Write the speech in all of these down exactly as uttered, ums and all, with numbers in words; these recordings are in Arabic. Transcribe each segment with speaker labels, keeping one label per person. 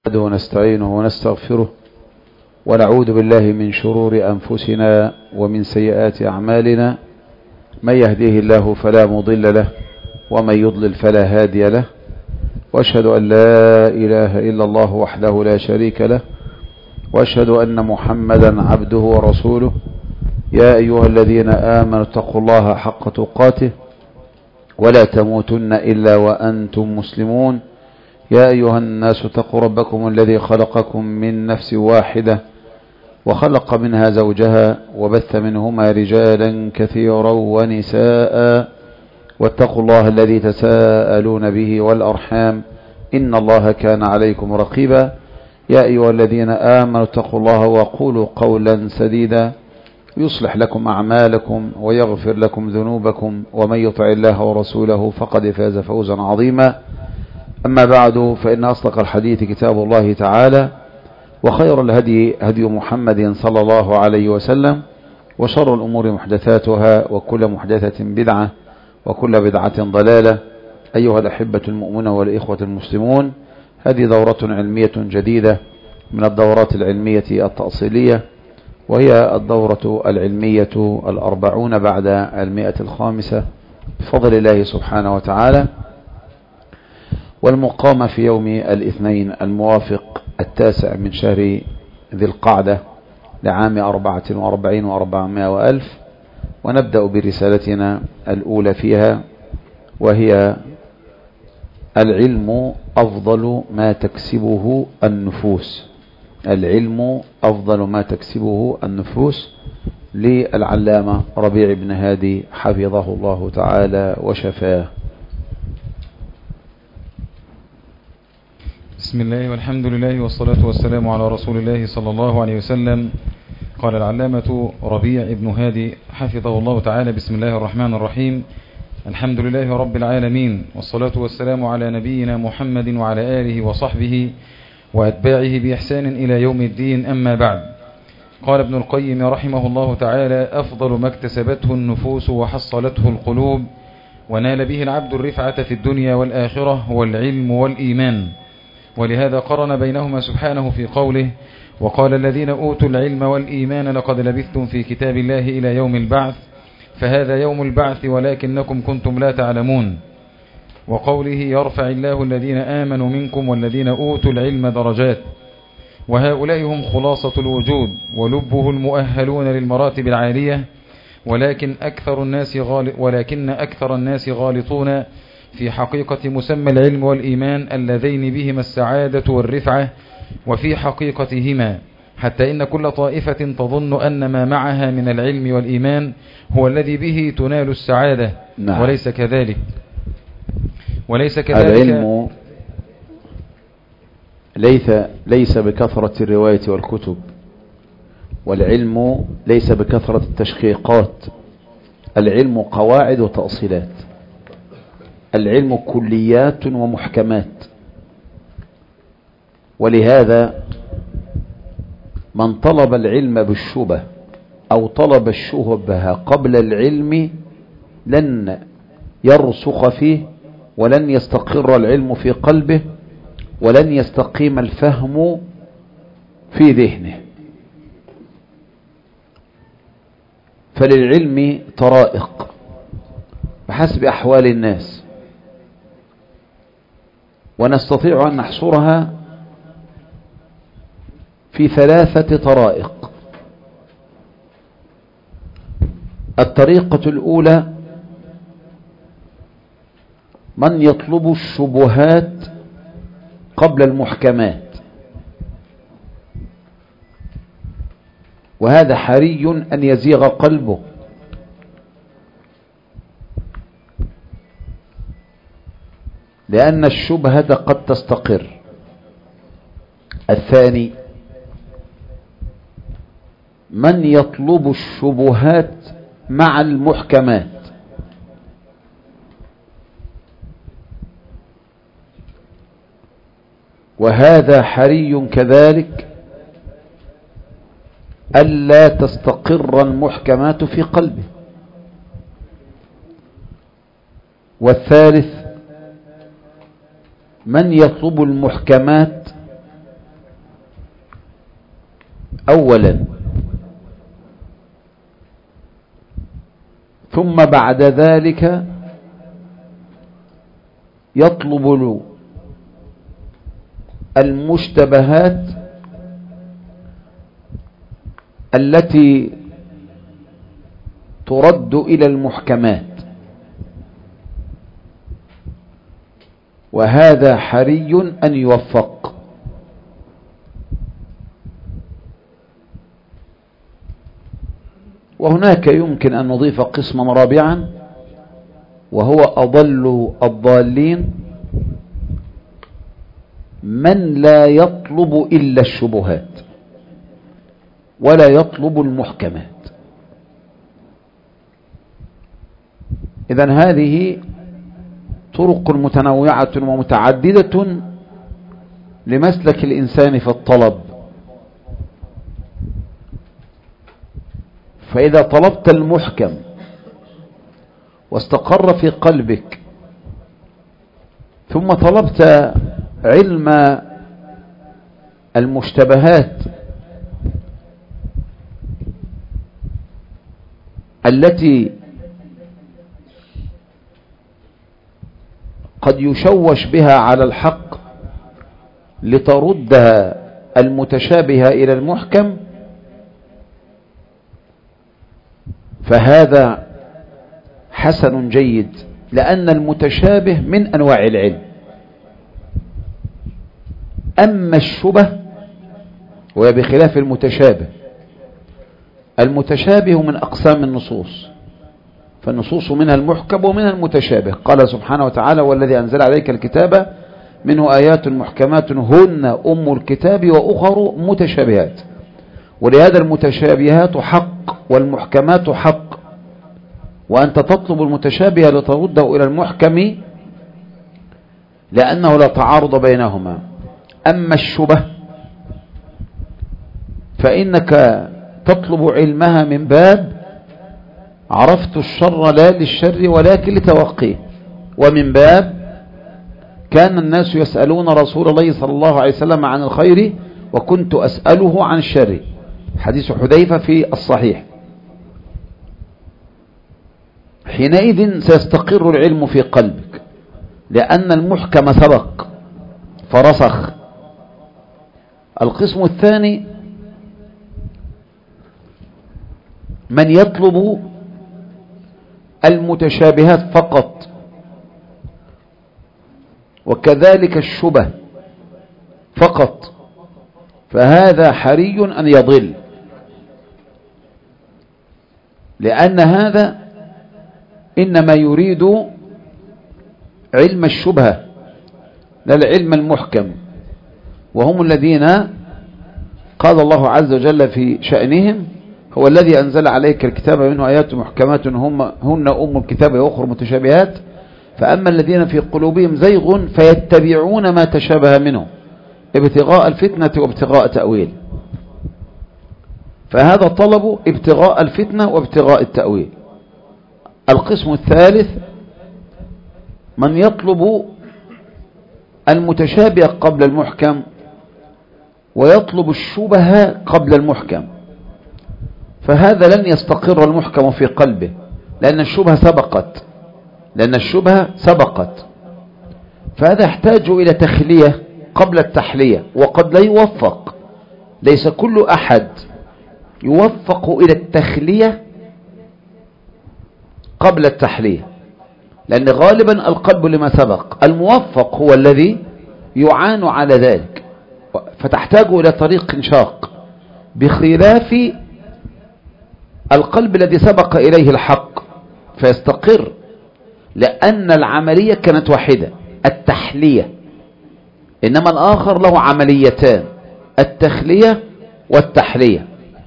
Speaker 1: ونستعينه ونستغفره ونعوذ بالله من شرور أنفسنا ومن سيئات أعمالنا. من يهديه الله فلا مضل له ومن يضلل فلا هادي له، وأشهد أن لا إله إلا الله وحده لا شريك له، وأشهد أن محمدا عبده ورسوله. يا أيها الذين آمنوا اتقوا الله حق تقاته ولا تموتن إلا وأنتم مسلمون. يا أيها الناس اتقوا ربكم الذي خلقكم من نفس واحدة وخلق منها زوجها وبث منهما رجالا كثيرا ونساء، واتقوا الله الذي تساءلون به والأرحام إن الله كان عليكم رقيبا. يا أيها الذين آمنوا اتقوا الله وقولوا قولا سديدا يصلح لكم أعمالكم ويغفر لكم ذنوبكم، ومن يطع الله ورسوله فقد فاز فوزا عظيما. أما بعد، فإن أصدق الحديث كتاب الله تعالى، وخير الهدي هدي محمد صلى الله عليه وسلم، وشر الأمور محدثاتها، وكل محدثة بدعة، وكل بدعة ضلالة. أيها الأحبة المؤمنون والإخوة المسلمون، هذه دورة علمية جديدة من الدورات العلمية التأصيلية، وهي الدورة العلمية الأربعون بعد المئة الخامسة بفضل الله سبحانه وتعالى، والمقامة في يوم الاثنين الموافق التاسع من شهر ذي القعدة لعام أربعة وأربعين وأربعمائة وألف. ونبدأ برسالتنا الأولى فيها، وهي العلم أفضل ما تكسبه النفوس. العلم أفضل ما تكسبه النفوس للعلامة ربيع بن هادي حفظه الله تعالى وشفاه.
Speaker 2: بسم الله والحمد لله والصلاة والسلام على رسول الله صلى الله عليه وسلم. قال العلامة ربيع بن هادي حفظه الله تعالى: بسم الله الرحمن الرحيم، الحمد لله رب العالمين، والصلاة والسلام على نبينا محمد وعلى آله وصحبه وأتباعه بإحسان إلى يوم الدين. أما بعد، قال ابن القيم رحمه الله تعالى: أفضل ما اكتسبته النفوس وحصلته القلوب ونال به العبد الرفعة في الدنيا والآخرة هو العلم والإيمان. ولهذا قرن بينهما سبحانه في قوله: وقال الذين أوتوا العلم والإيمان لقد لبثتم في كتاب الله إلى يوم البعث، فهذا يوم البعث ولكنكم كنتم لا تعلمون. وقوله: يرفع الله الذين آمنوا منكم والذين أوتوا العلم درجات. وهؤلاء هم خلاصة الوجود ولبه المؤهلون للمراتب العالية، ولكن أكثر الناس غال ولكن أكثر الناس غالطون في حقيقة مسمى العلم والإيمان اللذين بهما السعادة والرفعة، وفي حقيقتهما، حتى إن كل طائفة تظن أن ما معها من العلم والإيمان هو الذي به تنال السعادة. نعم. وليس كذلك وليس كذلك
Speaker 1: العلم ليس ليس بكثرة الرواية والكتب، والعلم ليس بكثرة التشقيقات. العلم قواعد وتأصيلات، العلم كليات ومحكمات. ولهذا من طلب العلم بالشبه أو طلب الشبهة قبل العلم لن يرسخ فيه، ولن يستقر العلم في قلبه، ولن يستقيم الفهم في ذهنه. فللعلم طرائق بحسب أحوال الناس، ونستطيع أن نحصرها في ثلاثة طرائق. الطريقة الأولى من يطلب الشبهات قبل المحكمات، وهذا حري أن يزيغ قلبه، لأن الشبهة قد تستقر. الثاني من يطلب الشبهات مع المحكمات، وهذا حري كذلك ألا تستقر المحكمات في قلبه. والثالث من يطلب المحكمات أولا، ثم بعد ذلك يطلب المشتبهات التي ترد إلى المحكمات، وهذا حري أن يوفق. وهناك يمكن أن نضيف قسما رابعا، وهو أضل الضالين من لا يطلب إلا الشبهات ولا يطلب المحكمات. إذن هذه طرق متنوعة ومتعددة لمسلك الإنسان في الطلب. فإذا طلبت المحكم واستقر في قلبك، ثم طلبت علم المشتبهات التي قد يشوش بها على الحق لتردها المتشابهة إلى المحكم، فهذا حسن جيد، لأن المتشابه من أنواع العلم. أما الشبه وهي بخلاف المتشابه، المتشابه من أقسام النصوص، فالنصوص منها المحكم ومنها المتشابه. قال سبحانه وتعالى: والذي أنزل عليك الكتاب منه آيات محكمات هن أم الكتاب وأخر متشابهات. ولهذا المتشابهات حق والمحكمات حق، وأنت تطلب المتشابه لترده إلى المحكم لأنه لا تعارض بينهما. أما الشبه فإنك تطلب علمها من باب عرفت الشر لا للشر ولكن لتوقيه، ومن باب كان الناس يسألون رسول الله صلى الله عليه وسلم عن الخير وكنت أسأله عن الشر، حديث حذيفة في الصحيح. حينئذ سيستقر العلم في قلبك، لأن المحكم سبق فرسخ. القسم الثاني من يطلب المتشابهات فقط، وكذلك الشبه فقط، فهذا حري أن يضل، لأن هذا إنما يريد علم الشبهة لا العلم المحكم، وهم الذين قال الله عز وجل في شأنهم: هو الذي أنزل عليك الكتاب منه آيات محكمات هن أم الكتاب وأخر متشابهات، فأما الذين في قلوبهم زيغ فيتبعون ما تشابه منه ابتغاء الفتنة وابتغاء تأويل. فهذا طلب ابتغاء الفتنة وابتغاء التأويل. القسم الثالث من يطلب المتشابه قبل المحكم ويطلب الشبهة قبل المحكم، فهذا لن يستقر المحكم في قلبه، لأن الشبهة سبقت لأن الشبهة سبقت فهذا يحتاج إلى تخلية قبل التحلية، وقد لا يوفق. ليس كل أحد يوفق إلى التخلية قبل التحلية، لأن غالبا القلب لما سبق. الموفق هو الذي يعان على ذلك، فتحتاج إلى طريق شاق، بخلاف القلب الذي سبق إليه الحق فيستقر، لأن العملية كانت واحدة التحلية، إنما الآخر له عمليتان: التخلية والتحلية.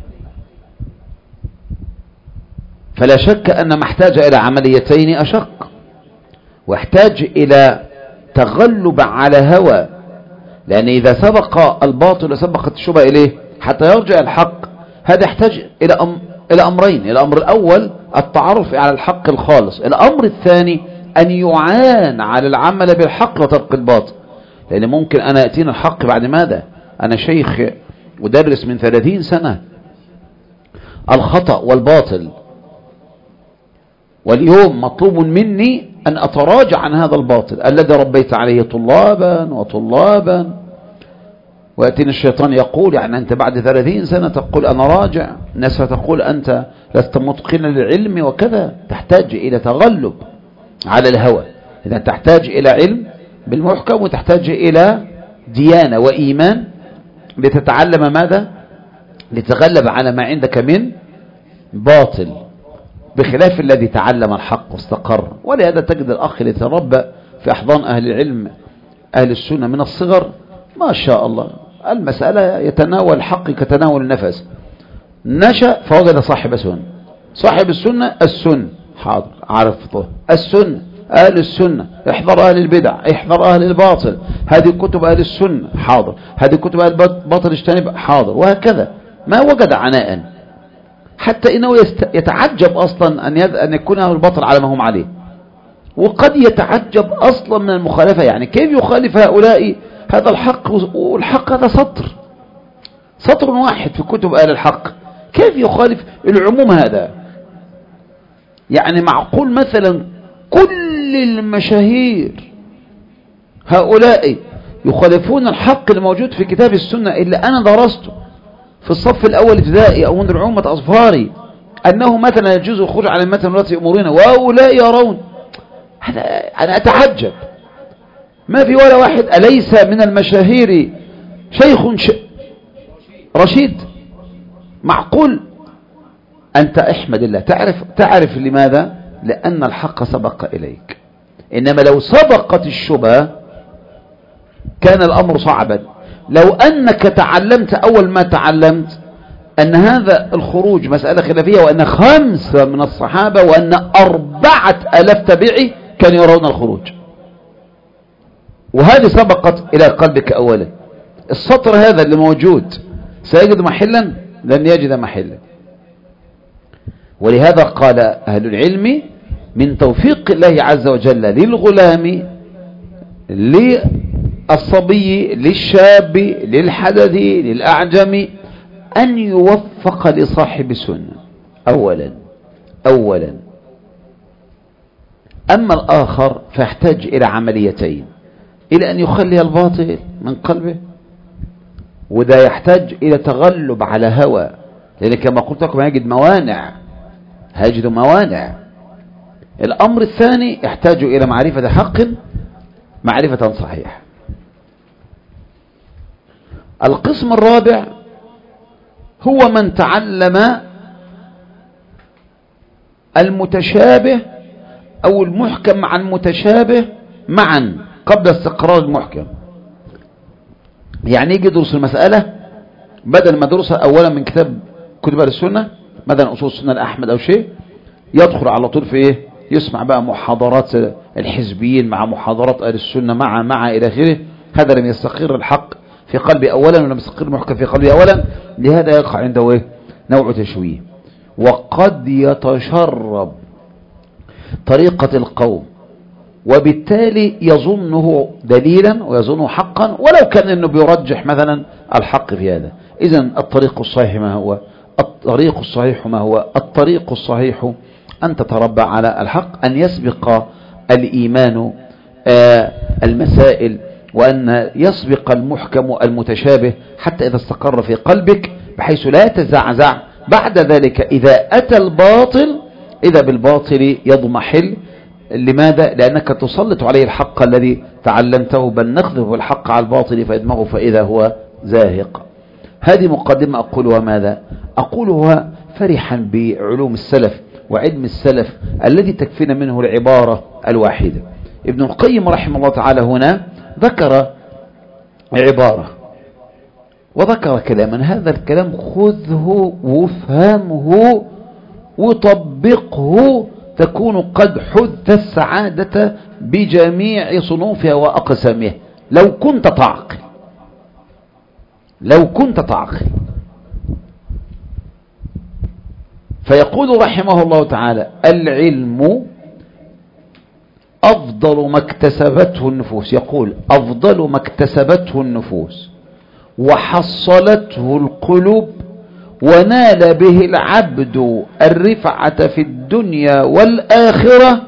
Speaker 1: فلا شك أن ما احتاج إلى عمليتين أشق، واحتاج إلى تغلب على هوى، لأن إذا سبق الباطل وسبقت الشبهة إليه حتى يرجع الحق، هذا يحتاج إلى أم إلى أمرين: الأمر الأول التعرف على الحق الخالص، الأمر الثاني أن يعان على العمل بالحق وترك الباطل. لأن ممكن أنا أتينا الحق بعد ماذا؟ أنا شيخ ودرس من ثلاثين سنة الخطأ والباطل، واليوم مطلوب مني أن أتراجع عن هذا الباطل الذي ربيت عليه طلابا وطلابا. ويأتيني الشيطان يقول يعني أنت بعد ثلاثين سنة تقول أنا راجع، الناس تقول أنت لست متقنا للعلم وكذا. تحتاج إلى تغلب على الهوى، إذا تحتاج إلى علم بالمحكم، وتحتاج إلى ديانة وإيمان لتتعلم ماذا؟ لتغلب على ما عندك من باطل، بخلاف الذي تعلم الحق واستقر. ولهذا تجد الأخ اللي تربى في أحضان أهل العلم أهل السنة من الصغر ما شاء الله، المسألة يتناول الحق كتناول النفس. نشأ فوجد صاحب سنة، صاحب السنة السنة حاضر عرفته، السنة أهل السنة، احذر أهل البدع، احذر أهل الباطل، هذه كتب أهل السنة حاضر، هذه كتب أهل الباطل اجتنب حاضر، وهكذا. ما وجد عناء، حتى إنه يتعجب أصلا أن, يد... أن يكون أهل الباطل على ما هم عليه، وقد يتعجب أصلا من المخالفة. يعني كيف يخالف هؤلاء هذا الحق، والحق هذا سطر سطر واحد في كتب أهل الحق، كيف يخالف العموم هذا؟ يعني معقول مثلا كل المشاهير هؤلاء يخالفون الحق الموجود في كتاب السنة اللي أنا درسته في الصف الأول ابتدائي أو منذ عمة أظفاري، أنه مثلا يجوز الخروج على المتن التي يأمرون، وهؤلاء يرون؟ أنا أتعجب، ما في ولا واحد. أليس من المشاهير شيخ ش... رشيد؟ معقول؟ أنت احمد الله، تعرف تعرف لماذا؟ لأن الحق سبق إليك. إنما لو سبقت الشبهة كان الأمر صعبا. لو أنك تعلمت أول ما تعلمت أن هذا الخروج مسألة خلافية، وأن خمسة من الصحابة وأن أربعة ألاف تبعي كانوا يرون الخروج، وهذه سبقت إلى قلبك أولا، السطر هذا اللي موجود سيجد محلا؟ لن يجد محلا. ولهذا قال أهل العلم من توفيق الله عز وجل للغلام، للصبي، للشاب، للحدث، للأعجم، أن يوفق لصاحب السنة أولا أولا أما الآخر فيحتاج إلى عمليتين، إلى أن يخلي الباطل من قلبه، وده يحتاج إلى تغلب على هوى، لأن كما قلت لكم هيجد موانع هيجد موانع. الأمر الثاني يحتاج إلى معرفة حق، معرفة صحيحة. القسم الرابع هو من تعلم المتشابه أو المحكم مع المتشابه معا قبل استقرار المحكم. يعني يجي يدرس المسألة بدل ما درسها أولا من كتاب كتب السنة، مثلا أصول السنة الأحمد أو شيء، يدخل على طول في إيه؟ يسمع بقى محاضرات الحزبيين مع محاضرات أهل السنة مع مع إلى آخره. هذا لم يستقر الحق في قلبي أولا، ولم يستقر المحكم في قلبي أولا، لهذا يقع عنده إيه؟ نوع تشويه. وقد يتشرب طريقة القوم، وبالتالي يظنه دليلا ويظنه حقا، ولو كان انه بيرجح مثلا الحق في هذا. اذن الطريق الصحيح ما هو؟ الطريق الصحيح ما هو؟ الطريق الصحيح أن تتربى على الحق، أن يسبق الإيمان آه المسائل، وأن يسبق المحكم المتشابه حتى إذا استقر في قلبك بحيث لا تزعزع بعد ذلك. إذا أتى الباطل إذا بالباطل يضمحل. لماذا؟ لأنك تسلط عليه الحق الذي تعلمته، بل نقذف الحق على الباطل فيدمغه فإذا هو زاهق. هذه مقدمة أقولها ماذا؟ أقولها فرحا بعلوم السلف وعلم السلف الذي تكفينا منه العبارة الواحدة. ابن القيم رحمه الله تعالى هنا ذكر عبارة وذكر كلاما، هذا الكلام خذه وافهمه وطبقه، تكون قد حدت السعادة بجميع صنوفها وأقسامها لو كنت تعقل لو كنت تعقل فيقول رحمه الله تعالى: العلم أفضل ما اكتسبته النفوس. يقول: أفضل ما اكتسبته النفوس، وحصلته القلوب ونال به العبد الرفعة في الدنيا والآخرة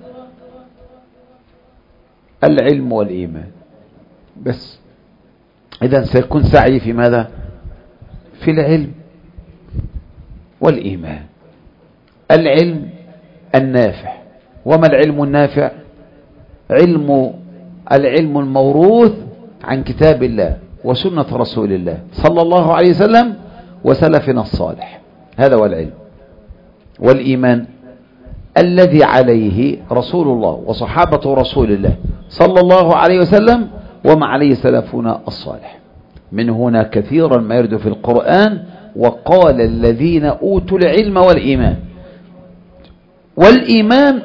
Speaker 1: العلم والإيمان بس. إذن سيكون سعي في ماذا؟ في العلم والإيمان. العلم النافع. وما العلم النافع؟ علم العلم الموروث عن كتاب الله وسنة رسول الله صلى الله عليه وسلم وسلفنا الصالح، هذا هو العلم. والإيمان الذي عليه رسول الله وصحابة رسول الله صلى الله عليه وسلم وما عليه سلفنا الصالح. من هنا كثيرا ما يرد في القرآن وقال الذين أوتوا العلم والإيمان. والإيمان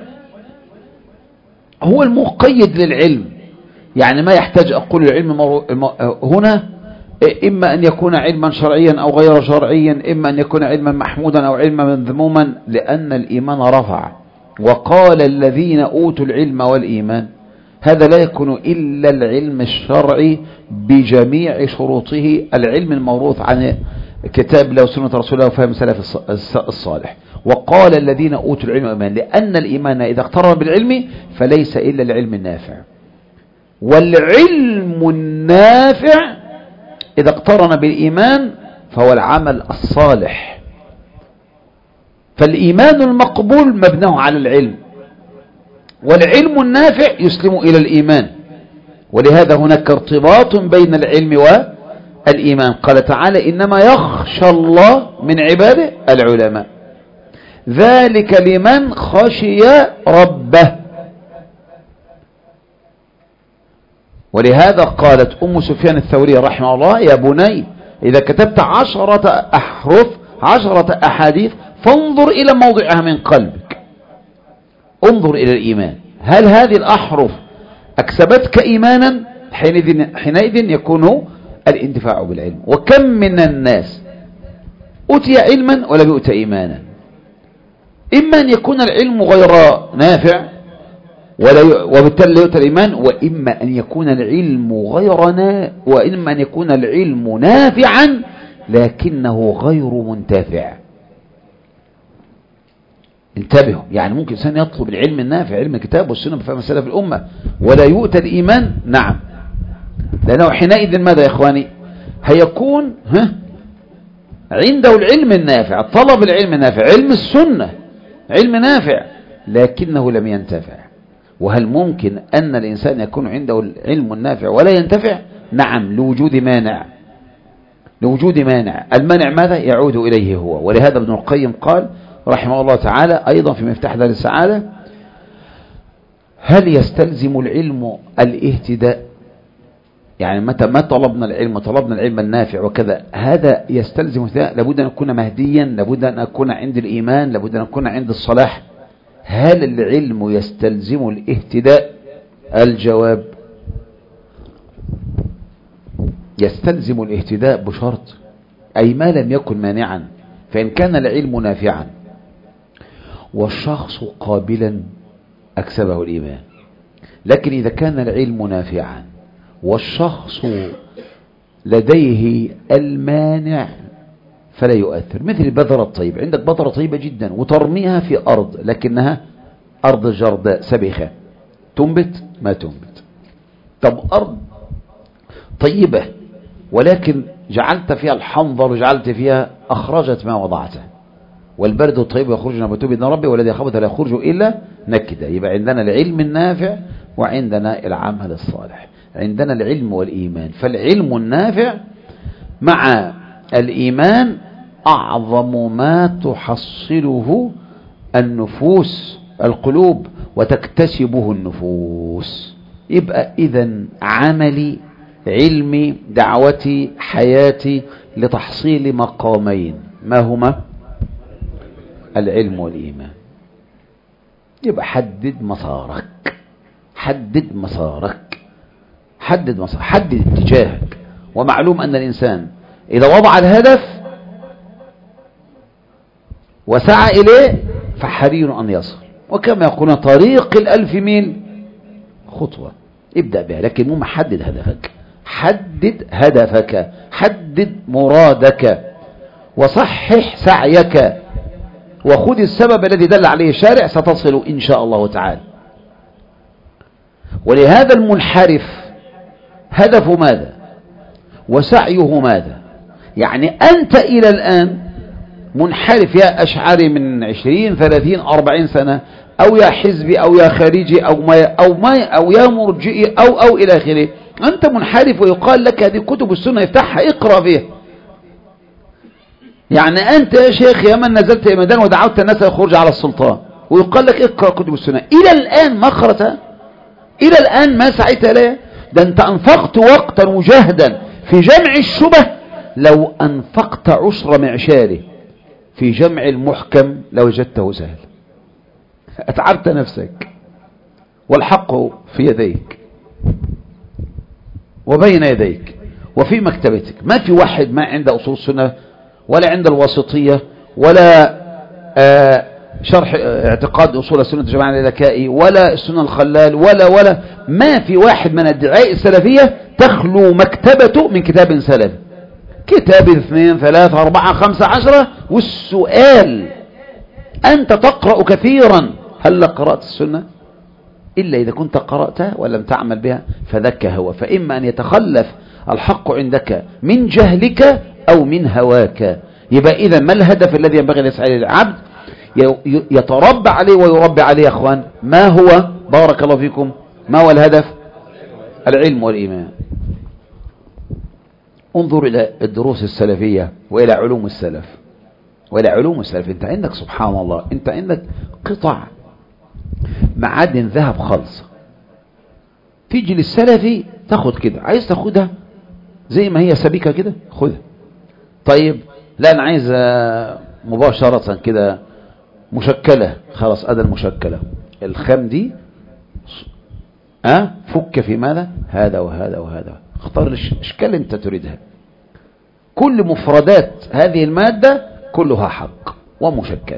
Speaker 1: هو المقيد للعلم، يعني ما يحتاج أقول العلم هنا إما أن يكون علما شرعيا أو غير شرعيا، إما أن يكون علما محمودا أو علما مذموما، لأن الإيمان رفع. وقال الذين أوتوا العلم والإيمان، هذا لا يكون إلا العلم الشرعي بجميع شروطه، العلم الموروث عن كتاب الله وسنة رسول الله وفهم سلف الصالح. وقال الذين أوتوا العلم والإيمان، لأن الإيمان إذا اقترن بالعلم فليس إلا العلم النافع. والعلم النافع إذا اقترن بالإيمان فهو العمل الصالح. فالإيمان المقبول مبناه على العلم، والعلم النافع يسلم إلى الإيمان. ولهذا هناك ارتباط بين العلم والإيمان. قال تعالى إنما يخشى الله من عباده العلماء، ذلك لمن خشي ربه. ولهذا قالت أم سفيان الثورية رحمه الله يا بني إذا كتبت عشرة أحرف عشرة أحاديث فانظر إلى موضعها من قلبك، انظر إلى الإيمان، هل هذه الأحرف أكسبتك إيمانا؟ حينئذ, حينئذ يكون الانتفاع بالعلم. وكم من الناس أتي علما ولم يؤت إيمانا. إما أن يكون العلم غير نافع ولا وبالتالي لا يؤتى الإيمان، وإما أن يكون العلم غير نا وإما أن يكون العلم نافعا لكنه غير منتفع. انتبهوا، يعني ممكن إنسان يطلب العلم النافع علم الكتاب والسنة بفهم سلف الأمة ولا يؤتى الإيمان، نعم، لأنه حينئذ ماذا يا إخواني؟ هيكون ها عنده العلم النافع، طلب العلم النافع، علم السنة علم نافع لكنه لم ينتفع. وهل ممكن أن الإنسان يكون عنده العلم النافع ولا ينتفع؟ نعم، لوجود مانع، لوجود مانع. المانع ماذا؟ يعود إليه هو. ولهذا ابن القيم قال رحمه الله تعالى أيضا في مفتاح دار السعادة هل يستلزم العلم الاهتداء؟ يعني متى ما طلبنا العلم طلبنا العلم النافع وكذا، هذا يستلزم اهتداء، لابد أن أكون مهديا، لابد أن أكون عند الإيمان، لابد أن أكون عند الصلاح. هل العلم يستلزم الاهتداء؟ الجواب يستلزم الاهتداء بشرط، أي ما لم يكن مانعا. فإن كان العلم نافعا والشخص قابلا أكسبه الإيمان. لكن إذا كان العلم نافعا والشخص لديه المانع فلا يؤثر. مثل البذرة الطيبة، عندك بذرة طيبة جدا وترميها في أرض لكنها أرض جرداء سبخة، تنبت؟ ما تنبت. طب أرض طيبة ولكن جعلت فيها الحنظل وجعلت فيها أخرجت ما وضعته. والبرد الطيب يخرج نباته بإذن ربي والذي خبث لا يخرج إلا نكدا. يبقى عندنا العلم النافع وعندنا العمل الصالح، عندنا العلم والإيمان. فالعلم النافع مع الإيمان أعظم ما تحصله النفوس القلوب وتكتسبه النفوس. يبقى إذن عملي علمي دعوتي حياتي لتحصيل مقامين، ما هما؟ العلم والإيمان. يبقى حدد مسارك، حدد مسارك حدد مسارك حدد اتجاهك. ومعلوم أن الإنسان إذا وضع الهدف وسعى إليه فحري أن يصل. وكما يقولون طريق الألف ميل خطوة، ابدأ بها، لكن مو محدد هدفك. حدد هدفك، حدد مرادك، وصحح سعيك، وخذ السبب الذي دل عليه الشارع، ستصل إن شاء الله تعالى. ولهذا المنحرف هدفه ماذا وسعيه ماذا؟ يعني أنت إلى الآن منحرف، يا أشعري من عشرين ثلاثين أربعين سنة، أو يا حزبي أو يا خارجي أو ما أو ما أو يا مرجئي أو أو إلى آخره، أنت منحرف ويقال لك هذه كتب السنة افتحها اقرأ فيها. يعني أنت يا شيخ يا من نزلت إلى ميدان ودعوت الناس للخروج على السلطان، ويقال لك اقرأ كتب السنة، إلى الآن ما قرأتها، إلى الآن ما سعيت لها. ده أنت أنفقت وقتا وجهدا في جمع الشبه لو أنفقت عشر معشاره في جمع المحكم لوجدته سهل. أتعبت نفسك، والحق في يديك وبين يديك وفي مكتبتك. ما في واحد ما عنده أصول السنة ولا عند الواسطية ولا آه شرح اعتقاد أصول السنة الجماعة الذكائي ولا السنة الخلال ولا ولا ما في واحد من الدعاء السلفية تخلو مكتبته من كتاب سلفي، كتاب اثنين ثلاثة أربعة خمسة عشرة. والسؤال أنت تقرأ كثيرا، هل قرأت السنة؟ إلا إذا كنت قرأتها ولم تعمل بها فذاك هو. فإما أن يتخلف الحق عندك من جهلك أو من هواك. يبقى إذا ما الهدف الذي ينبغي أن يسعى للعبد؟ يتربى عليه ويربى عليه يا أخوان. ما هو؟ بارك الله فيكم. ما هو الهدف؟ العلم والإيمان. انظر إلى الدروس السلفية وإلى علوم السلف وإلى علوم السلف. أنت عندك سبحان الله، أنت عندك قطع معادن ذهب خالصة، تيجي للسلفي تاخد كده، عايز تاخدها زي ما هي سبيكة كده خدها. طيب لا أنا عايز مباشرة كده مشكلة، خلاص أدى المشكلة الخام دي أه؟ فك في ماذا؟ هذا وهذا وهذا، اختار الاشكال انت تريدها. كل مفردات هذه المادة كلها حق ومشكلة،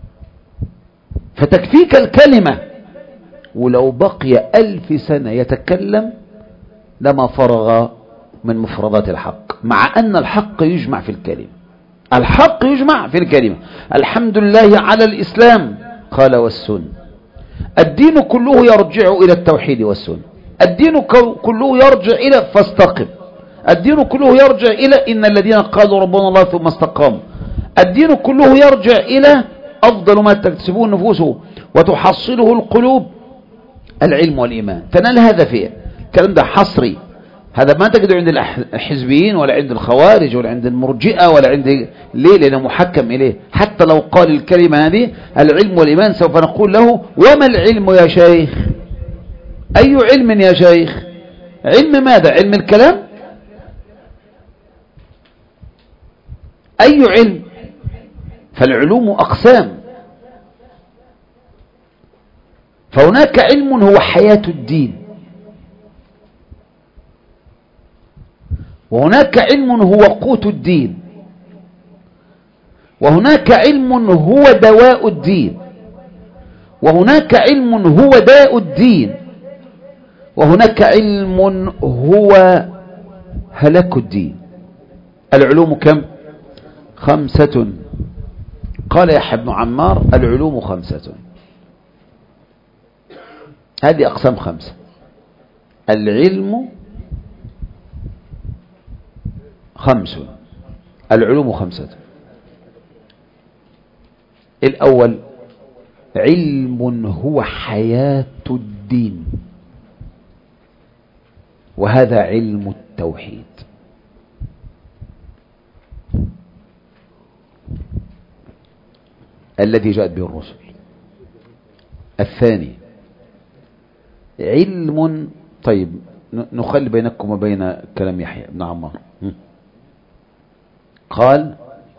Speaker 1: فتكفيك الكلمة. ولو بقي ألف سنة يتكلم لما فرغ من مفردات الحق، مع أن الحق يجمع في الكلمة. الحق يجمع في الكلمة. الحمد لله على الإسلام قال والسنة. الدين كله يرجع إلى التوحيد والسنة. الدين كله يرجع إلى فاستقم. الدين كله يرجع إلى إن الذين قالوا ربنا الله ثم استقاموا. الدين كله يرجع إلى أفضل ما تكتسبه النفوس وتحصله القلوب العلم والإيمان. تنال هذا فيه. الكلام ده حصري، هذا ما تجده عند الحزبيين ولا عند الخوارج ولا عند المرجئة ولا عند ليه، لأنه محكم إليه. حتى لو قال الكلمة هذه العلم والإيمان سوف نقول له وما العلم يا شيخ؟ أي علم يا شيخ؟ علم ماذا؟ علم الكلام؟ أي علم؟ فالعلوم أقسام. فهناك علم هو حياة الدين، وهناك علم هو قوت الدين، وهناك علم هو دواء الدين، وهناك علم هو داء الدين، وهناك علم هو هلاك الدين. العلوم كم؟ خمسة. قال يحيى بن عمار العلوم خمسة. هذه أقسام خمسة. العلم خمس، العلوم خمسة. الأول علم هو حياة الدين، وهذا علم التوحيد. الذي جاءت به الرسل. الثاني علم، طيب نخلي بينكم وبين كلام يحيى بن عمار. قال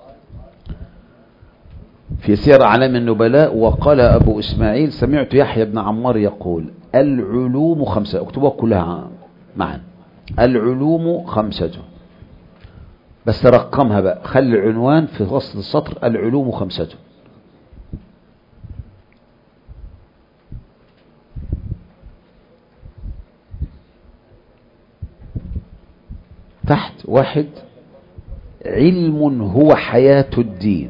Speaker 1: في سير أعلام النبلاء وقال أبو إسماعيل سمعت يحيى بن عمار يقول العلوم خمسة. اكتبوها كلها معا. العلوم خمسة، بس رقمها بقى، خلي العنوان في وسط السطر العلوم خمسة. واحد، علم هو حياة الدين،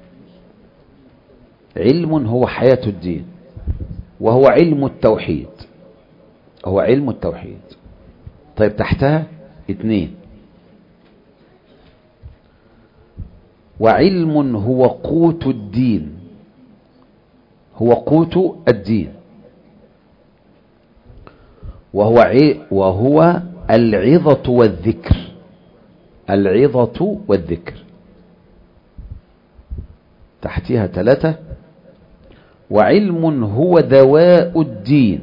Speaker 1: علم هو حياة الدين، وهو علم التوحيد، هو علم التوحيد. طيب تحتها اثنين، وعلم هو قوت الدين، هو قوت الدين، وهو عي وهو العظة والذكر، العظة والذكر. تحتها ثلاثة، وعلم هو دواء الدين،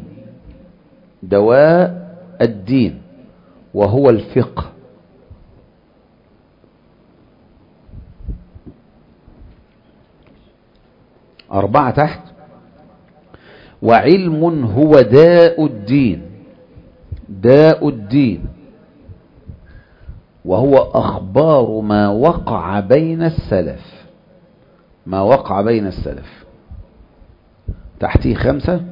Speaker 1: دواء الدين، وهو الفقه. أربعة تحت، وعلم هو داء الدين، داء الدين، وهو أخبار ما وقع بين السلف، ما وقع بين السلف. تحتيه خمسة،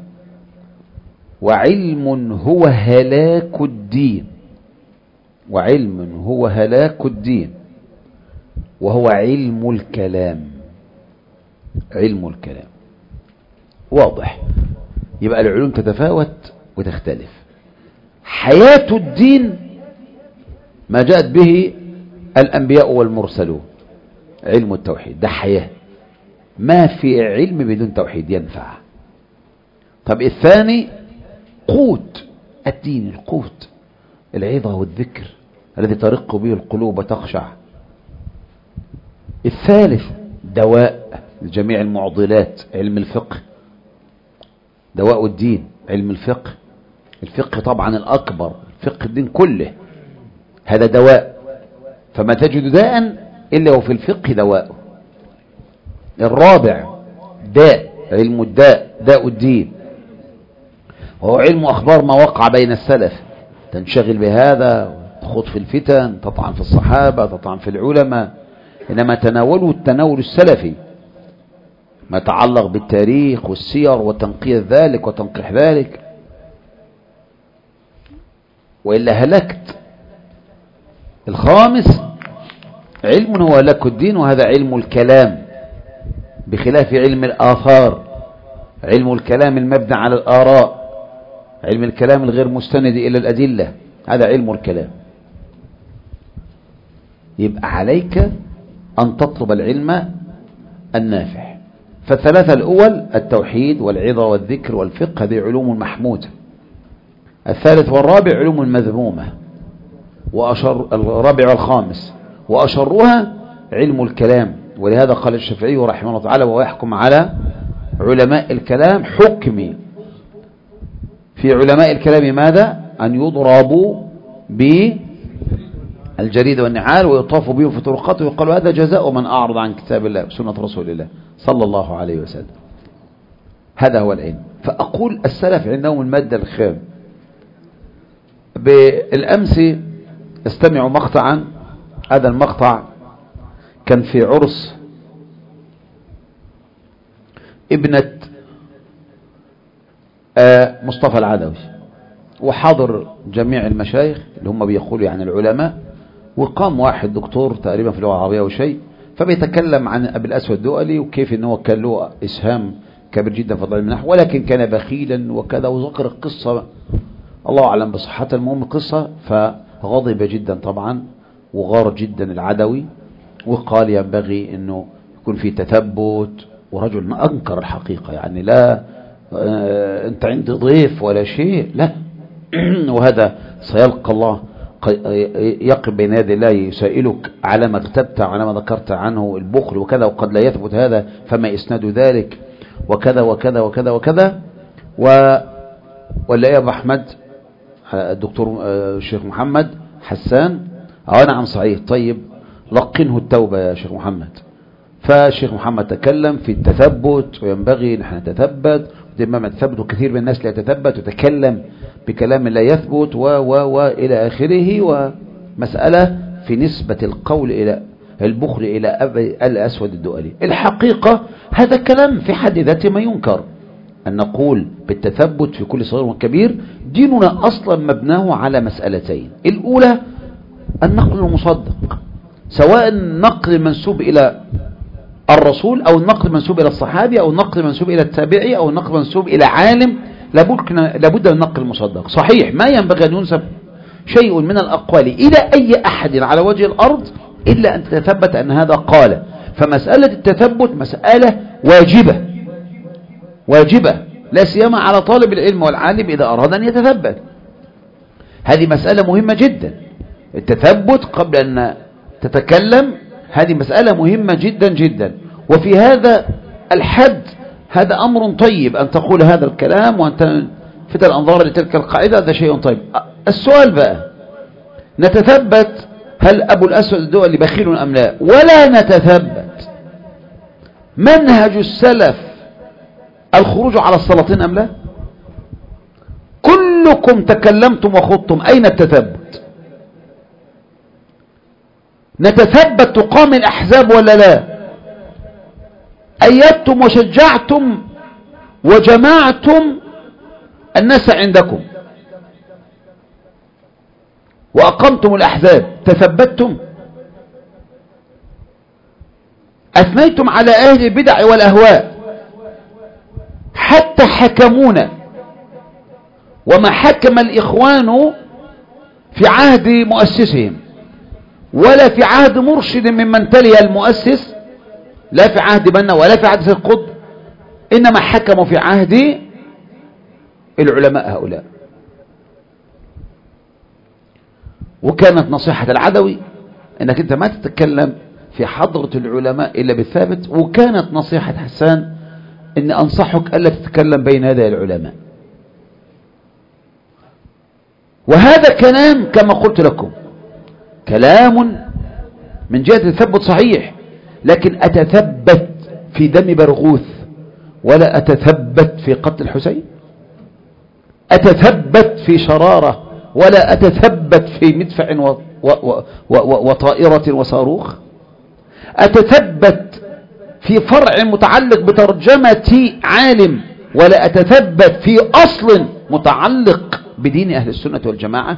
Speaker 1: وعلم هو هلاك الدين، وعلم هو هلاك الدين، وهو علم الكلام، علم الكلام. واضح؟ يبقى العلوم تتفاوت وتختلف. حياة الدين ما جاءت به الأنبياء والمرسلون، علم التوحيد، ده حياة. ما في علم بدون توحيد ينفع. طب الثاني قوت الدين، القوت، العظة والذكر الذي ترق به القلوب وتخشع. الثالث دواء لجميع المعضلات، علم الفقه، دواء الدين علم الفقه. الفقه طبعا الأكبر، فقه الدين كله، هذا دواء، فما تجد داء إلا وفي الفقه دواء. الرابع داء، علم الداء، داء الدين، وهو علم أخبار ما وقع بين السلف. تنشغل بهذا، تخوض في الفتن، تطعن في الصحابة، تطعن في العلماء، إنما تناوله التناول السلفي، ما يتعلق بالتاريخ والسير وتنقيح ذلك وتنقيح ذلك، وإلا هلكت. الخامس علم هو هلاك الدين، وهذا علم الكلام، بخلاف علم الآثار، علم الكلام المبني على الآراء، علم الكلام الغير مستند إلى الأدلة، هذا علم الكلام. يبقى عليك أن تطلب العلم النافع. فالثلاثة الأول التوحيد والعظة والذكر والفقه، هذه علوم محمودة. الثالث والرابع علوم مذمومة، وأشر الرابع والخامس، وأشرها علم الكلام. ولهذا قال الشافعي رحمه الله تعالى وهو يحكم على علماء الكلام حكمي في علماء الكلام ماذا؟ أن يضربوا بالجريد والنعال ويطاف بهم في طرقاته ويقال هذا جزاء من أعرض عن كتاب الله وسنة رسول الله صلى الله عليه وسلم. هذا هو العلم. فأقول السلف عندهم المادة الخام. بالأمس استمعوا مقطعا، هذا المقطع كان في عرس ابنة مصطفى العدوي، وحاضر جميع المشايخ اللي هم بيقولوا يعني العلماء، وقام واحد دكتور تقريبا في اللغة العربية وشيء، فبيتكلم عن أبي الأسود الدؤلي وكيف أنه كان له إسهام كبير جدا في علم النحو، ولكن كان بخيلا وكذا، وذكر القصة الله أعلم بصحتها. المهم قصة، فغضب جدا طبعا وغار جدا العدوي، وقال ينبغي أنه يكون في تثبت، ورجل أنكر الحقيقة، يعني لا آه أنت عندي ضيف ولا شيء، لا وهذا سيلقى الله يقف بين يدي الله يسائلك على ما كتبت على ما ذكرت عنه البخل وكذا، وقد لا يثبت هذا فما إسناد ذلك وكذا وكذا وكذا وكذا. و ولا يا أبو أحمد الدكتور الشيخ محمد حسان، اه نعم صحيح، طيب لقنه التوبة يا شيخ محمد. فالشيخ محمد تكلم في التثبت، وينبغي نحن نتثبت، ودائما نتثبت، وكثير من الناس لا يتثبت وتكلم بكلام لا يثبت و و و إلى آخره. ومسألة في نسبة القول إلى البخل إلى أبي الأسود الدؤلي. الحقيقة هذا كلام في حد ذاته ما ينكر، أن نقول بالتثبت في كل صغير وكبير. ديننا أصلا مبناه على مسألتين. الأولى النقل المصدق، سواء النقل منسوب إلى الرسول أو النقل منسوب إلى الصحابي أو النقل منسوب إلى التابعي أو النقل منسوب إلى عالم، لابد من النقل المصدق. صحيح ما ينبغي أن ينسب شيء من الأقوال إلى أي أحد على وجه الأرض إلا أن تتثبت أن هذا قال. فمسألة التثبت مسألة واجبة واجبة لا سيما على طالب العلم والعالم إذا أراد أن يتثبت. هذه مسألة مهمة جدا، التثبت قبل أن تتكلم هذه مسألة مهمة جدا جدا. وفي هذا الحد هذا أمر طيب أن تقول هذا الكلام وأن تلفت الأنظار لتلك القاعدة، هذا شيء طيب. السؤال بقى، نتثبت هل أبو الأسود الدؤلي بخيل أم لا؟ ولا نتثبت منهج السلف الخروج على السلاطين أم لا؟ كلكم تكلمتم وخضتم، أين التثبت؟ نتثبت تقام الأحزاب ولا لا؟ أيدتم وشجعتم وجمعتم الناس عندكم وأقمتم الأحزاب، تثبتم؟ أثنيتم على أهل البدع والأهواء حتى حكمونا، وما حكم الإخوان في عهد مؤسسهم ولا في عهد مرشد ممن تلي المؤسس، لا في عهد بنا ولا في عهد سيد قطب، إنما حكموا في عهد العلماء هؤلاء. وكانت نصيحة العدوي انك انت ما تتكلم في حضرة العلماء الا بالثابت، وكانت نصيحة حسان ان انصحك الا تتكلم بين يدي العلماء. وهذا كلام كما قلت لكم كلام من جهة التثبت صحيح، لكن اتثبت في دم برغوث ولا اتثبت في قتل الحسين؟ اتثبت في شرارة ولا أتثبت في مدفع و و و و وطائرة وصاروخ؟ أتثبت في فرع متعلق بترجمة عالم ولا أتثبت في أصل متعلق بدين أهل السنة والجماعة؟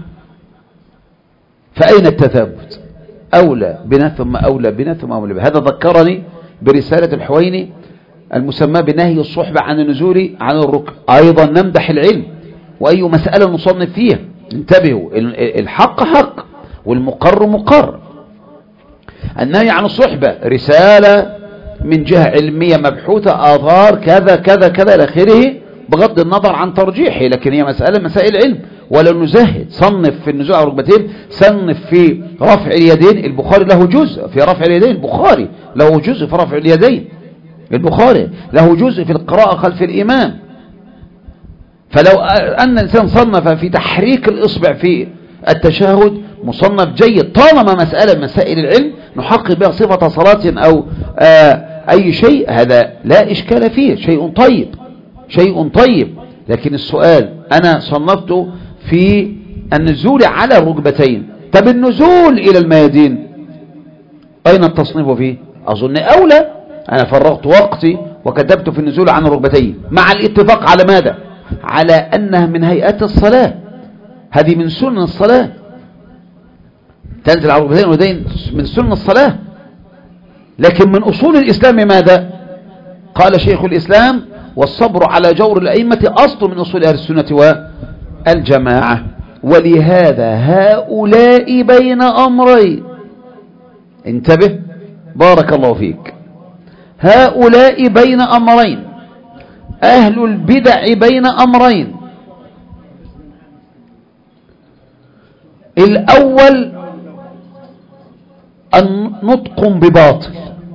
Speaker 1: فأين التثبت؟ أولى بنا ثم أولى بنا ثم أولى بنا. هذا ذكرني برسالة الحويني المسمى بنهي الصحبة عن النزول عن الركب. أيضا نمدح العلم وأي مسألة نصنف فيها، انتبهوا، الحق حق والمقر مقر. النهي عن الصحبة رسالة من جهة علمية مبحوثة، آثار كذا كذا كذا إلى آخره، بغض النظر عن ترجيحه، لكن هي مسألة مسائل علم. ولا نزهد، صنف في النزول على الركبتين، صنف في رفع اليدين، البخاري له جزء في رفع اليدين، البخاري له جزء في رفع اليدين، البخاري له جزء في القراءة خلف الإمام. فلو أن الإنسان صنف في تحريك الإصبع في التشهد مصنف جيد، طالما مسألة من مسائل العلم نحقق بها صفة صلاة أو أي شيء، هذا لا إشكال فيه، شيء طيب شيء طيب. لكن السؤال، أنا صنفت في النزول على الركبتين، طب النزول إلى الميادين أين التصنيف فيه؟ أظن أولى. أنا فرغت وقتي وكتبت في النزول عن الركبتين مع الاتفاق على ماذا؟ على أنها من هيئات الصلاة، هذه من سنن الصلاة، تنزل على الركبتين واليدين من سنن الصلاة. لكن من أصول الإسلام ماذا؟ قال شيخ الإسلام: والصبر على جور الأئمة أصل من أصول أهل السنة والجماعة. ولهذا هؤلاء بين أمرين، انتبه بارك الله فيك، هؤلاء بين أمرين، أهل البدع بين أمرين. الأول النطق بباطل،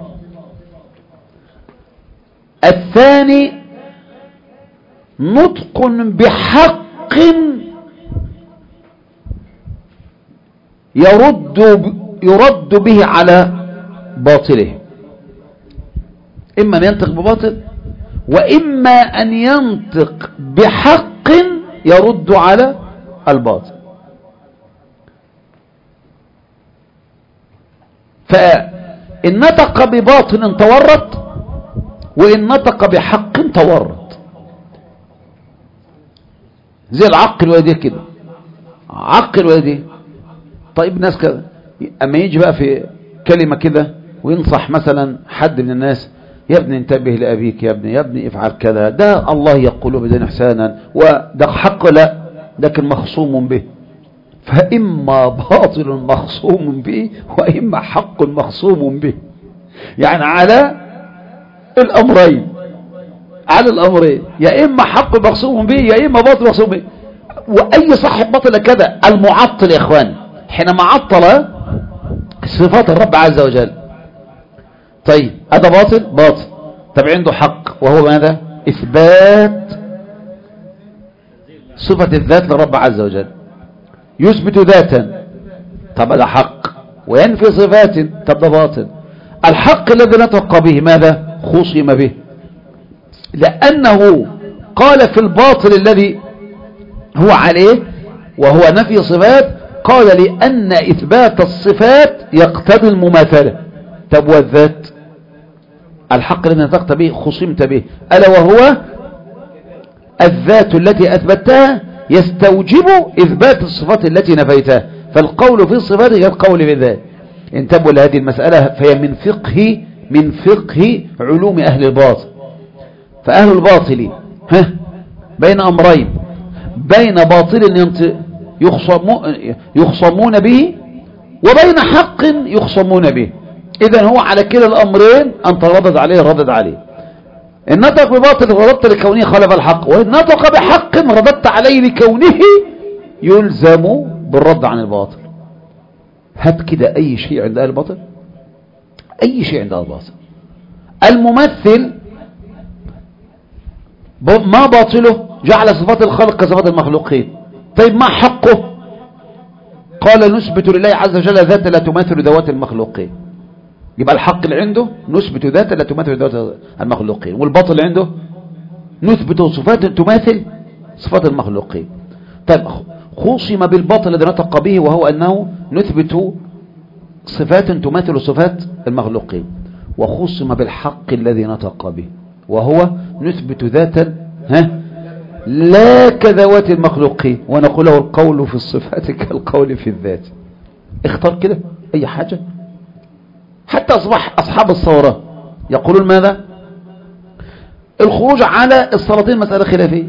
Speaker 1: الثاني نطق بحق يرد يرد به على باطله، إما أن ينطق بباطل وإما أن ينطق بحق يرد على الباطل. فإن نطق بباطل تورط، وإن نطق بحق تورط، زي العقل والديه كده، عقل والديه طيب ناس كده اما يجي بقى في كلمة كده وينصح مثلا حد من الناس، يا ابني انتبه لأبيك، يا ابني يا ابني افعل كذا، ده الله يقول بدين إحسانا، وده حق، لا لكن مخصوم به. فإما باطل مخصوم به وإما حق مخصوم به، يعني على الأمرين، على الأمرين، يا إما حق مخصوم به يا إما باطل مخصوم به. وأي صاحب باطل كذا المعطل يا إخوان، حينما عطل صفات الرب عز وجل. طيب هذا باطل باطل، طب عنده حق وهو ماذا؟ إثبات صفة الذات للرب عز وجل، يثبت ذاتا، طب هذا حق، وينفي صفات، طب ده باطل. الحق الذي نطق به ماذا؟ خصم به، لأنه قال في الباطل الذي هو عليه وهو نفي صفات، قال لأن إثبات الصفات يقتضي المماثلة. طب والذات؟ الحق الذي نطقت به خصمت به، ألا وهو الذات التي أثبتها يستوجب إثبات الصفات التي نفيتها، فالقول في الصفات غير قول بالذات. انتبهوا لهذه المسألة، فهي من فقه من فقه علوم أهل الباطل. فأهل الباطل ها بين أمرين، بين باطل يخصمون به وبين حق يخصمون به. إذن هو على كلا الأمرين أنت ردد عليه ردد عليه. إن نطق بباطل رددت لكونه خلف الحق، وإن نطق بحق رددت عليه لكونه يلزم بالرد عن الباطل. هات كده أي شيء عند أهل الباطل، أي شيء عند أهل الباطل. الممثل ما باطله؟ جعل صفات الخلق كصفات المخلوقين. طيب ما حقه؟ قال نثبت لله عز وجل ذات لا تماثل ذوات المخلوقين. يبقى الحق اللي عنده نثبت ذات لا تماثل ذوات المخلوقين، والباطل عنده نثبت صفات تماثل صفات المخلوقين. طيب خصم بالباطل الذي نطق به، وهو أنه نثبت صفات تماثل صفات المخلوقين، وخصم بالحق الذي نطق به، وهو نثبت ذاتا ها لا كذوات المخلوقين، ونقول له القول في الصفات كالقول في الذات. اختار كده أي حاجة. حتى أصبح أصحاب الثورة يقولون ماذا؟ الخروج على السلاطين مسألة خلافية.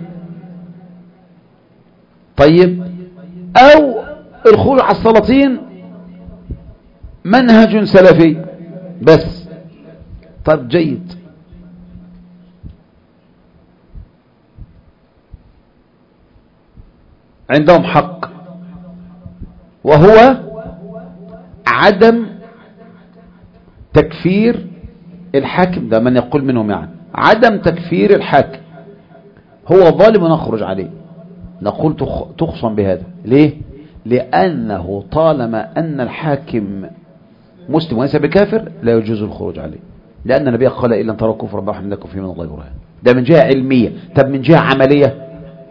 Speaker 1: طيب أو الخروج على السلاطين منهج سلفي بس. طيب جيد، عندهم حق، وهو عدم تكفير الحاكم. ده من يقول منهم يعني عدم تكفير الحاكم، هو ظالم ونخرج عليه. نقول تخصم بهذا. ليه؟ لأنه طالما أن الحاكم مسلم وليس بكافر لا يجوز الخروج عليه، لأن النبي قال إلا أن تروا كفر بحر لكم فيه من الله برهان. ده من جهة علمية. طب من جهة عملية،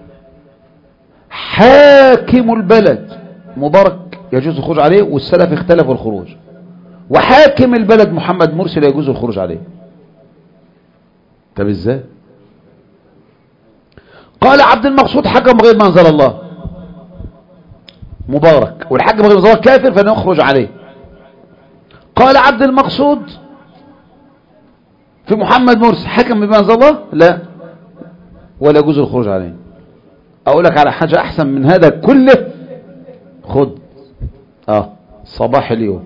Speaker 1: حاكم البلد مبارك يجوز الخروج عليه، والسلف اختلفوا الخروج، وحاكم البلد محمد مرسي لا يجوز الخروج عليه. طب ازاي؟ قال عبد المقصود حكم بغير ما انزل الله مبارك، والحاكم بغير ما انزل الله كافر فنخرج عليه. قال عبد المقصود في محمد مرسي حكم بما انزل الله لا، ولا يجوز الخروج عليه. اقول لك على حاجة احسن من هذا كله، خد اه صباح اليوم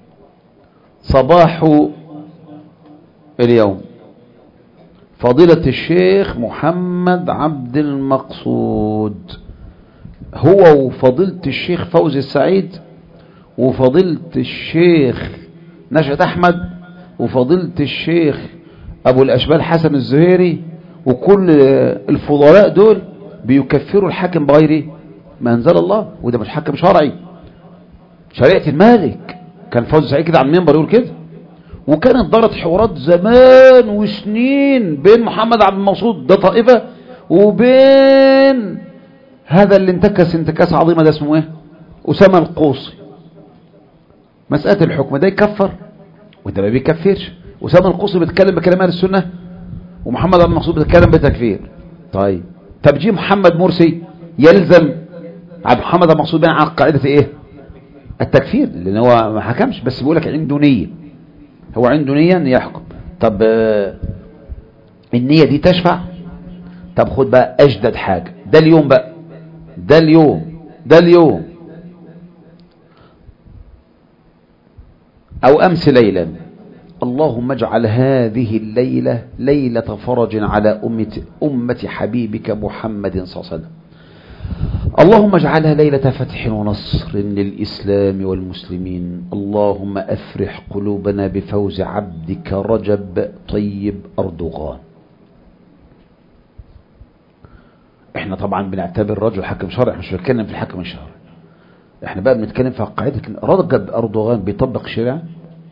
Speaker 1: صباح اليوم فضيلة الشيخ محمد عبد المقصود، هو وفضيلة الشيخ فوزي السعيد وفضيلة الشيخ نشأت أحمد وفضيلة الشيخ أبو الأشبال حسن الزهيري وكل الفضلاء دول بيكفروا الحاكم بغير ما أنزل الله، وده مش حكم شرعي، شريعة المالك. كان فوزي السعيد كده على المنبر يقول كده، وكانت دارت حوارات زمان وسنين بين محمد عبد المقصود ده طائفة وبين هذا اللي انتكس انتكاس عظيمة ده اسمه ايه؟ أسامة القوصي. مسألة الحكم ده يكفر وده ما بيكفرش. أسامة القوصي بيتكلم بكلمات السنة ومحمد عبد المقصود بيتكلم بتكفير. طيب تبجيه محمد مرسي يلزم عبد محمد عبد المقصود بين على قاعدة ايه؟ التكفير، لأن هو ما حكمش، بس بيقول لك عنده نية، هو عنده نية أن يحكم. طب النية دي تشفع؟ طب خد بقى أجدد حاجة، ده اليوم بقى، ده اليوم ده اليوم أو أمس ليلا، اللهم اجعل هذه الليلة ليلة فرج على أمة, أمة حبيبك محمد صلى الله عليه وسلم. اللهم اجعلها ليلة فتح ونصر للإسلام والمسلمين. اللهم أفرح قلوبنا بفوز عبدك رجب طيب أردوغان. احنا طبعا بنعتبر رجل حكم شرعي، مش بنتكلم في الحكم الشرعي، احنا بقى بنتكلم في قاعدة رجب أردوغان بيطبق شريعة؟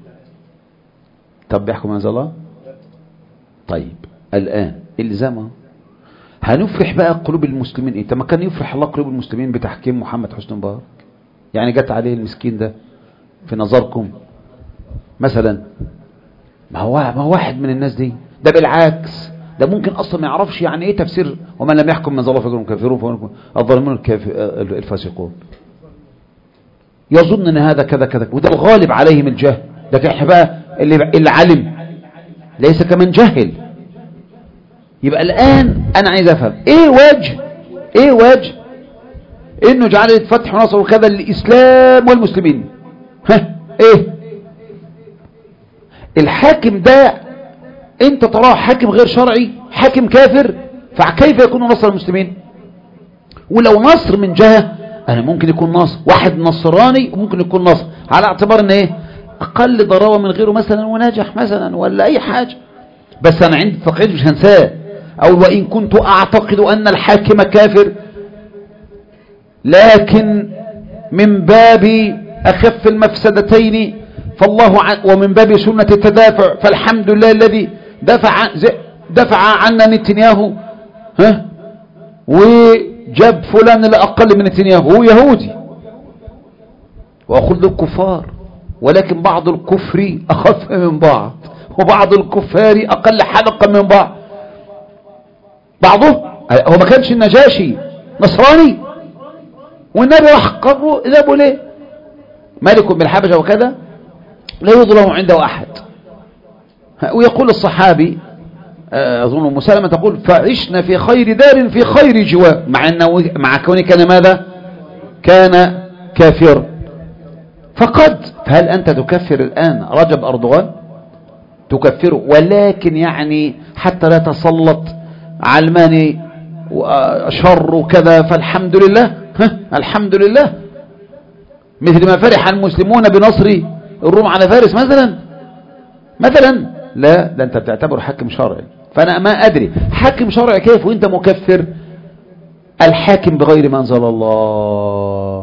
Speaker 1: طب بيحكم انزل الله؟ طيب الآن الزامه هنفرح بقى قلوب المسلمين. ايه؟ ما كان يفرح الله قلوب المسلمين بتحكيم محمد حسني مبارك؟ يعني جت عليه المسكين ده في نظركم مثلا؟ ما هو ما هو واحد من الناس دي، ده بالعكس، ده ممكن اصلا ما يعرفش يعني ايه تفسير ومن لم يحكم من الله فهم كافرون الظالمون الفاسقون، يظن ان هذا كذا كذا، وده الغالب عليهم الجهل. لكن احنا بقى اللي اللي علم ليس كمن جهل. يبقى الآن أنا عايز أفهم إيه وجه إيه وجه إنه جعل فتح ونصر وكذا للإسلام والمسلمين؟ ها إيه الحاكم ده؟ أنت تراه حاكم غير شرعي، حاكم كافر، فكيف يكون نصر المسلمين؟ ولو نصر من جهة أنا ممكن يكون نصر واحد نصراني، وممكن يكون نصر على اعتبار إن إيه أقل ضراوة من غيره مثلا وناجح مثلا ولا أي حاجة، بس أنا عندي تقعيد مش هنساه. أو وإن كنت أعتقد أن الحاكم كافر، لكن من باب أخف المفسدتين فالله عن ومن باب سنة التدافع، فالحمد لله الذي دفع دفع عنا نتنياهو، ها وجاب فلان الأقل من نتنياهو، هو يهودي وأخذ الكفار، ولكن بعض الكفر أخف من بعض، وبعض الكفار أقل حلقة من بعض. بعضه هو ما كانش النجاشي نصراني والنبي راح قبره ذهبوا ليه؟ مالك بن الحبشة وكذا لا يظلم عنده أحد. ويقول الصحابي أظن مسلمة تقول فعشنا في خير دار في خير جوار، مع أنه مع كونه كان ماذا؟ كان كافر. فقد فهل أنت تكفر الآن رجب أردوغان؟ تكفره، ولكن يعني حتى لا تسلط علماني وشر وكذا، فالحمد لله، ها الحمد لله، مثل ما فرح المسلمون بنصر الروم على فارس مثلا مثلا. لا، ده انت بتعتبره حاكم شرعي. فانا ما ادري حاكم شرعي كيف وانت مكفر الحاكم بغير ما انزل الله؟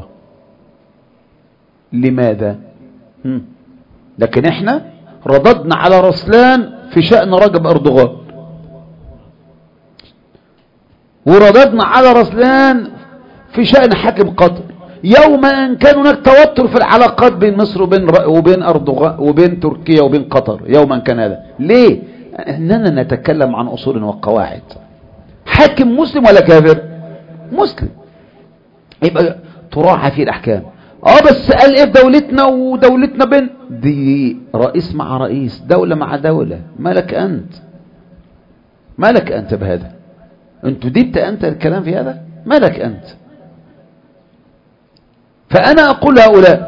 Speaker 1: لماذا؟ هم. لكن احنا رددنا على رسلان في شأن رجب أردوغان، ورددنا على رسلان في شأن حاكم قطر، يوم أن كان هناك توتر في العلاقات بين مصر وبين وبين أردوغان وبين تركيا وبين قطر، يوم أن كان هذا. ليه؟ أننا نتكلم عن أصول وقواعد. حاكم مسلم ولا كافر؟ مسلم، يبقى تراعى فيه الأحكام. اه بس قال ايه دولتنا ودولتنا بين دي رئيس مع رئيس، دولة مع دولة، مالك انت مالك انت بهذا؟ انتوا دبت انت الكلام في هذا؟ مالك انت؟ فانا اقول هؤلاء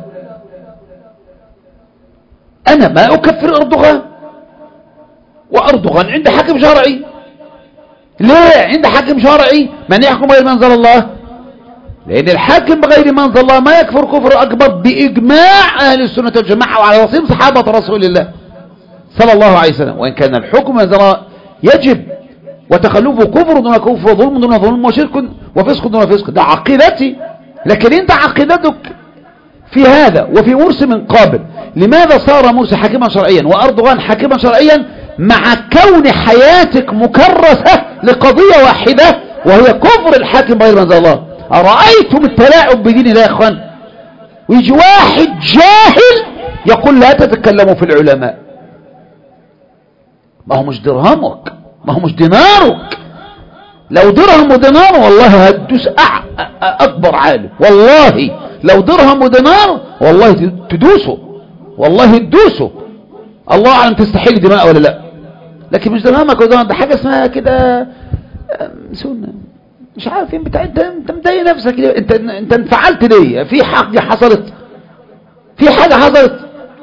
Speaker 1: انا ما اكفر اردوغان، واردوغان عنده حاكم شرعي. ليه عنده حاكم شرعي؟ من يحكم غير ما انزل الله؟ لأن الحاكم بغير ما انزل الله ما يكفر كفر أكبر بإجماع أهل السنة والجماعة وعلى رأسهم صحابة رسول الله صلى الله عليه وسلم. وإن كان الحكم ما انزل الله يجب، وتخلفه كفر دون كفر وظلم دون ظلم وشرك وفسق دون فسق، ده عقيدتي. لكن انت عقيدتك في هذا وفي مرسي من قابل. لماذا صار مرسي حاكما شرعيا وأردوغان حاكما شرعيا مع كون حياتك مكرسة لقضية واحدة وهي كفر الحاكم بغير ما انزل الله؟ أرأيتم التلاعب بدين الله يا اخوان؟ ويجي واحد جاهل يقول لا تتكلموا في العلماء. ما هو مش درهمك، ما هو مش دينارك. لو درهم ودينار والله هتدوس أكبر عالم، والله لو درهم ودينار والله تدوسوا، والله تدوسوا، الله اعلم تستحق دماء ولا لا. لكن مش درهمك ودينار، ده حاجه اسمها كده سنه، مش عارف فين بتاع. انت انت مضايق نفسك ليه؟ انت انت انفعلت ليه؟ في حاجه حصلت، في حاجه حصلت،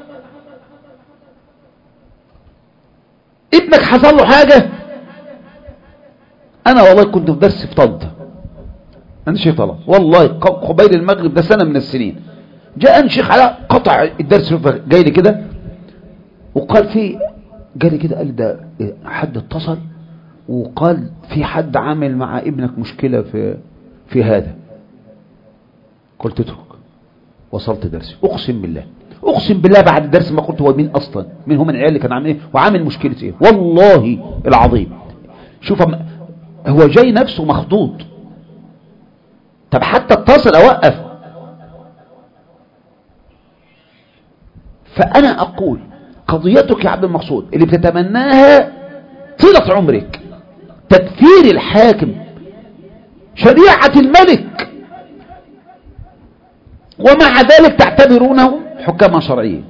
Speaker 1: ابنك حصل له حاجه. انا والله كنت في درس في طنطا، انا شيخ طلع والله قبيل المغرب، ده سنه من السنين، جاء شيخ على قطع الدرس جاي لي كده وقال في جالي كده، قال ده حد اتصل وقال في حد عامل مع ابنك مشكلة في في هذا. قلت اترك، وصلت درسي. اقسم بالله اقسم بالله بعد الدرس ما قلت هو مين اصلا، مين هم العيال اللي كان عامل ايه وعامل مشكلة ايه، والله العظيم. شوف هو جاي نفسه مخضوض، طب حتى اتصل اوقف. فانا اقول قضيتك يا عبد المقصود اللي بتتمناها طيلة عمرك، تكفير الحاكم، شريعة الملك، ومع ذلك تعتبرونه حكاما شرعيين.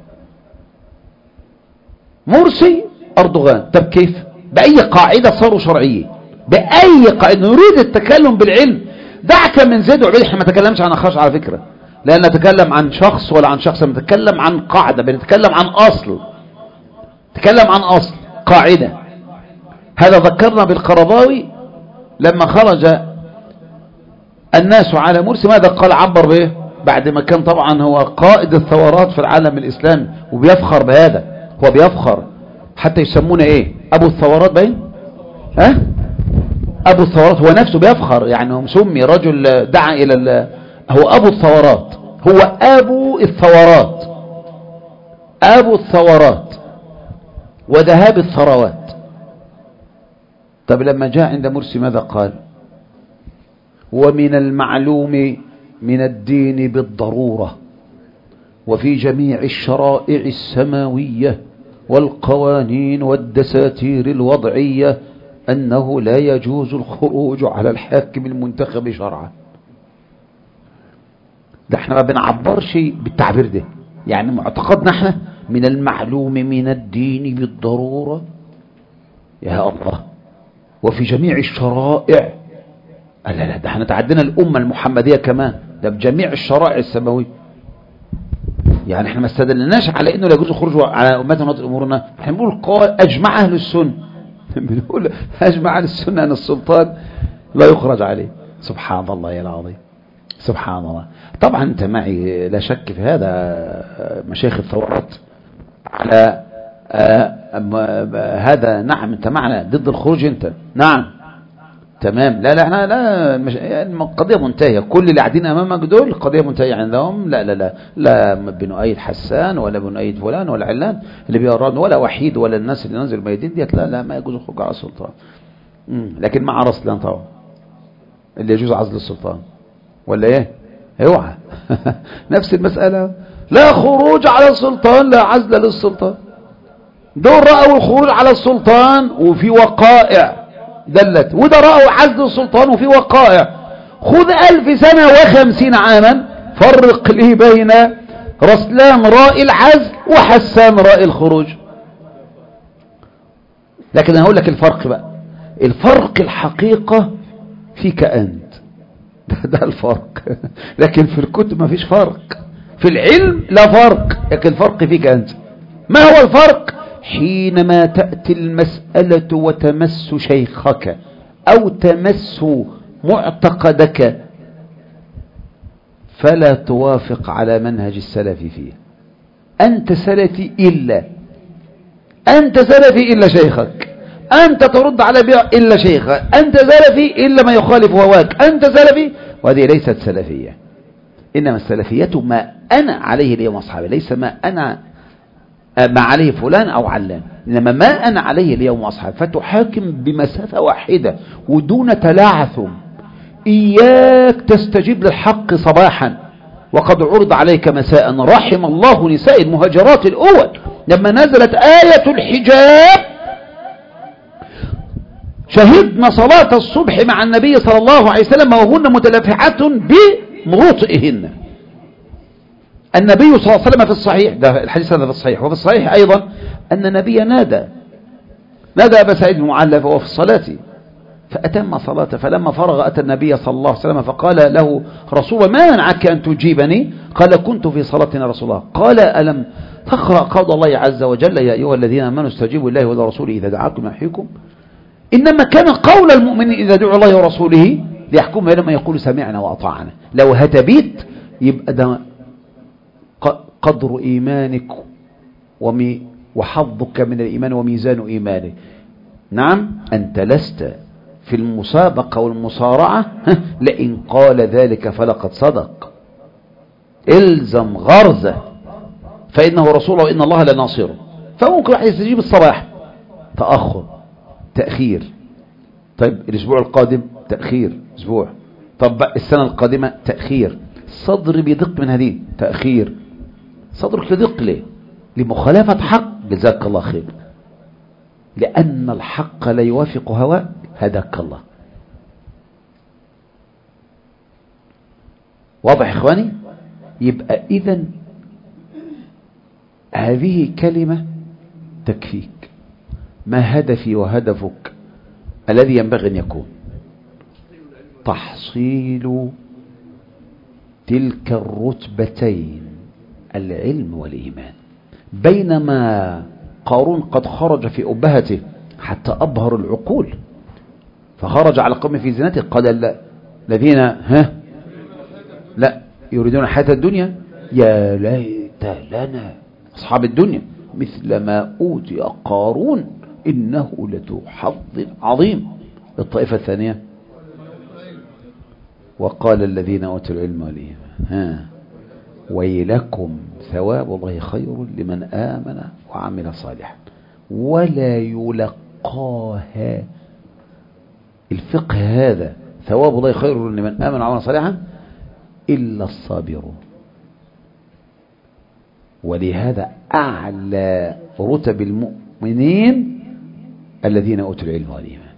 Speaker 1: مرسي، أردوغان، طب كيف؟ بأي قاعدة صاروا شرعيين؟ بأي قاعدة؟ نريد التكلم بالعلم. دعك من زيد وعبيد، احنا ما نتكلمش عن أخاش على فكرة، لا نتكلم عن شخص ولا عن شخص، نتكلم عن قاعدة، بنتكلم عن أصل، نتكلم عن أصل قاعدة. هذا ذكرنا بالقرضاوي لما خرج الناس على مرسي، ماذا قال؟ عبر به بعد ما كان طبعا هو قائد الثورات في العالم الإسلامي وبيفخر بهذا، هو بيفخر حتى يسمونه ايه، ابو الثورات باين، ها أه؟ ابو الثورات، هو نفسه بيفخر يعني، هو مسمي رجل دعا الى هو ابو الثورات، هو ابو الثورات، ابو الثورات وذهاب الثروات. طب لما جاء عند مرسي ماذا قال؟ ومن المعلوم من الدين بالضرورة وفي جميع الشرائع السماوية والقوانين والدساتير الوضعية أنه لا يجوز الخروج على الحاكم المنتخب شرعا. ده احنا ما بنعبرش بالتعبير ده، يعني معتقدنا احنا من المعلوم من الدين بالضرورة، يا الله، وفي جميع الشرائع. لا لا، ده احنا تعدينا الأمة المحمدية كمان، ده بجميع الشرائع السماوية. يعني احنا ما استدلناش على انه لا يجوز الخروج على امتنا ونطق امورنا، احنا بنقول قال اجمع اهل السنه، بنقول اجمع اهل السنه ان السلطان لا يخرج عليه. سبحان الله يا العظيم، سبحان الله. طبعا انت معي لا شك في هذا، مشايخ الثورات على هذا. نعم انت معنا ضد الخروج، انت نعم تمام. لا لا احنا لا مش... القضيه منتهيه، كل اللي قاعدين امامك دول القضيه منتهيه عندهم. لا لا لا لا بنؤيد حسان ولا بنؤيد فلان ولا علان اللي بيقررنا، ولا وحيد ولا الناس اللي نزلوا الميادين ديت، لا لا ما يجوز الخروج على السلطان. امم لكن مع رسلان طبعا اللي يجوز عزل السلطان ولا ايه؟ اوعى نفس المساله، لا خروج على السلطان لا عزل للسلطان. دول راوا الخروج على السلطان وفي وقائع دلت، وده رأوا عزل السلطان وفي وقائع. خذ ألف سنة وخمسين عاما فرق لي بين رسلان رأي العزل وحسان رأي الخروج. لكن أنا هقول لك الفرق بقى، الفرق الحقيقة فيك أنت، ده, ده الفرق. لكن في الكتب ما فيش فرق، في العلم لا فرق، لكن الفرق فيك أنت. ما هو الفرق؟ حينما تأتي المسألة وتمس شيخك أو تمس معتقدك فلا توافق على منهج السلف فيه. أنت سلفي إلا أنت سلفي إلا شيخك، أنت ترد على بيع إلا شيخك، أنت سلفي إلا ما يخالف هواك، أنت سلفي. وهذه ليست سلفية، إنما السلفية ما أنا عليه اليوم أصحابي، ليس ما أنا ما عليه فلان أو علان، إنما ما أنا عليه اليوم أصحابي. فتحاكم بمسافة واحدة ودون تلاعثم. إياك تستجيب للحق صباحا وقد عرض عليك مساء. رحم الله نساء المهاجرات الأول لما نزلت آية الحجاب شهدنا صلاة الصبح مع النبي صلى الله عليه وسلم وهن متلفعات بمروطئهن. النبي صلى الله عليه وسلم في الصحيح، ده الحديث هذا في الصحيح، وفي الصحيح أيضا أن النبي نادى نادى أبا سعيد المعلى وهو في الصلاة فأتم صلاته، فلما فرغ أتى النبي صلى الله عليه وسلم فقال له رسول الله ما منعك أن تجيبني؟ قال كنت في صلاة يا رسول الله. قال ألم تقرأ قول الله عز وجل يا أيها الذين آمنوا استجيبوا الله ولرسوله إذا دعاكم يحييكم؟ إنما كان قول المؤمنين إذا دعوا الله ورسوله ليحكم بينهم يقول سمعنا وأطعنا. لو هتبيت يبقى ده قدر إيمانك وحظك من الإيمان وميزان إيمانك. نعم أنت لست في المسابقة والمصارعة لئن قال ذلك فلقد صدق. الزم غرزة فإنه رسول وإن الله لناصره. فممكن واحد يستجيب الصباح تأخر تأخير، طيب الأسبوع القادم تأخير أسبوع، طب السنة القادمة تأخير. صدر بيدق من هذه تأخير، صدرك يدق ليه؟ لمخالفة حق. جزاك الله خير، لأن الحق لا يوافق هواء. هداك الله. واضح إخواني؟ يبقى إذن هذه كلمة تكفيك. ما هدفي وهدفك الذي ينبغي أن يكون تحصيل تلك الرتبتين العلم والإيمان. بينما قارون قد خرج في أبهته حتى أبهر العقول، فخرج على قوم في زينته قال الذين ها لا يريدون الحياة الدنيا يا ليت لنا أصحاب الدنيا مثل ما أوتي قارون إنه لذو حظ عظيم. الطائفة الثانية وقال الذين أوتوا العلم والإيمان ها ويلكم ثواب الله خير لمن آمن وعمل صالحا ولا يلقاها. الفقه هذا ثواب الله خير لمن آمن وعمل صالحا إلا الصابرون. ولهذا أعلى رتب المؤمنين الذين أوتوا العلم والإيمان.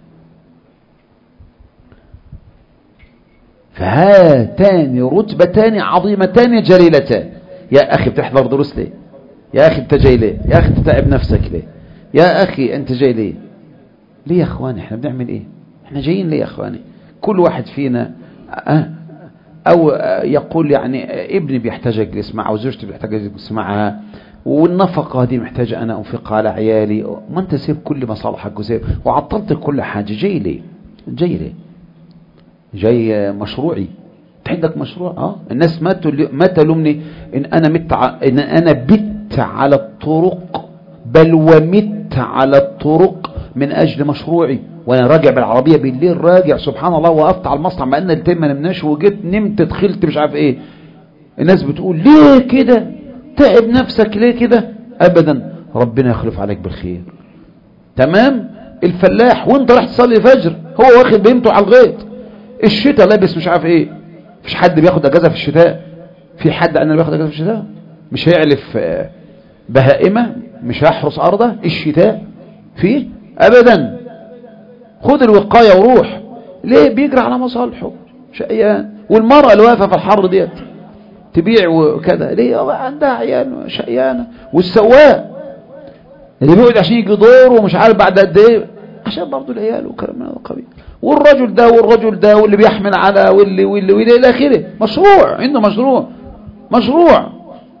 Speaker 1: فهاتان رتبتان عظيمتان جليلتان. يا أخي بتحضر دروس ليه؟ يا أخي انت جاي ليه؟ يا أخي تتعب نفسك ليه؟ يا أخي انت جاي ليه؟ ليه يا أخواني؟ احنا بنعمل ايه؟ احنا جايين ليه يا أخواني؟ كل واحد فينا أه أو يقول يعني ابني بيحتاج أجلس معه وزوجتي بيحتاج أجلس معها والنفقة دي محتاجة أنا أنفقها على عيالي. ما أنت سيب كل مصالحك وسيب وعطلت كل حاجة. جاي ليه؟ جاي ليه؟ جاي مشروعي. عندك مشروع؟ اه الناس ما ما تلومني ان انا مت ان انا بت على الطرق بل ومت على الطرق من اجل مشروعي. وانا راجع بالعربيه بالليل راجع سبحان الله وقفت على المصنع ما ان التيم ما نمناش وجيت نمت دخلت مش عارف ايه. الناس بتقول ليه كده؟ تعب نفسك ليه كده؟ ابدا ربنا يخلف عليك بالخير. تمام. الفلاح وانت راح تصلي الفجر هو واخد بيمته على الغيط الشتاء لابس مش عارف ايه. مفيش حد بياخد اجازه في الشتاء. في حد انا بياخد اجازه في الشتاء؟ مش هيعلف بهائمه مش هيحرس ارضه الشتاء فيه ابدا. خد الوقايه وروح. ليه؟ بيجري على مصالحه شقيان. والمراه اللي واقفه في الحر ديت تبيع وكذا ليه؟ عندها عيال شقيانه. والسواق اللي بيقعد عشان يجي دور ومش عارف بعد قد ايه عشان برضه العيال وكلام من هذا القبيل. والرجل ده والرجل ده واللي بيحمل على واللي واللي واللي الى اخره. مشروع عنده مشروع مشروع.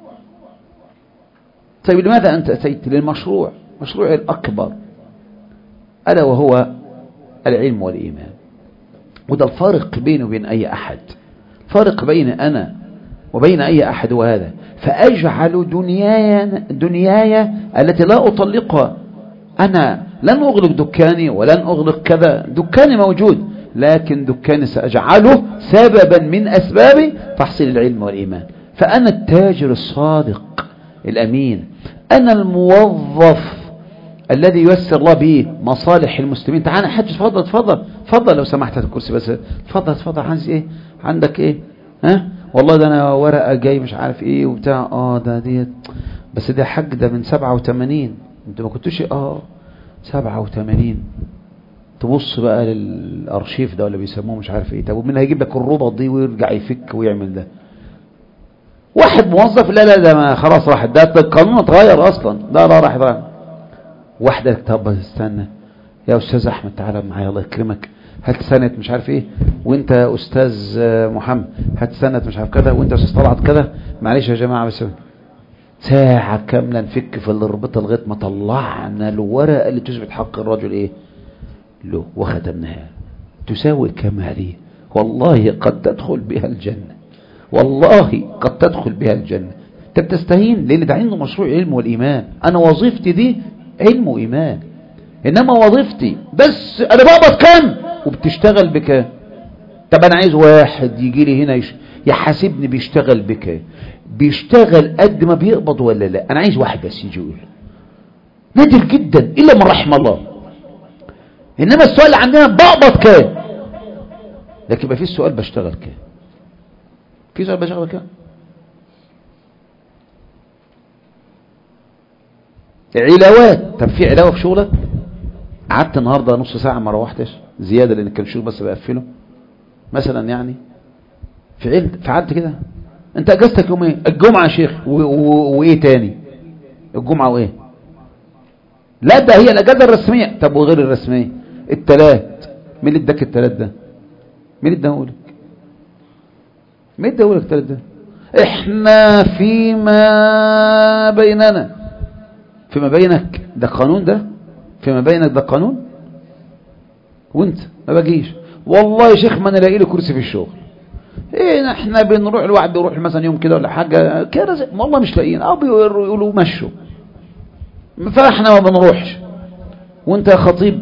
Speaker 1: طيب لماذا انت اتيت للمشروع؟ مشروع الاكبر الا وهو العلم والايمان. وده الفارق بينه وبين اي احد. فرق بين انا وبين اي احد وهذا. فاجعل دنياي دنياي التي لا اطلقها. انا لن اغلق دكاني ولن اغلق كذا. دكاني موجود لكن دكاني ساجعله سببا من اسباب تحصيل العلم والايمان. فانا التاجر الصادق الامين. انا الموظف الذي ييسر الله به مصالح المسلمين. تعال حاج تفضل تفضل تفضل لو سمحت الكرسي بس تفضل تفضل. عايز ايه؟ عندك ايه؟ ها والله ده انا ورقه جاي مش عارف ايه وبتاع. اه ده ديت بس ده حاج ده من سبعة وثمانين. انت ما كنتوش اه سبعة وثمانين. تبص بقى للارشيف ده ولا بيسموه مش عارف ايه. طب ومين هيجيب لك الربط دي ويرجع يفك ويعمل ده؟ واحد موظف لا لا ده ما خلاص راح، ده القانون اتغير اصلا، لا لا راح اتغير. واحدة طب استنى يا استاذ احمد تعالى معايا الله يكرمك، هات سنة مش عارف ايه، وانت استاذ محمد هات سنة مش عارف كذا، وانت استاذ طلعت كذا، معلش يا جماعة بس ساعة كاملة نفك في الربطة لغاية ما طلعنا الورقة اللي تثبت حق الرجل ايه له وختمناها. تساوي كم هذه؟ والله قد تدخل بها الجنة، والله قد تدخل بها الجنة. انت بتستهين لان ده عنده مشروع علم والإيمان. انا وظيفتي دي علم وإيمان، انما وظيفتي بس انا بقبض كام وبتشتغل بكام. طب انا عايز واحد يجي لي هنا يش... يحاسبني بيشتغل بكام، بيشتغل قد ما بيقبض ولا لا. انا عايز واحد بس يجي يقول، نادر جدا الا من رحم الله. انما السؤال اللي عندنا بقبض كام، لكن ما فيش سؤال بشتغل كام. في سؤال بشتغل كام؟ علاوات. طب في علاوه في شغلك؟ قعدت النهارده نص ساعه ما روحتش زياده لان كان شغل بس بقفله مثلا، يعني فعلت فعلت كده. انت اجازتك يوم ايه؟ الجمعه يا شيخ. وايه تاني؟ الجمعه وايه؟ لا ده هي الاجازه الرسميه. طب وغير الرسميه؟ التلات. مين اللي اداك التلات ده؟ مين اللي اداهولك؟ مين اداهولك التلات ده؟ احنا فيما بيننا، فيما بينك ده قانون، ده فيما بينك ده قانون، وانت ما باجيش والله يا شيخ ما انا لاقي لي كرسي في الشغل. ايه احنا بنروح الواحد بيروح مثلا يوم كده ولا حاجه كده والله مش لاقيين، او بيقولوا مشوا فاحنا ما بنروحش. وانت يا خطيب،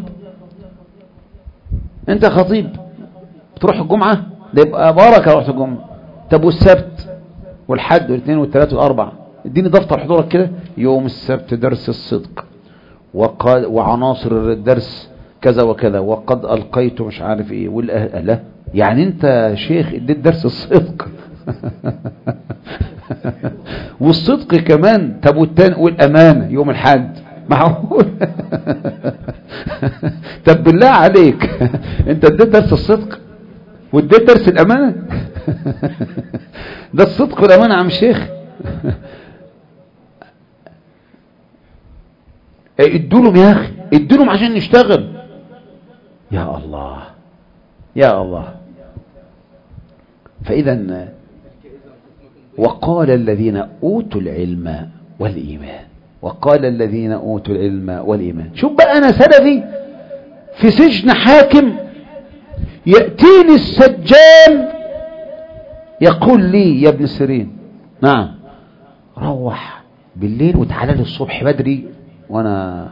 Speaker 1: انت يا خطيب بتروح الجمعه ده يبقى بركه رحت الجمعه. طب والسبت والحد والاثنين والثلاث والاربع اديني دفتر حضورك كده. يوم السبت درس الصدق وقد وعناصر الدرس كذا وكذا وقد القيت مش عارف ايه والأه... لا يعني انت شيخ اديت درس الصدق والصدق كمان. طب والتاني والامانه يوم الحد معقول؟ طب بالله عليك انت اديت درس الصدق واديت درس الامانه؟ ده الصدق والامانه يا عم الشيخ. ادولهم يا اخي، ادولهم عشان نشتغل. يا الله يا الله. فاذا وقال الذين اوتوا العلم والايمان، وقال الذين اوتوا العلم والايمان. شوف بقى انا سلفي في سجن حاكم ياتيني السجان يقول لي يا ابن سيرين نعم روح بالليل وتعالى لي الصبح بدري. وانا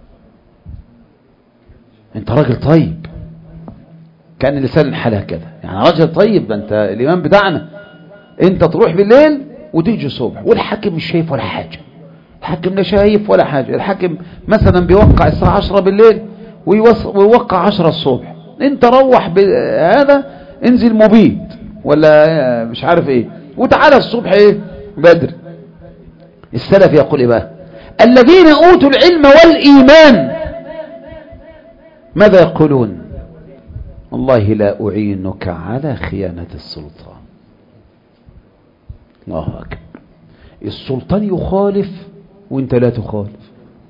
Speaker 1: انت راجل طيب، كان لسان الحال كده يعني راجل طيب، ده انت الامام بتاعنا، انت تروح بالليل وتيجي الصبح والحاكم مش شايف ولا حاجه. الحاكم لا شايف ولا حاجه. الحاكم مثلا بيوقع الساعه عشرة بالليل ويوقع عشرة الصبح. انت روح بهذا انزل مبيد ولا مش عارف ايه وتعالى الصبح ايه بدري. السلف يقول ايه بقى؟ الذين اوتوا العلم والايمان ماذا يقولون؟ والله لا اعينك على خيانة السلطان. الله اكبر. السلطان يخالف وانت لا تخالف.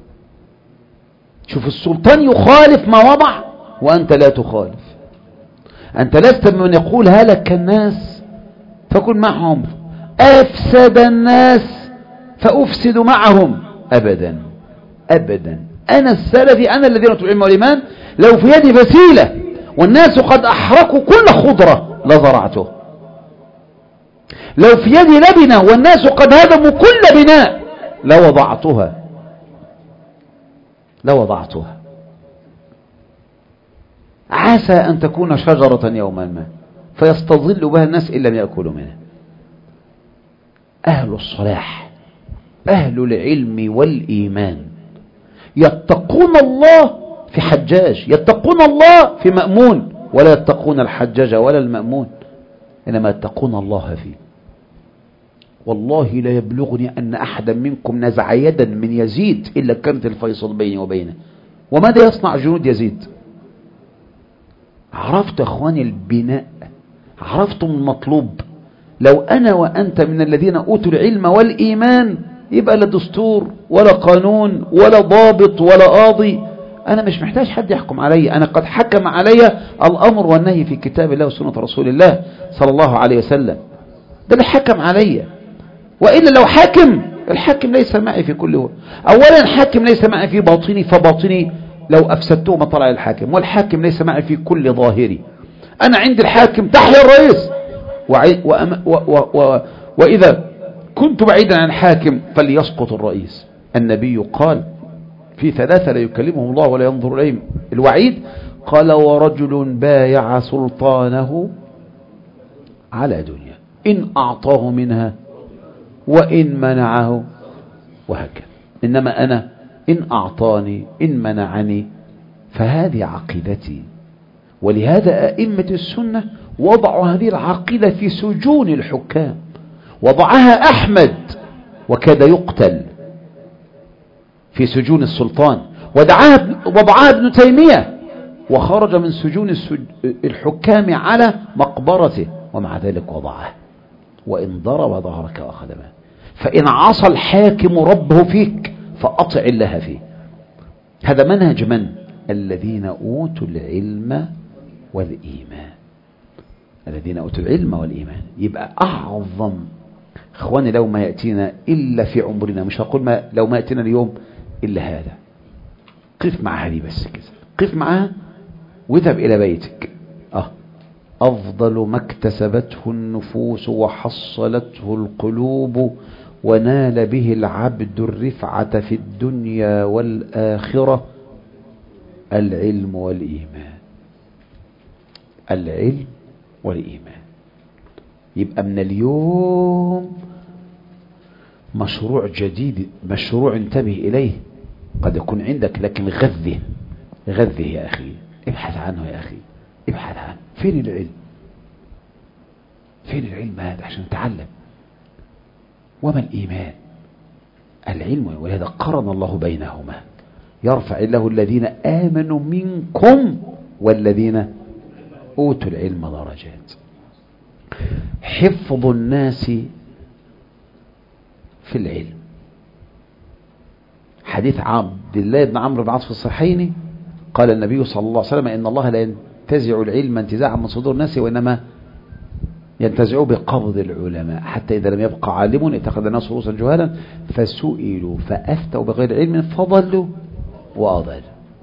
Speaker 1: شوف السلطان يخالف ما وضع وانت لا تخالف. انت لست من يقول هلك الناس فكن معهم، افسد الناس فافسد معهم. ابدا ابدا. انا السلفي انا الذين اوتوا العلم والايمان لو في يدي فسيله والناس قد احرقوا كل خضره لزرعته. لو في يدي لبنه والناس قد هدموا كل بناء لوضعتها لوضعتها. عسى ان تكون شجره يوما ما فيستظل بها الناس ان لم ياكلوا منها. اهل الصلاح أهل العلم والإيمان يتقون الله في حجاج، يتقون الله في مأمون، ولا يتقون الحجاج ولا المأمون، إنما يتقون الله فيه. والله لا يبلغني أن أحدا منكم نزع يدا من يزيد إلا كانت الفيصل بيني وبينه. وماذا يصنع جنود يزيد؟ عرفت أخواني البناء، عرفتم المطلوب، لو أنا وأنت من الذين أوتوا العلم والإيمان يبقى لا دستور ولا قانون ولا ضابط ولا قاضي. أنا مش محتاج حد يحكم علي، أنا قد حكم علي الأمر والنهي في كتاب الله وسنة رسول الله صلى الله عليه وسلم، ده اللي حكم علي. وإلا لو حاكم، الحاكم ليس معي في كل هو. أولا الحاكم ليس معي في باطني، فباطني لو أفسدته ما طلع الحاكم، والحاكم ليس معي في كل ظاهري. أنا عند الحاكم تحيا الرئيس، وأم... و... و... و... وإذا كنت بعيدا عن حاكم فليسقط الرئيس. النبي قال في ثلاثة لا يكلمهم الله ولا ينظر إليهم، الوعيد قال ورجل بايع سلطانه على دنيا إن أعطاه منها وإن منعه، وهكذا. إنما أنا إن أعطاني إن منعني، فهذه عقيدتي. ولهذا أئمة السنة وضعوا هذه العقيدة في سجون الحكام، وضعها أحمد وكاد يقتل في سجون السلطان، وضعها وضعها ابن تيمية وخرج من سجون الحكام على مقبرته، ومع ذلك وضعها. وإن ضرب ظهرك وأخذ ماله، فإن عصى الحاكم ربه فيك فأطع الله فيه. هذا منهج من؟ الذين أوتوا العلم والإيمان. الذين أوتوا العلم والإيمان. يبقى أعظم إخواني لو ما يأتينا إلا في عمرنا، مش هقول ما لو ما يأتينا اليوم إلا هذا، قف مع هذه بس كذا، قف معها واذهب إلى بيتك. أه أفضل ما اكتسبته النفوس وحصلته القلوب ونال به العبد الرفعة في الدنيا والآخرة العلم والإيمان. العلم والإيمان. يبقى من اليوم مشروع جديد، مشروع انتبه إليه، قد يكون عندك لكن غذه غذه يا أخي، ابحث عنه يا أخي، ابحث عنه. فين العلم؟ فين العلم هذا عشان نتعلم؟ وما الإيمان؟ العلم. ولهذا قرن الله بينهما، يرفع الله الذين آمنوا منكم والذين أوتوا العلم درجات. حفظ الناس في العلم. حديث عبد الله بن عمرو بن العاص في الصحيحين قال النبي صلى الله عليه وسلم إن الله لا ينتزع العلم انتزاعا من صدور الناس، وإنما ينتزعوا بقبض العلماء، حتى إذا لم يبقى عالم اتخذ الناس رؤوسا جهالا فسئلوا فأفتوا بغير علم فضلوا وأضلوا.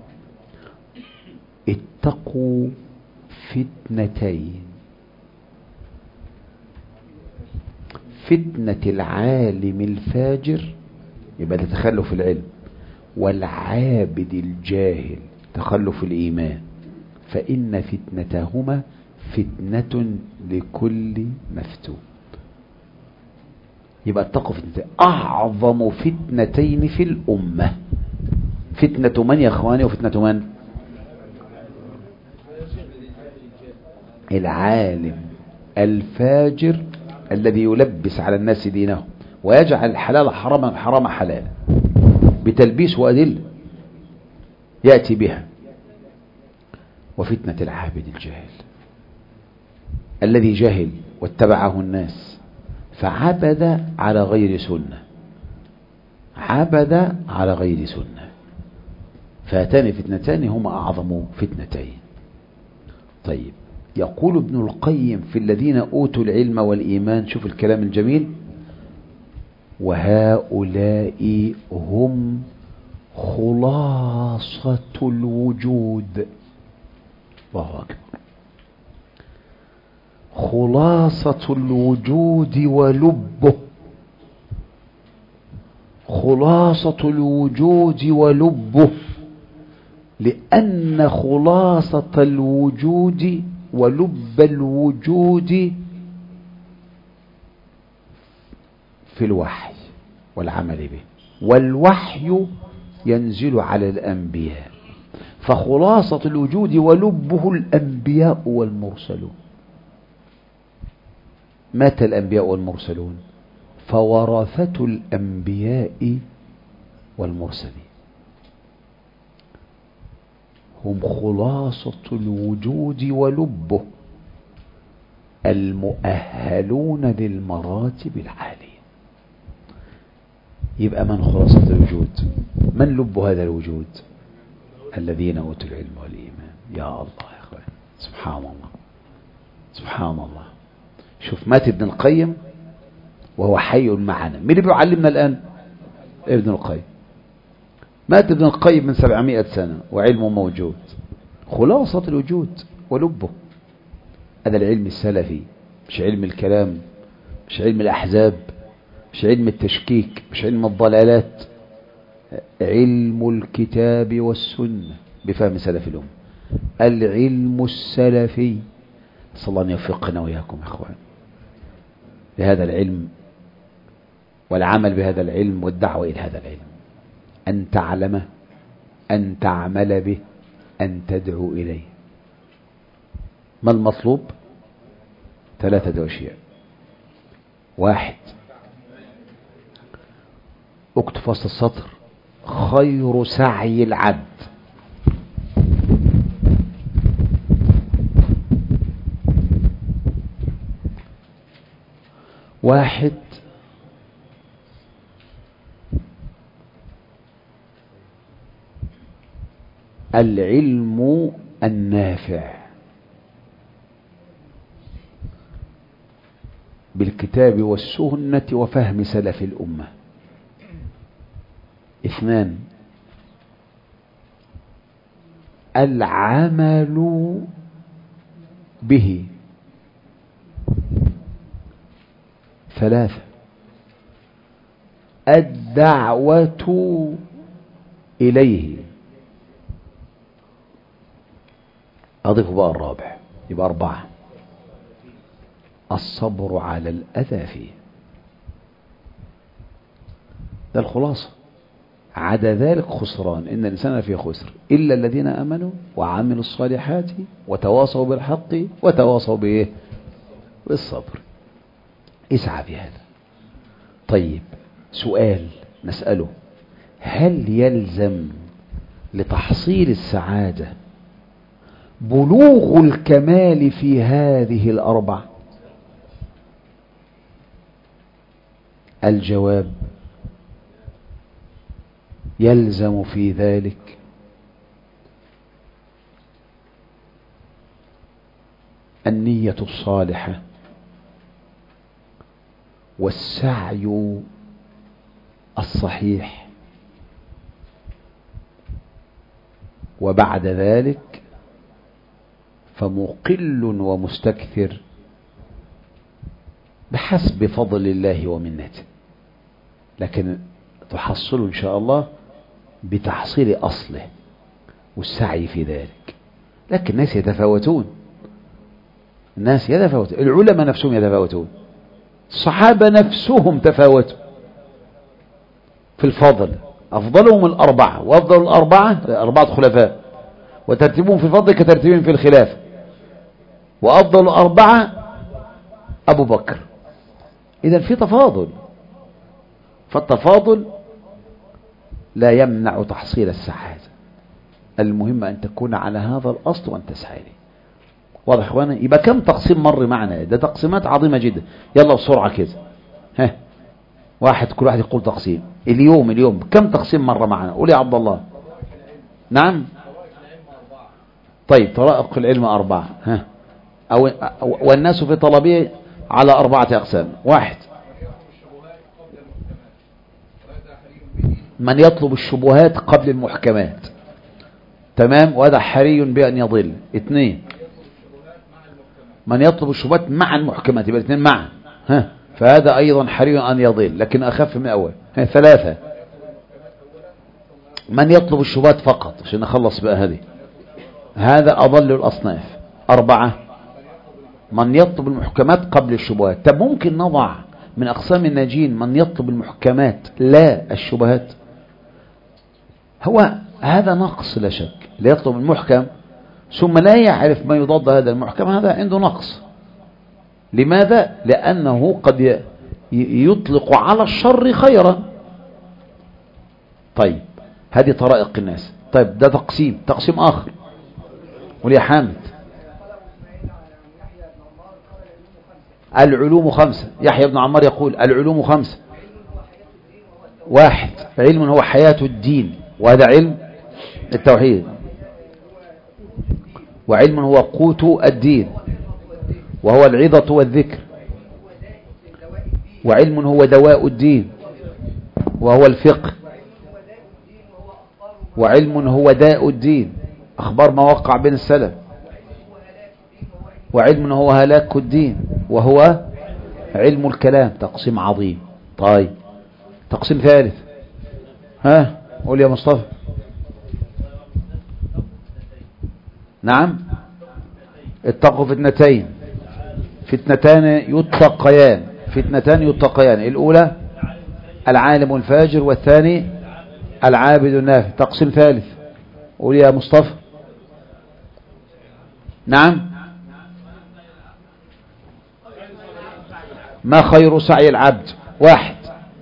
Speaker 1: اتقوا فتنتين، فتنة العالم الفاجر يبقى ده تخلف العلم، والعابد الجاهل تخلف الإيمان، فإن فتنتهما فتنة لكل مفتون. يبقى اتقوا فتنتين، أعظم فتنتين في الأمة. فتنة من يا أخواني؟ وفتنة من؟ العالم الفاجر الذي يلبس على الناس دينهم ويجعل الحلال حراما حرام حلالا بتلبيس وأدلة يأتي بها. وفتنة العابد الجاهل الذي جهل واتبعه الناس فعبد على غير سنة، عبد على غير سنة، فاتان فتنتان هما أعظم فتنتين. طيب، يقول ابن القيم في الذين أوتوا العلم والإيمان، شوف الكلام الجميل، وهؤلاء هم خلاصة الوجود. الله أكبر. خلاصة الوجود ولبه، خلاصة الوجود ولبه، لأن خلاصة الوجود ولب الوجود في الوحي والعمل به، والوحي ينزل على الأنبياء، فخلاصة الوجود ولبه الأنبياء والمرسلون. مات الأنبياء والمرسلون فورثة الأنبياء والمرسلين هم خلاصة الوجود ولبه. المؤهلون للمراتب العالية. يبقى من خلاصة الوجود؟ من لب هذا الوجود؟ الذين أوتوا العلم والإيمان. يا الله يا أخوان، سبحان الله سبحان الله. شوف مات ابن القيم وهو حي معنا. مين اللي بيعلمنا الآن؟ ابن القيم. مات ابن القيم من سبعمائة سنة وعلمه موجود، خلاصة الوجود ولبه. هذا العلم السلفي، مش علم الكلام، مش علم الأحزاب، مش علم التشكيك، مش علم الضلالات. علم الكتاب والسنة بفهم سلف الأمة، العلم السلفي. صلى الله أن يوفقنا وإياكم يا أخوان لهذا العلم والعمل بهذا العلم والدعوة إلى هذا العلم، أن تعلمه، أن تعمل به، أن تدعو إليه. ما المطلوب؟ ثلاثة أشياء. واحد، اكتب في وسط السطر: خير سعي العبد واحد العلم النافع بالكتاب والسنة وفهم سلف الأمة. اثنان، العمل به. ثلاثة، الدعوة إليه. أضيف بقى الرابع، يبقى أربعة: الصبر على الأذى فيه. ده الخلاصة. عدا ذلك خسران، إن الإنسان في خسر إلا الذين آمنوا وعملوا الصالحات وتواصوا بالحق وتواصوا بإيه؟ بالصبر. اسعى في هذا. طيب، سؤال نسأله: هل يلزم لتحصيل السعادة بلوغ الكمال في هذه الأربع؟ الجواب: يلزم في ذلك النية الصالحة والسعي الصحيح، وبعد ذلك فمقل ومستكثر بحسب فضل الله ومنته، لكن تحصل إن شاء الله بتحصيل أصله والسعي في ذلك. لكن الناس يتفاوتون، الناس يتفاوتون، العلماء نفسهم يتفاوتون، الصحابة نفسهم تفاوتوا في الفضل. أفضلهم الأربعة، وأفضل الأربعة أربعة خلفاء، وترتيبهم في الفضل كترتيبهم في الخلافة، وأفضل الأربعة أبو بكر. إذن في تفاضل، فالتفاضل لا يمنع تحصيل السعادة. المهم أن تكون على هذا الأصل وأن تسعى ليه. واضح اخوانا؟ يبقى كم تقسيم مر معنا؟ ده تقسيمات عظيمة جدا. يلا بسرعة كده، ها واحد، كل واحد يقول تقسيم. اليوم اليوم كم تقسيم مر معنا؟ قول يا عبد الله. نعم. طيب، طرائق العلم أربعة، ها أو والناس في طلبه على أربعة أقسام. واحد، من يطلب الشبهات قبل المحكمات، تمام، وهذا حري بأن يضل. اثنين، من يطلب الشبهات مع المحكمات، يبقى الاثنين معا، ها فهذا أيضا حري أن يضل لكن أخف من أول. ها ثلاثة، من يطلب الشبهات فقط عشان نخلص بقى هذه، هذا أضل الأصناف. أربعة، من يطلب المحكمات قبل الشبهات. طب ممكن نضع من أقسام الناجين من يطلب المحكمات لا الشبهات؟ هو هذا نقص لا شك. لا يطلب المحكم ثم لا يعرف ما يضاد هذا المحكم، هذا عنده نقص. لماذا؟ لأنه قد يطلق على الشر خيرا. طيب، هذه طرائق الناس. طيب، ده تقسيم. تقسيم آخر، ولي حامد. العلوم خمسة. يحيى بن عمار يقول العلوم خمسة. واحد، علم هو حياة الدين، وهذا علم التوحيد. وعلم هو قوت الدين، وهو العظة والذكر. وعلم هو دواء الدين، وهو الفقه. وعلم هو داء الدين، أخبار ما وقع بين السلف. وعلم هو هلاك الدين، وهو علم الكلام. تقسيم عظيم. طيب تقسيم ثالث، ها قول يا مصطفى. نعم، اتقوا فتنتين، فتنتان يتقيان، فتنتان يتقيان. الأولى العالم الفاجر، والثاني العابد النافع. تقسيم ثالث، قول يا مصطفى. نعم، ما خير سعي العبد؟ واحد،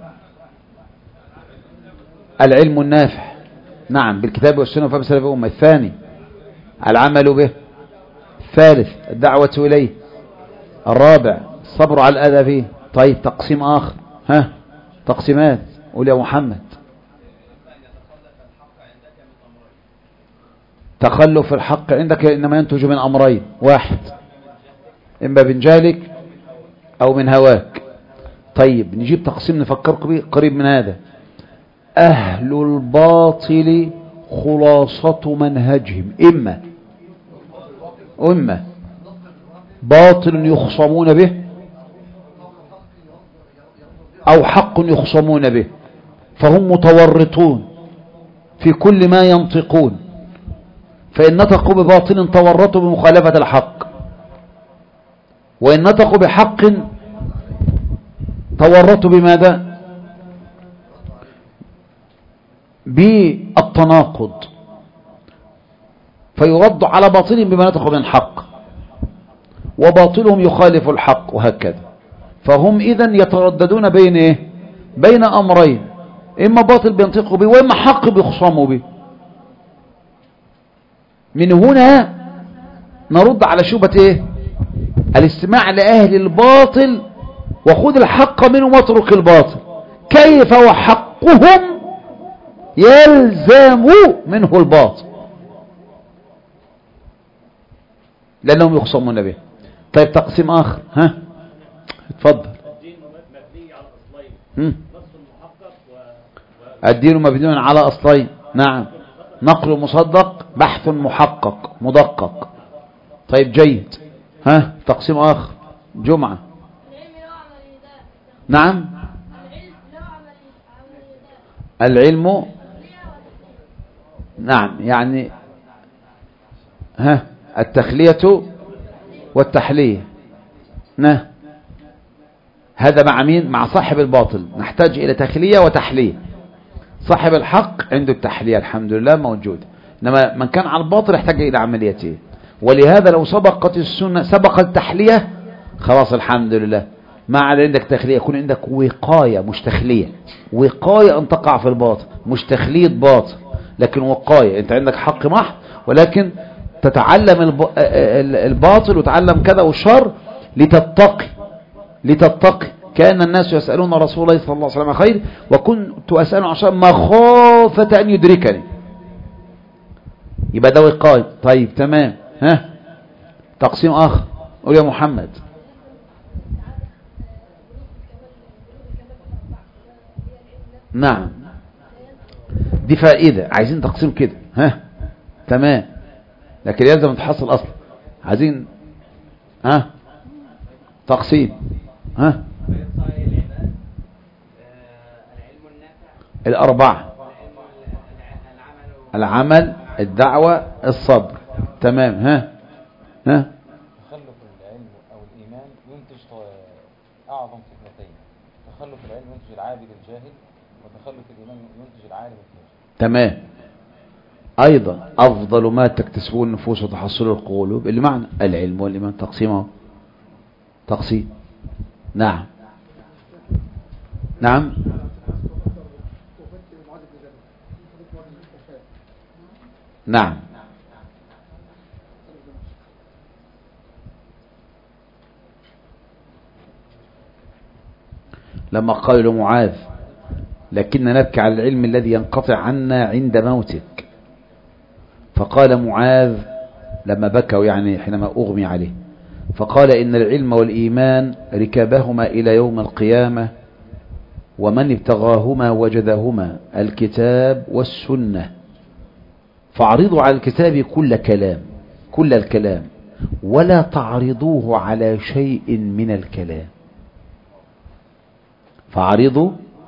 Speaker 1: العلم النافع، نعم، بالكتاب والسنة وفهم سلف الأمة. الثاني العمل به. الثالث الدعوة إليه. الرابع الصبر على الأذى فيه. طيب تقسيم آخر، ها تقسيمات، قول يا محمد. تخلف الحق عندك إنما ينتج من أمرين. واحد، إما من جهلك أو من هواك. طيب نجيب تقسيم نفكركم به قريب من هذا. أهل الباطل خلاصة منهجهم إما إما باطل يخصمون به، أو حق يخصمون به، فهم متورطون في كل ما ينطقون. فإن نطقوا بباطل تورطوا بمخالفة الحق، وإن نطقوا بحق تورطوا بماذا؟ بالتناقض، فيرد على باطلهم بما نطقوا من حق، وباطلهم يخالف الحق، وهكذا. فهم إذن يترددون بين إيه؟ بين أمرين، إما باطل بينطقوا به، وإما حق بيخصموا به. من هنا نرد على شبهة إيه؟ الاستماع لأهل الباطل وخذ الحق منهم واترك الباطل. كيف وحقهم يلزم منه الباطل لأنهم يخصمون به. طيب تقسيم آخر، ها اتفضل. الدين مبني على أصلين. نعم، نقل مصدق، بحث محقق مدقق. طيب جيد، ها تقسيم آخر جمعة. نعم، العلم، نعم، يعني ها التخلية والتحلية. نعم، هذا مع مين؟ مع صاحب الباطل. نحتاج إلى تخلية وتحلية. صاحب الحق عنده التحلية الحمد لله موجود، إنما من كان على الباطل يحتاج إلى عمليته. ولهذا لو سبقت السنة سبقت التحلية خلاص الحمد لله. ما على عندك تخلية، يكون عندك وقاية مش تخلية. وقاية أن تقع في الباطل، مش تخلية باطل، لكن وقاية. أنت عندك حق محض، ولكن تتعلم الباطل وتعلم كذا والشر لتتقي لتتقي كأن الناس يسألون رسول الله صلى الله عليه وسلم خير، وكنت أسأله عشان مخافة أن يدركني. يبقى ده وقاية. طيب تمام، ها تقسيم آخر، قول يا محمد. نعم، دي فائدة، عايزين تقسيم كده، ها تمام، لكن يلزم تحصل أصلا. عايزين ها تقسيم، ها الأربعة: العمل، الدعوة، الصبر. تمام، ها ها
Speaker 2: تخلف العلم أو الإيمان ينتج أعظم فتنتين: تخلف العلم ينتج العابد الجاهل، وتخلف الإيمان ينتج العالم الفاجر.
Speaker 1: تمام. أيضا أفضل ما تكتسبون النفوس وتحصل القلوب اللي معنى العلم والإيمان. تقسيمه تقسيم. نعم نعم نعم لما قالوا لمعاذ لكننا نبكي على العلم الذي ينقطع عنا عند موتك، فقال معاذ لما بكوا يعني حينما أغمي عليه، فقال إن العلم والإيمان ركابهما إلى يوم القيامة، ومن ابتغاهما وجدهما الكتاب والسنة، فاعرضوا على الكتاب كل كلام كل الكلام ولا تعرضوه على شيء من الكلام. فاعرضوا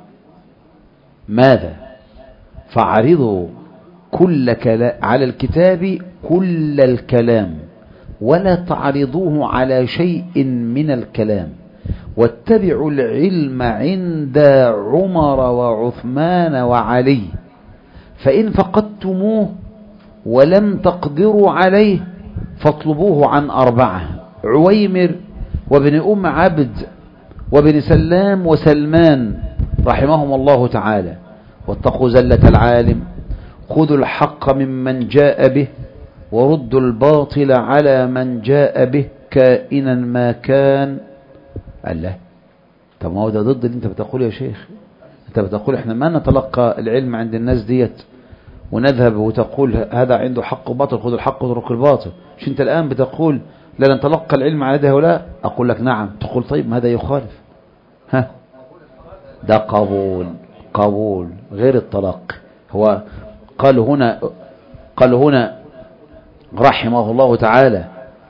Speaker 1: ماذا؟ فاعرضوا كل كلام على الكتاب كل الكلام ولا تعرضوه على شيء من الكلام، واتبعوا العلم عند عمر وعثمان وعلي، فإن فقدتموه ولم تقدروا عليه فاطلبوه عن أربعة: عويمر وابن أم عبد وابن سلام وسلمان رحمهم الله تعالى. واتقوا زلة العالم، خذوا الحق ممن جاء به، وردوا الباطل على من جاء به كائنا ما كان. الله، طب ما هو ده ضد اللي انت بتقول يا شيخ. انت بتقول احنا ما نتلقى العلم عند الناس ديت ونذهب وتقول هذا عنده حق وباطل، خذ الحق واترك الباطل. مش انت الآن بتقول لا نتلقى العلم على يد هؤلاء؟ أقول لك نعم. تقول طيب ما هذا يخالف. ها، ده قبول قبول غير التلقي. هو قال هنا قال هنا رحمه الله تعالى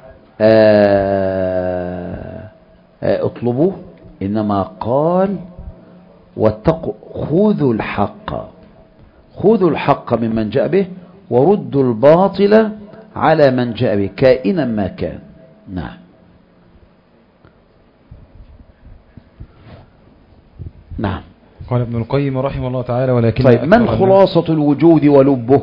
Speaker 1: آآ آآ اطلبوه، إنما قال واتقوا خذوا الحق خذوا الحق ممن جاء به وردوا الباطل على من جاء به كائنا ما كان. نعم نعم.
Speaker 2: قال ابن القيم رحمه الله تعالى ولكن
Speaker 1: طيب من خلاصة الوجود ولبه؟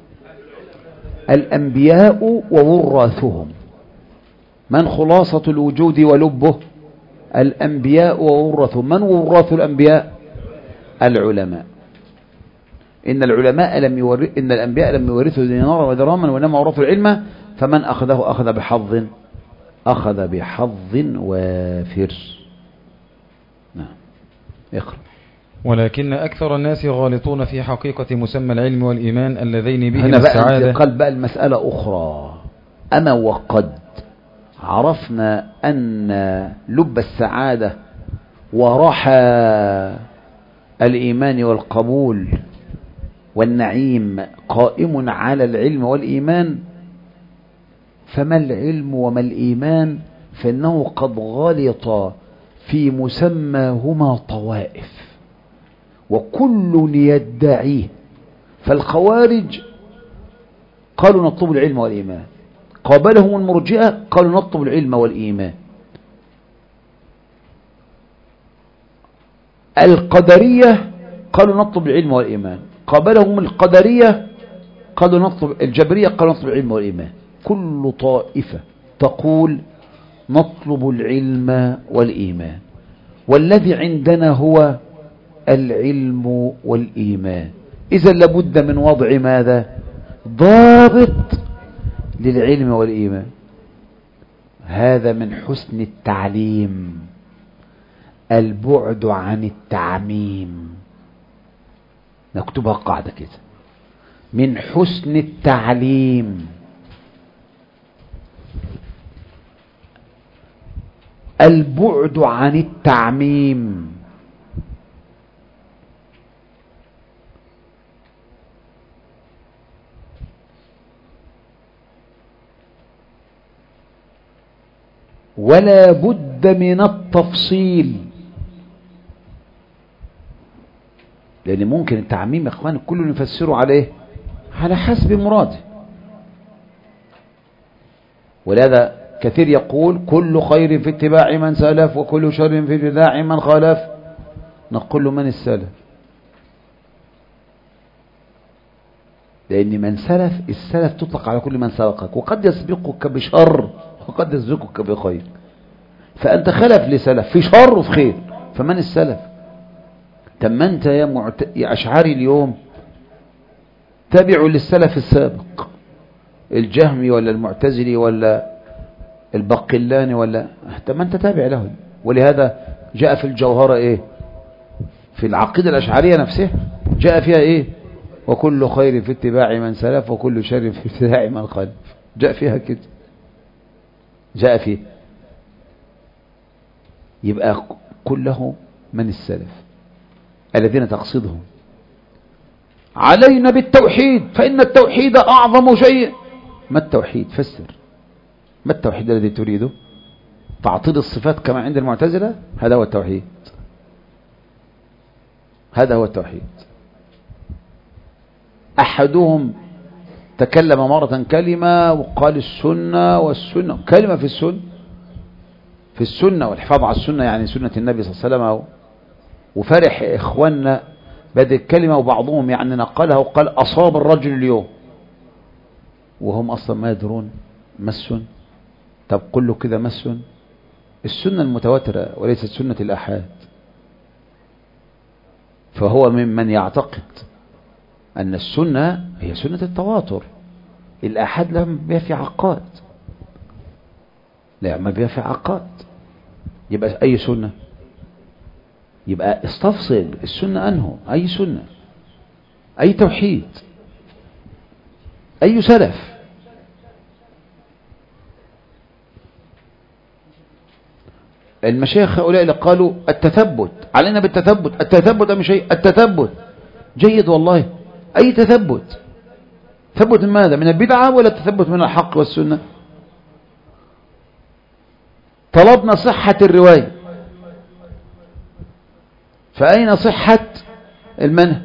Speaker 1: الأنبياء ووراثهم. من خلاصة الوجود ولبه؟ الأنبياء ووراثهم. من وراث الأنبياء؟ العلماء. إن العلماء لم يورث إن الأنبياء لم يورثوا دينارا ودراما وإنما ورثوا العلم، فمن أخذه أخذ بحظ أخذ بحظ وافر. نعم اقرأ.
Speaker 2: ولكن أكثر الناس غالطون في حقيقة مسمى العلم والإيمان اللذين بهما
Speaker 1: هنا بقى
Speaker 2: السعادة.
Speaker 1: قال بقى المسألة أخرى. أما وقد عرفنا أن لب السعادة ورحى الإيمان والقبول والنعيم قائم على العلم والإيمان، فما العلم وما الإيمان؟ فإنه قد غلط في مسماهما طوائف وكل يدعيه. فالخوارج قالوا نطلب العلم والإيمان، قابلهم المرجئة قالوا نطلب العلم والإيمان، القدرية قالوا نطلب العلم والإيمان، قابلهم القدرية قالوا نطلب الجبرية قالوا نطلب العلم والإيمان. كل طائفة تقول نطلب العلم والإيمان، والذي عندنا هو العلم والإيمان. إذا لابد من وضع ماذا؟ ضابط للعلم والإيمان. هذا من حسن التعليم البعد عن التعميم. نكتبها قاعدة كده: من حسن التعليم البعد عن التعميم. ولا بد من التفصيل، لأن ممكن التعميم يا اخوان كله يفسره عليه على حسب مراده. ولهذا كثير يقول كل خير في اتباع من سلف وكل شر في اتباع من خالف. نقول له من السلف؟ لأن من سلف السلف تطلق على كل من سبقك، وقد يسبقك بشر وقد يسبقك بخير، فأنت خلف لسلف في شر وفي خير، فمن السلف؟ تم أنت يا, معت... يا أشعري اليوم تابع للسلف السابق، الجهمي ولا المعتزلي ولا البقلاني ولا تم أنت تابع له. ولهذا جاء في الجوهرة إيه؟ في العقيدة الأشعرية نفسها جاء فيها إيه؟ وكل خير في اتباع من سلف وكل شر في اتباع من خلف. جاء فيها كده، جاء فيه. يبقى كله من السلف الذين تقصدهم. علينا بالتوحيد فإن التوحيد أعظم شيء. ما التوحيد؟ فسر. ما التوحيد الذي تريده؟ تعطيل الصفات كما عند المعتزلة؟ هذا هو التوحيد، هذا هو التوحيد. أحدهم تكلم مرة كلمة وقال السنة والسنة، كلمة في السنة في السنة والحفاظ على السنة، يعني سنة النبي صلى الله عليه وسلم. وفرح إخواننا بهذه الكلمة، وبعضهم يعني نقلها وقال أصاب الرجل اليوم، وهم أصلا ما يدرون ما السنة. طب قل له كده ما السنة؟ السنة المتواترة وليست سنة الآحاد. فهو ممن يعتقد أن السنة هي سنة التواتر. الآحاد لم بها في عقاد، لا ما بها في عقاد. يبقى أي سنة؟ يبقى استفصل السنة أنه أي سنة، أي توحيد، أي سلف. المشايخ هؤلاء اللي قالوا التثبت، علينا بالتثبت، التثبت أم شيء؟ التثبت جيد والله، أي تثبت؟ تثبت من ماذا؟ من البدعة ولا التثبت من الحق والسنة؟ طلبنا صحة الرواية، فأين صحة المنهج؟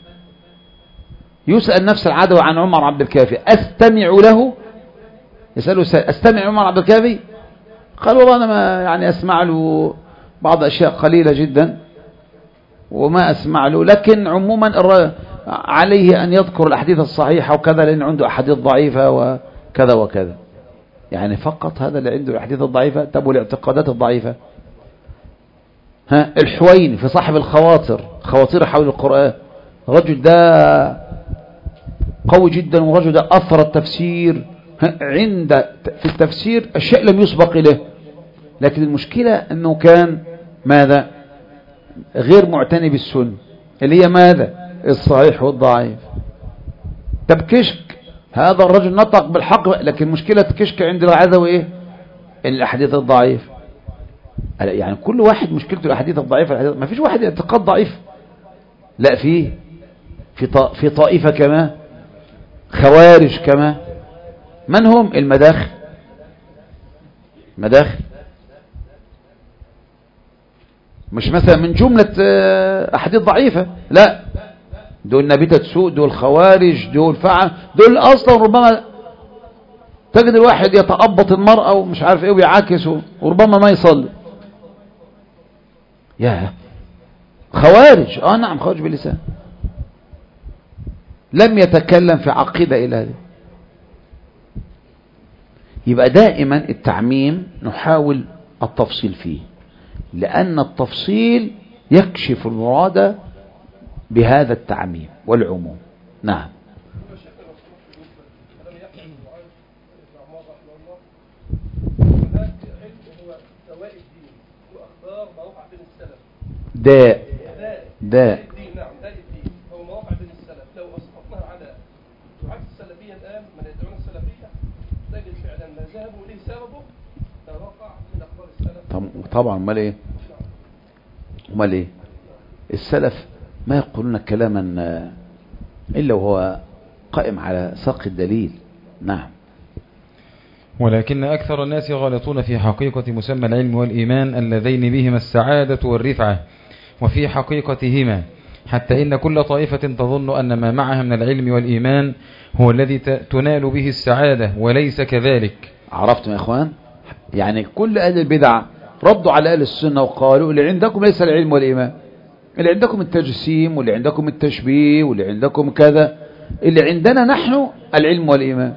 Speaker 1: يسأل نفس العدوى عن عمر عبد الكافي، أستمع له؟ يسأله أستمع عمر عبد الكافي؟ قال والله أنا ما يعني أسمع له بعض أشياء قليلة جدا وما أسمع له، لكن عموما عليه أن يذكر الأحاديث الصحيحة وكذا، لأن عنده أحاديث ضعيفة وكذا وكذا. يعني فقط هذا اللي عنده الأحاديث الضعيفة؟ طب والاعتقادات الضعيفة؟ ها الحويني في صاحب الخواطر، خواطر حول القرآن، الرجل ده قوي جدا، والرجل ده أثر التفسير عند في التفسير أشياء لم يسبق إليه، لكن المشكلة أنه كان ماذا؟ غير معتني بالسنة اللي هي ماذا؟ الصحيح والضعيف. طب كشك، هذا الرجل نطق بالحق، لكن مشكلة كشك عند العذوي إيه؟ الأحاديث الضعيف. يعني كل واحد مشكلته الأحاديث الضعيفة، ما فيش واحد اعتقاد ضعيف، لا فيه في في طائفة كما خوارج كما. من هم؟ المداخل، مداخل مش مثلا من جملة أحاديث ضعيفة، لا دول نبيتة سوء، دول خوارج، دول فعل، دول أصلا ربما تجد الواحد يتأبط المرأة ومش عارف ايه ويعاكسه وربما ما يصلي. يا خوارج، اه نعم خوارج باللسان، لم يتكلم في عقيدة إلى هذه. يبقى دائما التعميم نحاول التفصيل فيه، لأن التفصيل يكشف المراد بهذا التعميم والعموم. نعم. داء داء
Speaker 3: نعم داء الدين هو مواقع بين السلف. لو أسقطناها على دعاة السلفية الآن من يدعون السلفية تجد فعلا ما ذهبوا ليه سببه ده واقع من أخبار السلف.
Speaker 1: طبعا امال ايه؟ امال ايه؟ السلف ما يقولون كلاما إلا وهو قائم على ساق الدليل. نعم.
Speaker 2: ولكن أكثر الناس يغلطون في حقيقة مسمى العلم والإيمان اللذين بهما السعادة والرفعة، وفي حقيقتهما، حتى إن كل طائفة تظن أن ما معها من العلم والإيمان هو الذي تنال به السعادة، وليس كذلك.
Speaker 1: عرفتم يا إخوان؟ يعني كل أهل البدع ردوا على أهل السنة وقالوا اللي عندكم ليس العلم والإيمان، اللي عندكم التجسيم، واللي عندكم التشبيه، واللي عندكم كذا، اللي عندنا نحن العلم والإيمان.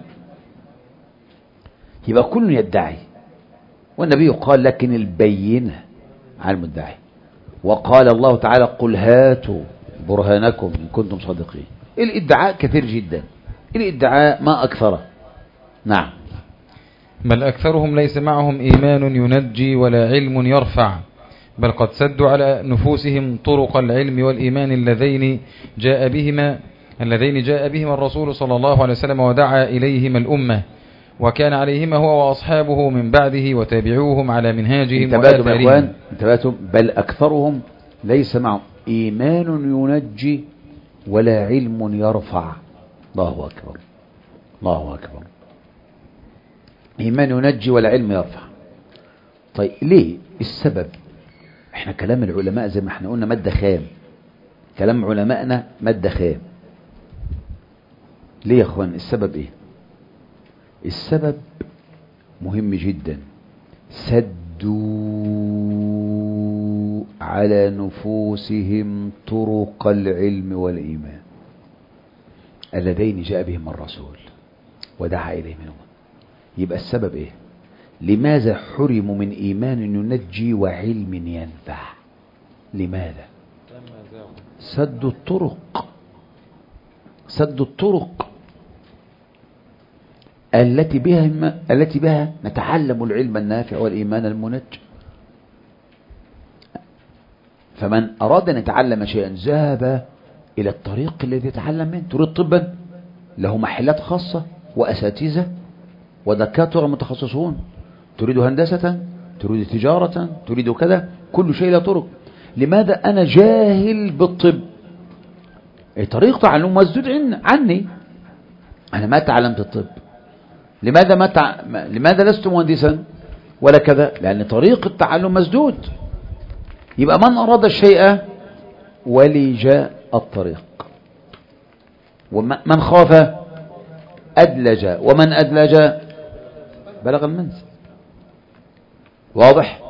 Speaker 1: يبقى كل يدعي، والنبي قال لكن البينة على المدعي، وقال الله تعالى قل هاتوا برهانكم إن كنتم صادقين. الادعاء كثير جدا، الادعاء ما أكثره. نعم.
Speaker 2: بل أكثرهم ليس معهم إيمان ينجي ولا علم يرفع، بل قد سدوا على نفوسهم طرق العلم والإيمان اللذين جاء بهما اللذين جاء بهما الرسول صلى الله عليه وسلم ودعا إليهما الأمة، وكان عليهما هو وأصحابه من بعده وتابعوهم على منهاجهم وآثارهم.
Speaker 1: انتبهتم، بل أكثرهم ليس معهم إيمان ينجي ولا علم يرفع. الله أكبر، الله أكبر. إيمان ينجي ولا علم يرفع. طيب ليه؟ السبب احنا كلام العلماء زي ما احنا قلنا مادة خام، كلام علماءنا مادة خام. ليه يا اخوان؟ السبب ايه؟ السبب مهم جدا. سدوا على نفوسهم طرق العلم والإيمان اللذين جاء بهم الرسول ودعا إليهم الأمة. يبقى السبب ايه؟ لماذا حرموا من إيمان ينجي وعلم ينفع؟ لماذا؟ سدوا الطرق، سدوا الطرق التي بها التي بها نتعلم العلم النافع والإيمان المنجي. فمن أراد أن يتعلم شيئا ذهب إلى الطريق الذي يتعلم منه. تريد طبا، له محلات خاصة وأساتذة ودكاترة متخصصون. تريد هندسة، تريد تجارة، تريد كذا، كل شيء له طرق. لماذا أنا جاهل بالطب؟ طريق تعلم مسدود عني، أنا ما تعلمت الطب. لماذا ما تع... لماذا لست مهندسا ولا كذا؟ لأن طريق التعلم مسدود. يبقى من أراد الشيء ولج الطريق، ومن خاف أدلج، ومن أدلج بلغ المنزل. واضح؟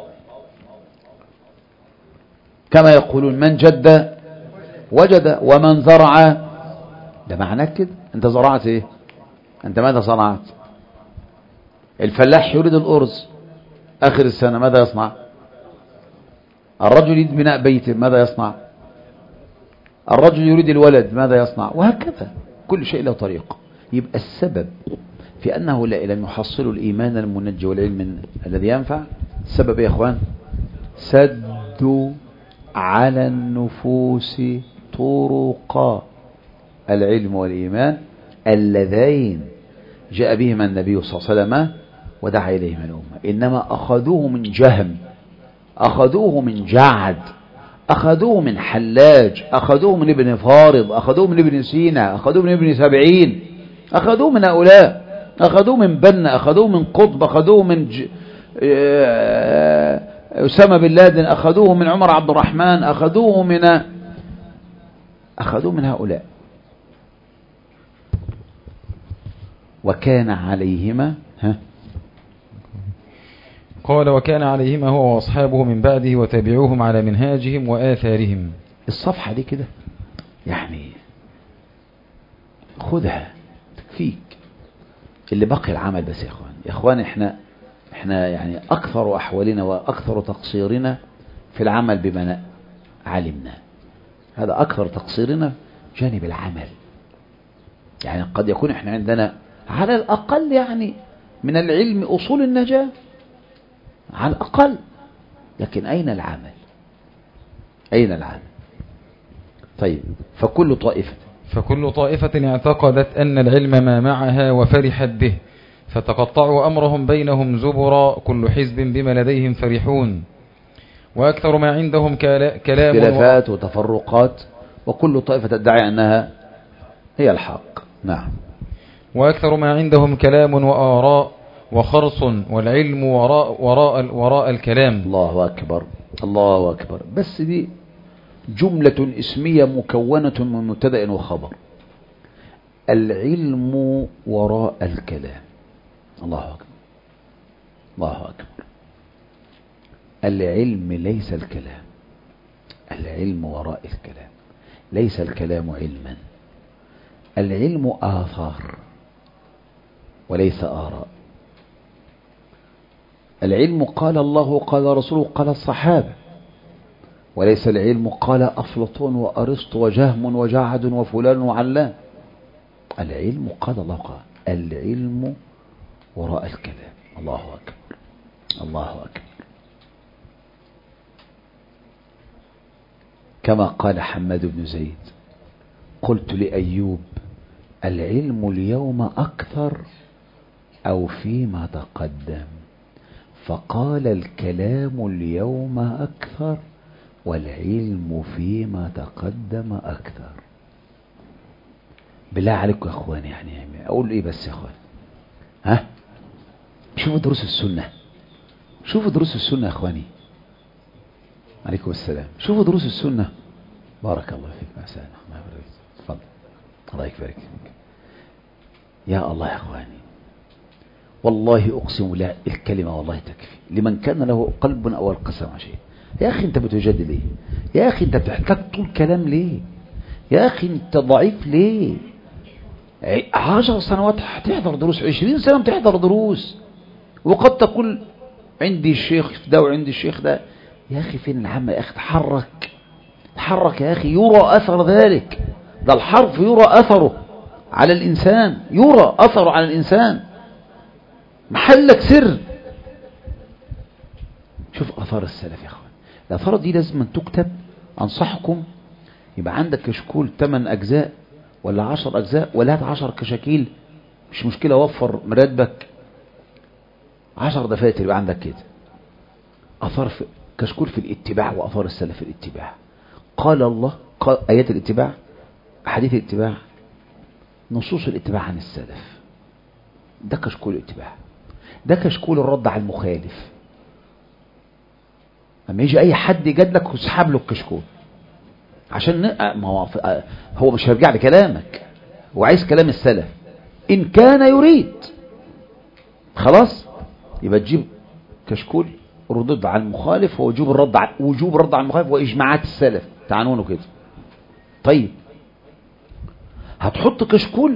Speaker 1: كما يقولون من جد وجد، ومن زرع. ده معناه كده. انت زرعت ايه؟ انت ماذا صنعت؟ الفلاح يريد الأرز آخر السنة، ماذا يصنع؟ الرجل يريد بناء بيته، ماذا يصنع؟ الرجل يريد الولد، ماذا يصنع؟ وهكذا كل شيء له طريق. يبقى السبب في أنه لم يحصلوا الإيمان المنجي والعلم الذي ينفع. السبب يا إخوان سدوا على النفوس طرق العلم والإيمان اللذين جاء بهما النبي صلى الله عليه وسلم ودعا إليهما الأمة. إنما أخذوه من جهم، أخذوه من جعد، أخذوه من حلاج، أخذوه من ابن فارض، أخذوه من ابن سينا، أخذوه من ابن سبعين، أخذوه من هؤلاء، أخذوه من بنا، أخذوه من قطب، أخذوه من ج... أسامة بن لادن، أخذوه من عمر عبد الرحمن، أخذوه من أخذوه من هؤلاء. وكان عليهما ها
Speaker 2: قال وكان عليهما هو وأصحابه من بعده وتابعوهم على منهاجهم وآثارهم.
Speaker 1: الصفحة دي كده يعني خدها تكفيك. اللي بقي العمل بس يا اخوان. يا اخوان احنا احنا يعني اكثر احوالنا واكثر تقصيرنا في العمل بما علمنا. هذا اكثر تقصيرنا جانب العمل. يعني قد يكون احنا عندنا على الاقل يعني من العلم اصول النجاة على الاقل، لكن اين العمل؟ اين العمل؟ طيب فكل طائفة
Speaker 2: فكل طائفة اعتقدت أن العلم ما معها وفرحت به، فتقطعوا أمرهم بينهم زبرا، كل حزب بما لديهم فرحون. وأكثر ما عندهم كلام
Speaker 1: اختلافات و... وتفرقات، وكل طائفة تدعي أنها هي الحق. نعم.
Speaker 2: وأكثر ما عندهم كلام وآراء وخرص، والعلم وراء, وراء, وراء الكلام.
Speaker 1: الله أكبر، الله أكبر. بس دي جملة اسمية مكونة من مبتدأ وخبر. العلم وراء الكلام. الله أكبر، الله أكبر. العلم ليس الكلام، العلم وراء الكلام. ليس الكلام علما، العلم آثار وليس آراء. العلم قال الله قال رسوله قال الصحابة، وليس العلم قال أفلاطون وأرسطو وجهم وجعد وفلان وعلان. العلم قال الله قال. العلم وراء الكلام. الله أكبر، الله أكبر. كما قال حماد بن زيد: قلت لأيوب: العلم اليوم أكثر أو فيما تقدم؟ فقال: الكلام اليوم أكثر والعلم فيما تقدم أكثر. بالله عليكم يا أخواني، يعني أقول إيه بس يا أخواني؟ ها؟ شوفوا دروس السنة، شوفوا دروس السنة يا أخواني. عليكم السلام. شوفوا دروس السنة. بارك الله فيك. ما سألنا. ما بريد. تفضل. الله يبارك فيك. يا الله يا أخواني، والله أقسم لا الكلمة والله تكفي لمن كان له قلب أو القسم شيء. يا أخي أنت بتجادل ليه؟ يا أخي أنت بتحتاج طول كلام ليه؟ يا أخي أنت ضعيف ليه؟ عشر سنوات هتحضر دروس، عشرين سنة بتحضر دروس، وقد تقول عندي الشيخ ده وعندي الشيخ ده. يا أخي فين العامة يا أخي؟ تحرك تحرك يا أخي، يرى أثر ذلك. ده الحرف يرى أثره على الإنسان، يرى أثره على الإنسان. محلك سر. شوف أثار السلف يا أخوان، الأثار دي لازم تكتب. أنصحكم يبقى عندك كشكول ثمان أجزاء ولا عشر أجزاء ولا هات عشر كشاكيل، مش مشكلة، وفر مراتبك، عشر دفاتر يبقى عندك كده. أثار في كشكول في الاتباع وأثار السلف في الاتباع. قال الله، قال آيات الاتباع، أحاديث الاتباع، نصوص الاتباع عن السلف. ده كشكول الاتباع. ده كشكول الرد على المخالف. لما يجي أي حد يجادلك وسحب له الكشكول عشان ما هو هو مش هيرجع لكلامك، هو عايز كلام السلف إن كان يريد. خلاص يبقى تجيب كشكول ردود على المخالف ووجوب الرد على وجوب الرد على المخالف وإجماعات السلف، تعنونه كده. طيب هتحط كشكول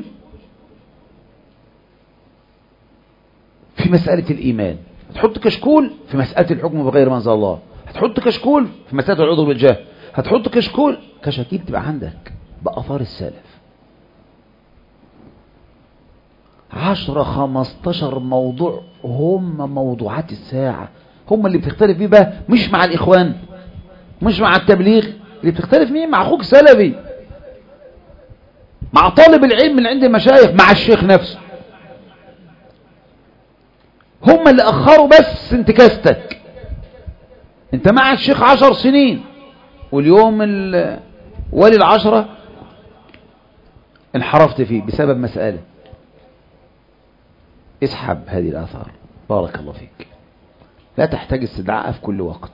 Speaker 1: في مسألة الإيمان، هتحط كشكول في مسألة الحكم بغير ما أنزل الله، هتحط كشكول في مسألة العذر بالجهل، هتحط كشكول. كشاكيل تبقى عندك بأثار السلف عشرة خمستاشر موضوع، هم موضوعات الساعة، هم اللي بتختلف فيه بقى، مش مع الإخوان، مش مع التبليغ. اللي بتختلف مين؟ مع أخوك سلفي، مع طالب العلم من عند المشايخ، مع الشيخ نفسه. هم اللي أخروا بس انتكاستك. انت مع الشيخ عشر سنين واليوم ولي العشرة انحرفت فيه بسبب مسألة. اسحب هذه الآثار. بارك الله فيك. لا تحتاج استدعاء في كل وقت.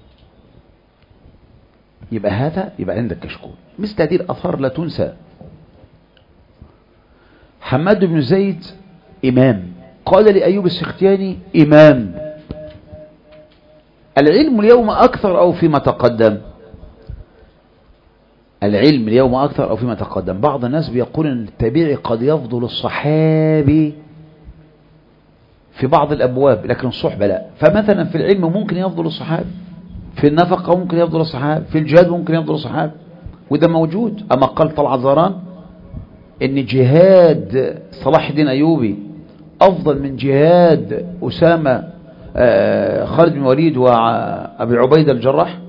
Speaker 1: يبقى هذا يبقى عندك كشكول. مثل هذه الآثار لا تنسى. حماد بن زيد إمام، قال لأيوب السختياني إمام. العلم اليوم أكثر أو فيما تقدم؟ العلم اليوم أكثر أو فيما تقدم. بعض الناس بيقول أن التابعي قد يفضل الصحابي في بعض الأبواب لكن الصحبة لا. فمثلا في العلم ممكن يفضل الصحابي، في النفقة ممكن يفضل الصحابي، في الجهاد ممكن يفضل الصحابي، وده موجود. أما قال طلعت زهران إن جهاد صلاح الدين أيوبي أفضل من جهاد أسامة خالد بن وليد وأبي عبيدة الجراح.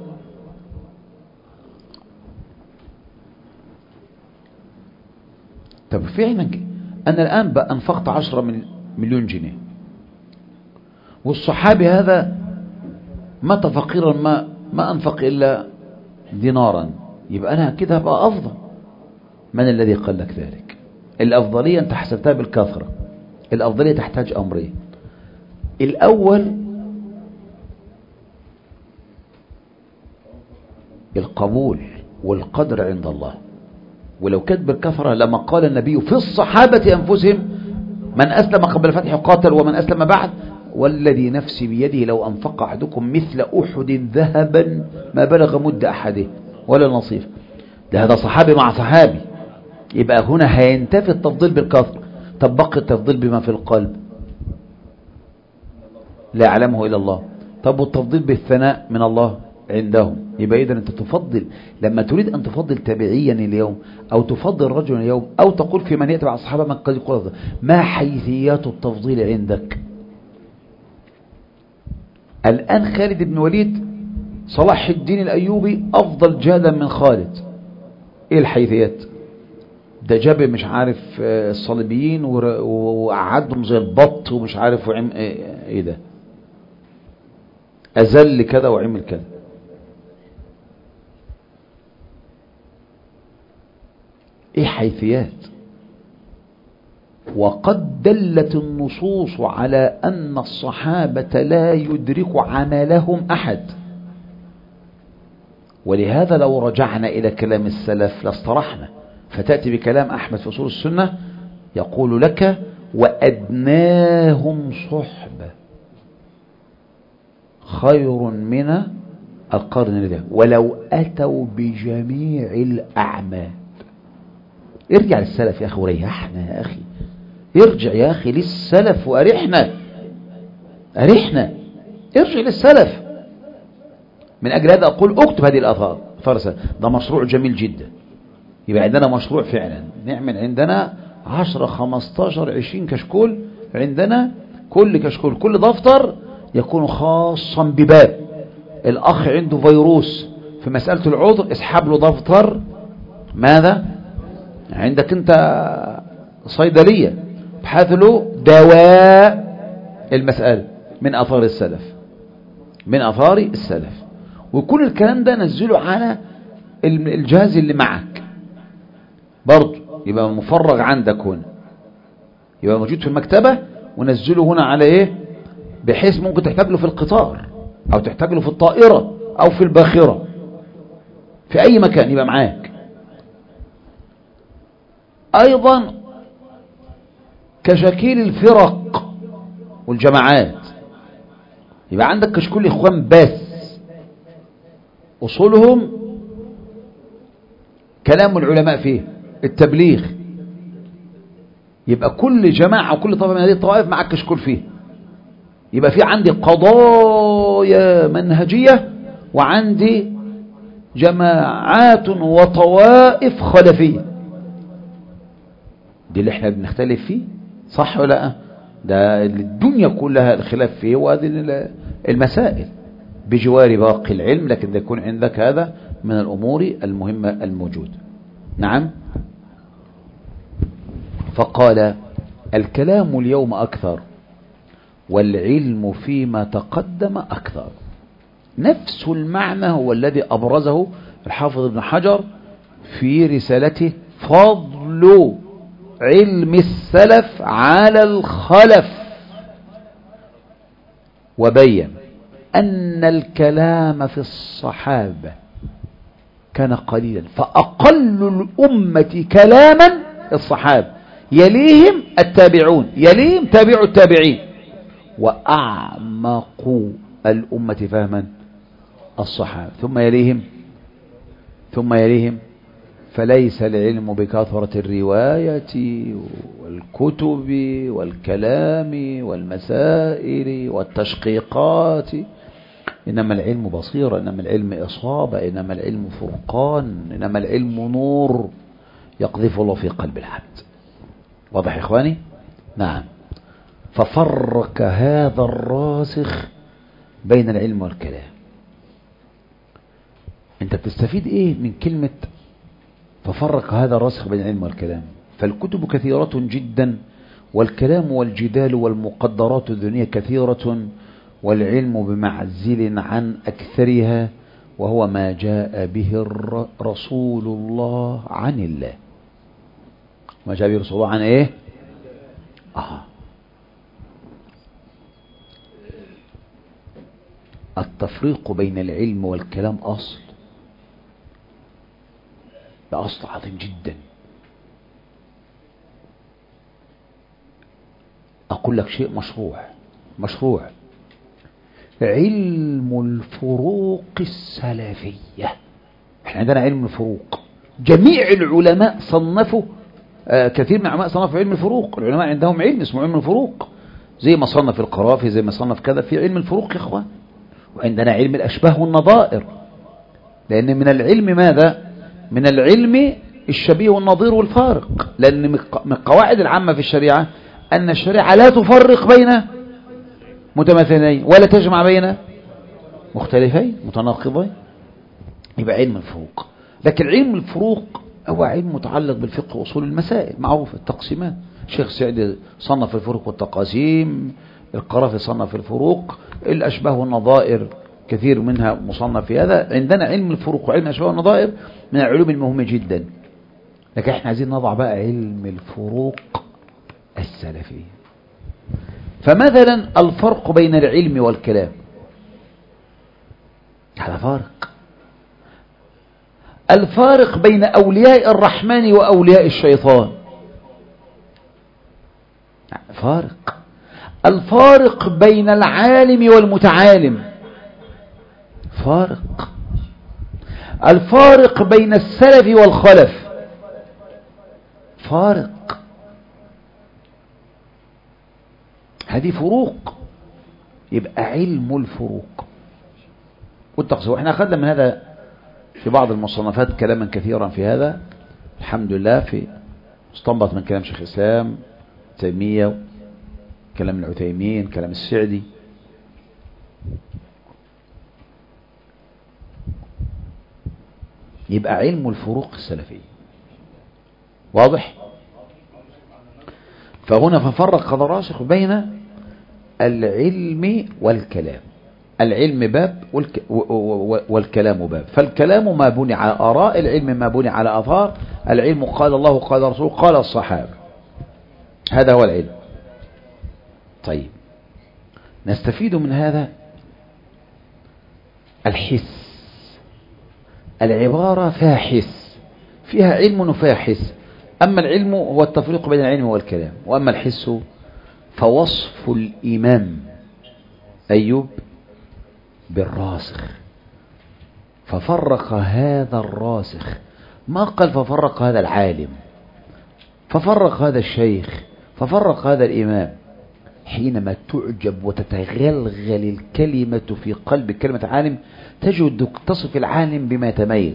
Speaker 1: طب فعلا أنا الآن بقى أنفقت عشرة من مليون جنيه والصحابي هذا مات فقيرا ما ما أنفق إلا دينارا، يبقى أنا كده بقى أفضل. من الذي قال لك ذلك؟ الأفضلية أنت حسبتها بالكثرة. الأفضلية تحتاج أمرين. الأول القبول والقدر عند الله. ولو كانت بالكثرة لما قال النبي في الصحابة أنفسهم من أسلم قبل الفتح قاتل ومن أسلم بعد، والذي نفسي بيده لو أنفق أحدكم مثل أحد ذهبا ما بلغ مد أحده ولا نصيف. ده هذا صحابي مع صحابي. يبقى هنا هينتفي التفضيل بالكثرة. طب بقي التفضيل بما في القلب لا يعلمه إلا الله. طب والتفضيل بالثناء من الله عندهم. يبقى إذن أنت تفضل لما تريد أن تفضل تابعيا اليوم أو تفضل رجلا اليوم أو تقول في من يتبع الصحابة من قد يقول ما حيثيات التفضيل عندك؟ الآن خالد بن وليد صلاح الدين الأيوبي أفضل جهادا من خالد. إيه الحيثيات؟ ده جاب مش عارف الصليبيين وقعدهم زي البط ومش عارف وعم إيه ده، أزل كذا وعمل كذا. إيه حيثيات؟ وقد دلت النصوص على أن الصحابة لا يدرك عملهم أحد، ولهذا لو رجعنا إلى كلام السلف لاسترحنا. فتأتي بكلام أحمد في أصول السنة يقول لك وأدناهم صحبة خير من القرن الذي ولو أتوا بجميع الأعمال. ارجع للسلف يا أخي وريحنا يا أخي، ارجع يا أخي للسلف وأرحنا، أرحنا، ارجع للسلف. من أجل هذا أقول اكتب هذه الآثار، ده مشروع جميل جدا. يبقى عندنا مشروع فعلا، نعمل عندنا عشرة خمستاشر عشرين كشكول، عندنا كل كشكول كل دفتر يكون خاصا بباب. الأخ عنده فيروس في مسألة العذر، اسحب له دفتر ماذا؟ عندك انت صيدلية، ابحث له دواء المسألة من أثار السلف، من أثار السلف. وكل الكلام ده نزله على الجهاز اللي معك برضو، يبقى مفرغ عندك هنا، يبقى موجود في المكتبة، ونزله هنا على ايه، بحيث ممكن تحتاج له في القطار او تحتاج له في الطائرة او في الباخرة، في اي مكان يبقى معاك. ايضا كشكيل الفرق والجماعات، يبقى عندك كشكول اخوان بس اصولهم كلام العلماء فيه، التبليغ، يبقى كل جماعة وكل طائفة من هذه الطوائف معك كشكول فيه. يبقى في عندي قضايا منهجية وعندي جماعات وطوائف خلفية. دي اللي احنا بنختلف فيه، صح ولا لا؟ ده الدنيا كلها الخلاف فيه، وهذه المسائل بجوار باقي العلم، لكن يكون عندك هذا من الأمور المهمة الموجودة. نعم. فقال الكلام اليوم أكثر والعلم فيما تقدم أكثر. نفس المعنى هو الذي أبرزه الحافظ ابن حجر في رسالته فضل علم السلف على الخلف، وبين أن الكلام في الصحابة كان قليلا، فأقل الأمة كلاما الصحابة، يليهم التابعون، يليهم تابع التابعين، وأعمق الأمة فهما الصحابة، ثم يليهم ثم يليهم فليس العلم بكثرة الرواية والكتب والكلام والمسائل والتشقيقات، إنما العلم بصيرة، إنما العلم إصابة، إنما العلم فرقان، إنما العلم نور يقذف الله في قلب العبد. واضح يا إخواني؟ نعم. ففرق هذا الراسخ بين العلم والكلام. أنت بتستفيد إيه من كلمة ففرق هذا الراسخ بين العلم والكلام؟ فالكتب كثيرة جدا، والكلام والجدال والمقدرات الدنيا كثيرة، والعلم بمعزل عن أكثرها، وهو ما جاء به رسول الله عن الله. ما جاء به رسول الله عن إيه؟ آه. التفريق بين العلم والكلام أصل، ده أصل عظيم جدا. أقول لك شيء مشروع مشروع علم الفروق السلفية. احنا عندنا علم الفروق، جميع العلماء صنفوا، آه كثير من العلماء صنفوا علم الفروق. العلماء عندهم علم اسمه علم الفروق، زي ما صنف القرافي، زي ما صنف كذا في علم الفروق يا اخوان. وعندنا علم الأشباه والنظائر، لأن من العلم ماذا؟ من العلم الشبيه والنظير والفارق، لأن من القواعد العامة في الشريعة أن الشريعة لا تفرق بين متماثلين ولا تجمع بين مختلفين متناقضين، يبقى علم الفروق. لكن علم الفروق هو علم متعلق بالفقه وأصول المسائل، معروف التقسيمات. الشيخ سعدي صنف الفروق والتقاسيم، القرافي صنف الفروق، الأشباه والنظائر كثير منها مصنف في هذا. عندنا علم الفروق وعلم الأشباه والنظائر من العلوم المهمة جدا، لكن احنا عايزين نضع بقى علم الفروق السلفي. فمثلا الفرق بين العلم والكلام، هذا فارق. الفارق بين أولياء الرحمن وأولياء الشيطان فارق. الفارق بين العالم والمتعالم فارق. الفارق بين السلف والخلف فارق. هذه فروق، يبقى علم الفروق والتقسيم. واحنا اخذنا من هذا في بعض المصنفات كلاما كثيرا في هذا الحمد لله، في مستنبط من كلام شيخ الإسلام تيمية، كلام العثيمين، كلام السعدي. يبقى علم الفروق السلفي واضح. فهنا ففرق هذا الراسخ بين العلم والكلام. العلم باب والك... والكلام باب. فالكلام ما بني على آراء، العلم ما بني على آثار. العلم قال الله قال رسوله قال الصحابة، هذا هو العلم. طيب نستفيد من هذا الحس. العبارة فيها حس، فيها علم وفيها حس. أما العلم هو التفريق بين العلم والكلام، وأما الحس فوصف الإمام أيوب بالراسخ، ففرق هذا الراسخ. ما قال ففرق هذا العالم، ففرق هذا الشيخ، ففرق هذا الإمام. حينما تعجب وتتغلغل الكلمة في قلب كلمة عالم تجد تصف العالم بما يتميز.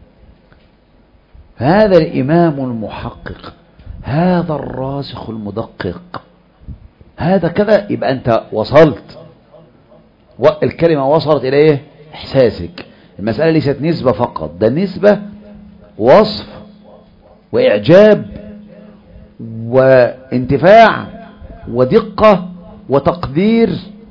Speaker 1: هذا الإمام المحقق، هذا الراسخ المدقق، هذا كذا. يبقى أنت وصلت، والكلمة وصلت إلى إيه؟ إحساسك. المسألة ليست نسبة فقط، ده نسبة وصف وإعجاب وانتفاع ودقة وتقدير.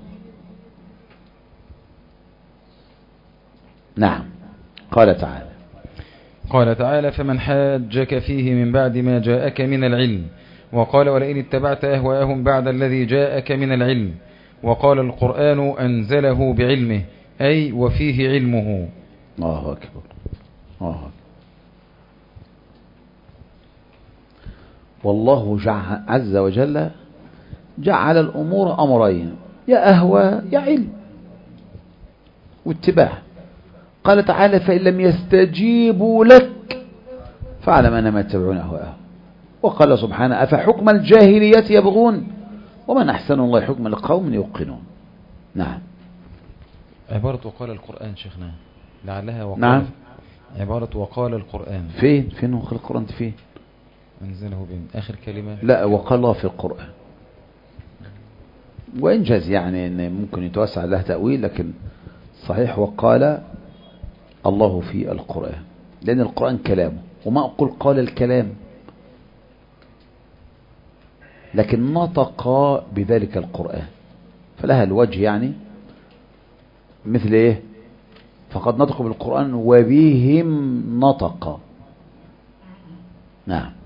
Speaker 1: نعم. قال تعالى
Speaker 2: قال تعالى فمن حاجك فيه من بعد ما جاءك من العلم. وقال ولئن اتبعت أهواءهم بعد الذي جاءك من العلم. وقال القرآن أنزله بعلمه، أي وفيه علمه.
Speaker 1: الله أكبر. الله أكبر. والله عز وجل جعل الأمور أمرين، يا أهوى يا علم واتباع. قال تعالى فإن لم يستجيبوا لك فاعلم أنما يتبعون أهواءهم. وقال سبحانه أفحكم الجاهلية يبغون ومن أحسن الله حكما لقوم يوقنون. نعم.
Speaker 2: عبارة وقال القرآن شيخنا لعلها وقال.
Speaker 1: نعم.
Speaker 2: عبارة وقال القرآن
Speaker 1: فين فين وقال القرآن فين؟
Speaker 2: أنزله بين آخر كلمة.
Speaker 1: لا وقال الله في القرآن، وإن جاز يعني إن ممكن يتوسع له تأويل، لكن صحيح وقال الله في القرآن، لأن القرآن كلامه. وما أقول قال الكلام، لكن نطق بذلك القرآن، فلها الوجه يعني مثل إيه؟ فقد نطق بالقرآن وبهم نطق. نعم.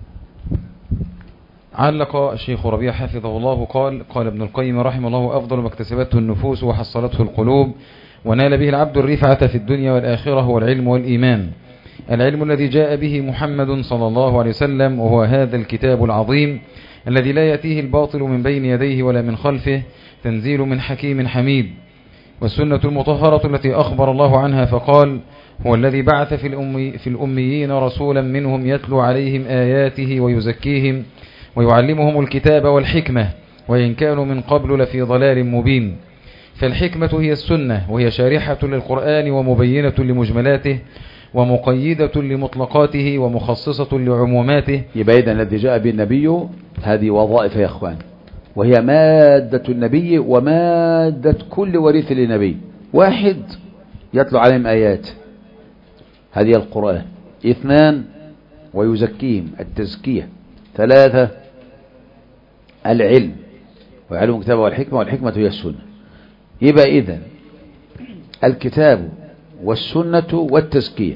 Speaker 2: علق الشيخ ربيع حفظه الله قال قال ابن القيم رحمه الله أفضل ما اكتسبته النفوس وحصلته القلوب ونال به العبد الرفعة في الدنيا والآخرة هو العلم والإيمان. العلم الذي جاء به محمد صلى الله عليه وسلم، وهو هذا الكتاب العظيم الذي لا يأتيه الباطل من بين يديه ولا من خلفه، تنزيل من حكيم حميد. والسنة المطهرة التي أخبر الله عنها فقال هو الذي بعث في, الأمي في الأميين رسولا منهم يتلو عليهم آياته ويزكيهم ويعلمهم الكتاب والحكمة وإن كانوا من قبل لفي ضلال مبين. فالحكمة هي السنة، وهي شارحة للقرآن ومبينة لمجملاته ومقيدة لمطلقاته ومخصصة لعموماته.
Speaker 1: يبقى إذن الذي جاء به النبي هذه وظائف يا إخوان، وهي مادة النبي ومادة كل وريث لنبي. واحد يتلو عليهم آيات، هذه القرآن. اثنان ويزكيهم، التزكية. ثلاثة العلم، ويعلم الكتاب والحكمة، والحكمة هي السنة. يبقى إذن الكتاب والسنة والتزكية،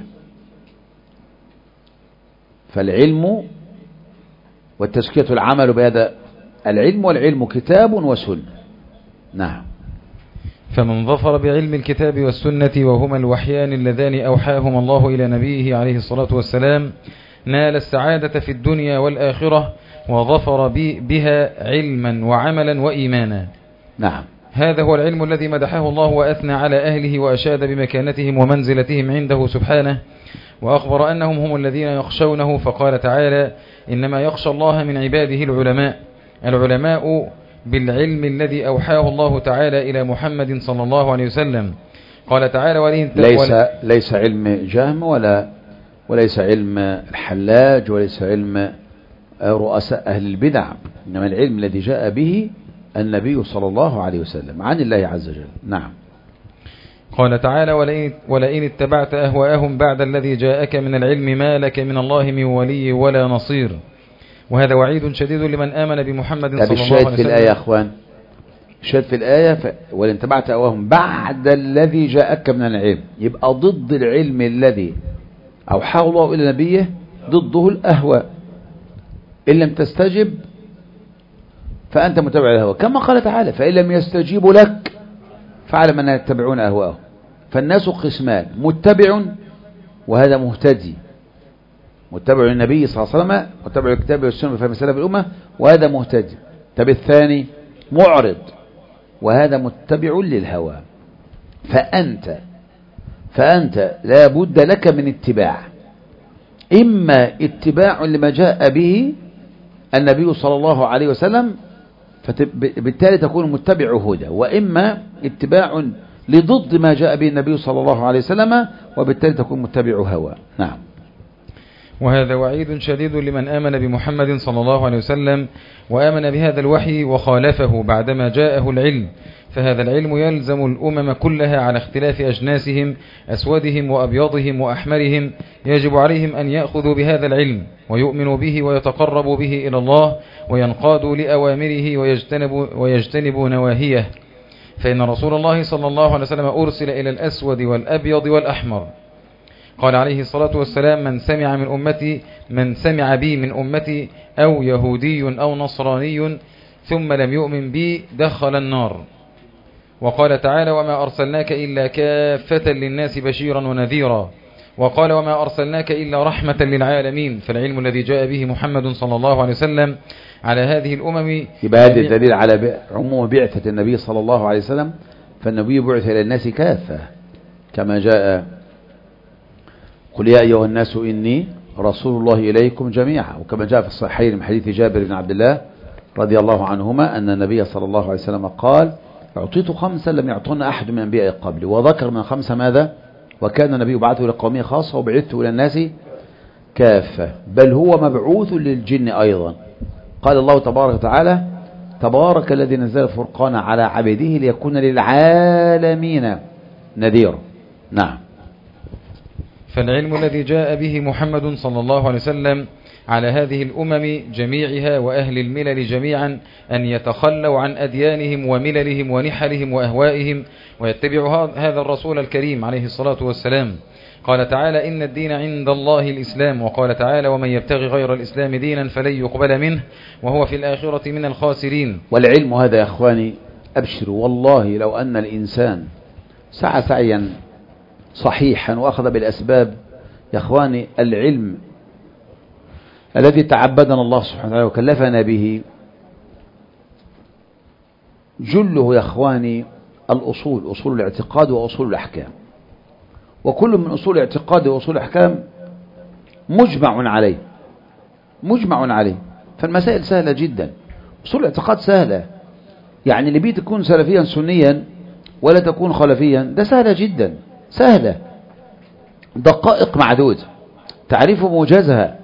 Speaker 1: فالعلم والتزكية العمل بهذا العلم، والعلم كتاب وسنة. نعم.
Speaker 2: فمن ظفر بعلم الكتاب والسنة وهما الوحيان اللذان أوحاهما الله إلى نبيه عليه الصلاة والسلام نال السعادة في الدنيا والآخرة، وظفر بها علما وعملا وإيمانا.
Speaker 1: نعم.
Speaker 2: هذا هو العلم الذي مدحه الله وأثنى على أهله وأشاد بمكانتهم ومنزلتهم عنده سبحانه، وأخبر أنهم هم الذين يخشونه، فقال تعالى: إنما يخشى الله من عباده العلماء. العلماء بالعلم الذي أوحاه الله تعالى إلى محمد صلى الله عليه وسلم. قال تعالى: ولئن
Speaker 1: ليس ليس علم جهم ولا وليس علم الحلاج وليس علم رؤساء أهل البدع، إنما العلم الذي جاء به النبي صلى الله عليه وسلم عن الله عز وجل. نعم.
Speaker 2: قال تعالى: ولئن, ولئن اتبعت أهواءهم بعد الذي جاءك من العلم ما لك من الله من ولي ولا نصير. وهذا وعيد شديد لمن آمن بمحمد صلى الله عليه وسلم.
Speaker 1: الشاهد في الآية يا أخوان، الشاهد في الآية ف... ولئن اتبعت أهواءهم بعد الذي جاءك من العلم، يبقى ضد العلم الذي أوحاه الله إلى نبيه ضده الأهواء. إن لم تستجب فأنت متبع الهوى، كما قال تعالى: فإن لم يستجيبوا لك فاعلم أنهم يتبعون أهواءهم. فالناس قسمان: متبع وهذا مهتدي، متبع النبي صلى الله عليه وسلم، متبع الكتاب والسنة وفهم سلف الأمة، وهذا مهتدي. طب الثاني معرض، وهذا متبع للهوى. فأنت فأنت لا بد لك من اتباع، إما اتباع لما جاء به النبي صلى الله عليه وسلم فبالتالي تكون متبع هدى، وإما اتباع لضد ما جاء به النبي صلى الله عليه وسلم وبالتالي تكون متبع هوى. نعم.
Speaker 2: وهذا وعيد شديد لمن آمن بمحمد صلى الله عليه وسلم وآمن بهذا الوحي وخالفه بعدما جاءه العلم، فهذا العلم يلزم الأمم كلها على اختلاف أجناسهم، أسودهم وأبيضهم وأحمرهم. يجب عليهم أن يأخذوا بهذا العلم ويؤمنوا به ويتقربوا به إلى الله وينقادوا لأوامره ويجتنبوا, ويجتنبوا نواهيه. فإن رسول الله صلى الله عليه وسلم أرسل إلى الأسود والأبيض والأحمر. قال عليه الصلاة والسلام: من سمع من أمتي من سمع بي من أمتي أو يهودي أو نصراني ثم لم يؤمن بي دخل النار. وقال تعالى: وما أرسلناك إلا كافة للناس بشيرا ونذيرا. وقال: وما أرسلناك إلا رحمة للعالمين. فالعلم الذي جاء به محمد صلى الله عليه وسلم على هذه الأمم
Speaker 1: يبقى هذا الدليل على عموم بعثة النبي صلى الله عليه وسلم، فالنبي بعث إلى الناس كافة كما جاء: قل يا أيها الناس إني رسول الله إليكم جميعا. وكما جاء في الصحيحين من حديث جابر بن عبد الله رضي الله عنهما أن النبي صلى الله عليه وسلم قال: أعطيت خمسا لم يعطون أحد من أنبياء قبلي. وذكر من خمسة ماذا؟ وكان النبي بعثه إلى قومه خاصة وبعثته إلى الناس كافة، بل هو مبعوث للجن أيضا. قال الله تبارك وتعالى: تبارك الذي نزل الفرقان على عبده ليكون للعالمين نذيرا. نعم.
Speaker 2: فالعلم الذي جاء به محمد صلى الله عليه وسلم على هذه الأمم جميعها وأهل الملل جميعا أن يتخلوا عن أديانهم ومللهم ونحلهم وأهوائهم ويتبعوا هذا الرسول الكريم عليه الصلاة والسلام. قال تعالى: إن الدين عند الله الإسلام. وقال تعالى: ومن يبتغي غير الإسلام دينا فلن يقبل منه وهو في الآخرة من الخاسرين.
Speaker 1: والعلم هذا يا أخواني أبشروا، والله لو أن الإنسان سعى سعيا صحيحا وأخذ بالأسباب يا أخواني، العلم الذي تعبدنا الله سبحانه وتعالى وكلفنا به جله يا أخواني الأصول، أصول الاعتقاد وأصول الأحكام. وكل من أصول الاعتقاد وأصول الأحكام مجمع عليه مجمع عليه فالمسائل سهلة جدا. أصول الاعتقاد سهلة، يعني اللي بيه تكون سلفيا سنيا ولا تكون خلفيا، ده سهلة جدا، سهلة، دقائق معدودة، تعريف موجزها.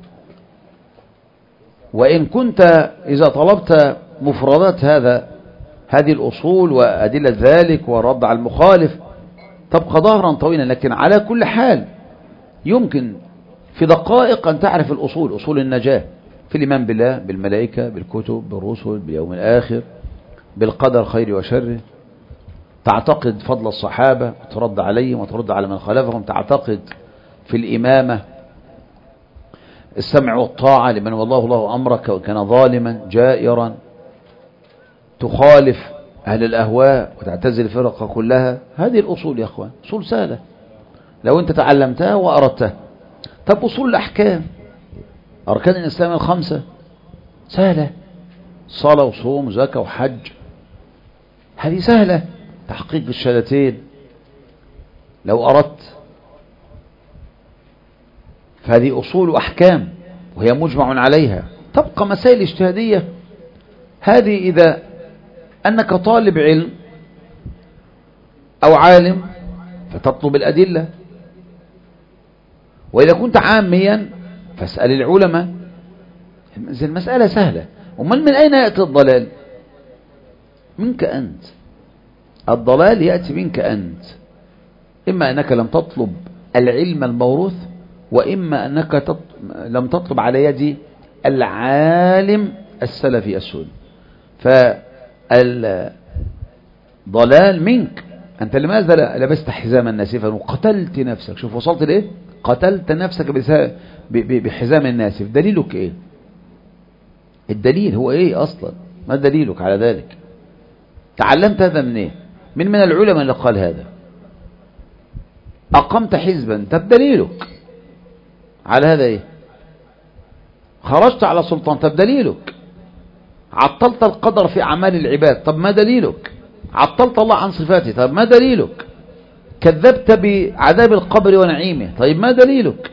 Speaker 1: وإن كنت إذا طلبت مفردات هذا هذه الأصول وأدلة ذلك والرد على المخالف تبقى ظهرا طويلا، لكن على كل حال يمكن في دقائق أن تعرف الأصول، أصول النجاة في الإيمان بالله، بالملائكة، بالكتب، بالرسل، باليوم الآخر، بالقدر خير وشره، تعتقد فضل الصحابة وترد عليهم وترد على من خالفهم، تعتقد في الإمامة السمع والطاعة لمن والله الله أمرك وكان ظالما جائرا، تخالف أهل الأهواء وتعتزل الفرق كلها. هذه الأصول يا أخوان أصول سهلة لو أنت تعلمتها وأردتها. طب أصول الأحكام، أركان الإسلام الخمسة سهلة، صلاة وصوم وزكاة وحج، هذه سهلة. تحقيق الشهادتين لو أردت، فهذه أصول أحكام وهي مجمع عليها. تبقى مسائل اجتهادية، هذه إذا أنك طالب علم أو عالم فتطلب الأدلة، وإذا كنت عاميا فاسأل العلماء. المسألة سهلة. ومن من أين يأتي الضلال؟ منك أنت. الضلال يأتي منك أنت، إما أنك لم تطلب العلم الموروث، وإما أنك تط... لم تطلب على يد العالم السلفي السني. فالضلال منك أنت. لماذا لبست حزام الناسفا وقتلت نفسك؟ شوف وصلت لإيه؟ قتلت نفسك بحزام الناسف. دليلك إيه؟ الدليل هو إيه أصلا؟ ما دليلك على ذلك؟ تعلمت هذا من إيه؟ من من العلماء اللي قال هذا؟ أقمت حزبا، طب دليلك على هذا إيه؟ خرجت على سلطان، طب دليلك؟ عطلت القدر في أعمال العباد، طب ما دليلك؟ عطلت الله عن صفاته، طب ما دليلك؟ كذبت بعذاب القبر ونعيمه، طيب ما دليلك؟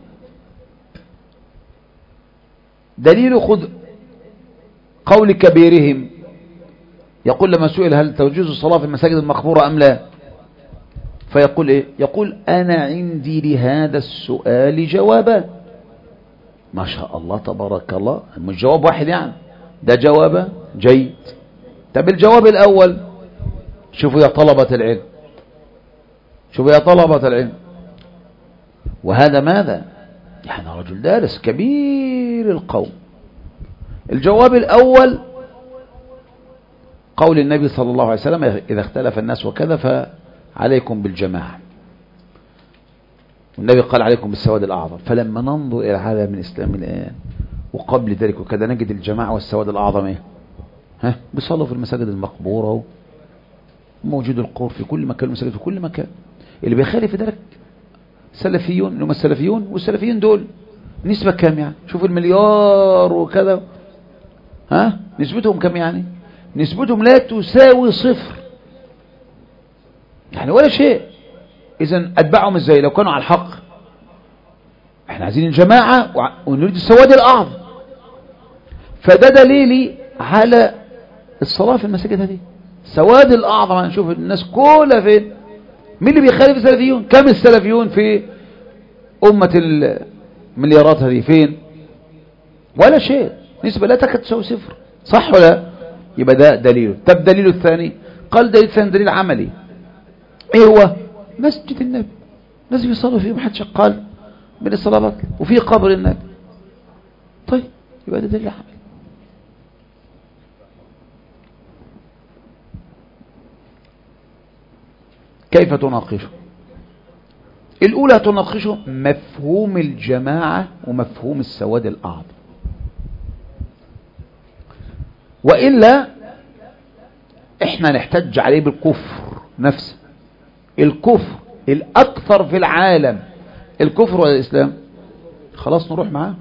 Speaker 1: دليل خذ قول كبيرهم يقول لما سئل هل تجوز الصلاة في المساجد المقبورة أم لا، فيقول إيه؟ يقول أنا عندي لهذا السؤال جوابا. ما شاء الله تبارك الله، مش جواب واحد يعني، ده جواب جيد. طب الجواب الأول، شوفوا يا طلبة العلم، شوفوا يا طلبة العلم، وهذا ماذا؟ يعني رجل دارس كبير القوم. الجواب الأول قول النبي صلى الله عليه وسلم إذا اختلف الناس وكذا فعليكم بالجماعة، والنبي قال عليكم بالسواد الأعظم. فلما ننظر إلى هذا من الإسلام الآن وقبل ذلك وكذا نجد الجماعة والسواد الأعظم إيه؟ ها؟ بيصلوا في المساجد المقبورة وموجود القور في كل مكان، المساجد في كل مكان. اللي بيخالف ذلك سلفيون، اللي هم السلفيون، والسلفيين دول نسبة كام يعني؟ شوف المليار وكذا، ها؟ نسبتهم كام يعني؟ نسبتهم لا تساوي صفر يعني ولا شيء. إذن أتبعهم إزاي لو كانوا على الحق؟ احنا عايزين الجماعة ونريد السواد الأعظم. فده دليلي على الصلاة في المساجد هذه، السواد الأعظم. هنشوف الناس كلها فين؟ مين اللي بيخالف السلفيون؟ كم السلفيون في أمة المليارات هذه؟ فين؟ ولا شيء، نسبة لا تكاد تساوي صفر، صح ولا؟ يبقى ده دليله. طب دليله الثاني، قال دليل ثاني دليل عملي، ايه هو؟ مسجد النبي، الناس بيصلوا فيه محدش قال من الصلاة بطل، وفي قبر النبي. طيب يبقى ده دليل عملي. كيف تناقشه؟ الأولى تناقشه مفهوم الجماعة ومفهوم السواد الأعظم، وإلا احنا نحتج عليه بالكفر نفسه. الكفر الأكثر في العالم الكفر ولا الإسلام؟ خلاص نروح معاه،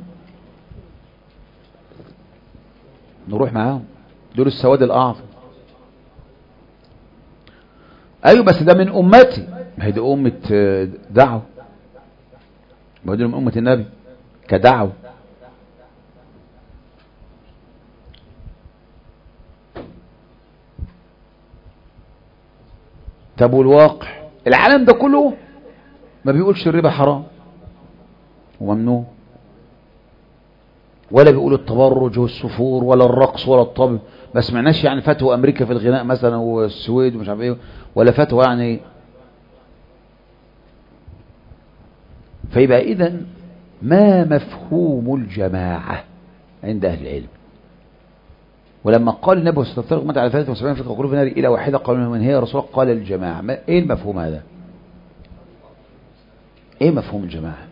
Speaker 1: نروح معاهم، دول السواد الأعظم. أيوة بس ده من أمتي، ما هي دي أمة دعوة، ما هي دي من أمة النبي كدعوة. طب والواقع العالم ده كله ما بيقولش الربا حرام وممنوع، ولا بيقول التبرج والسفور ولا الرقص ولا الطبل. ما سمعناش يعني فتوى امريكا في الغناء مثلا والسويد ومش عارف ايه، ولا فتوى يعني فيبقى إذن ما مفهوم الجماعة عند أهل العلم؟ ولما قال النبي صلى الله عليه وسلم على ثلاثة وسبعين فرقة قلوب النار إلى واحدة قالوا من هي رسول الله؟ قال الجماعة. إيه المفهوم هذا؟ إيه مفهوم الجماعة؟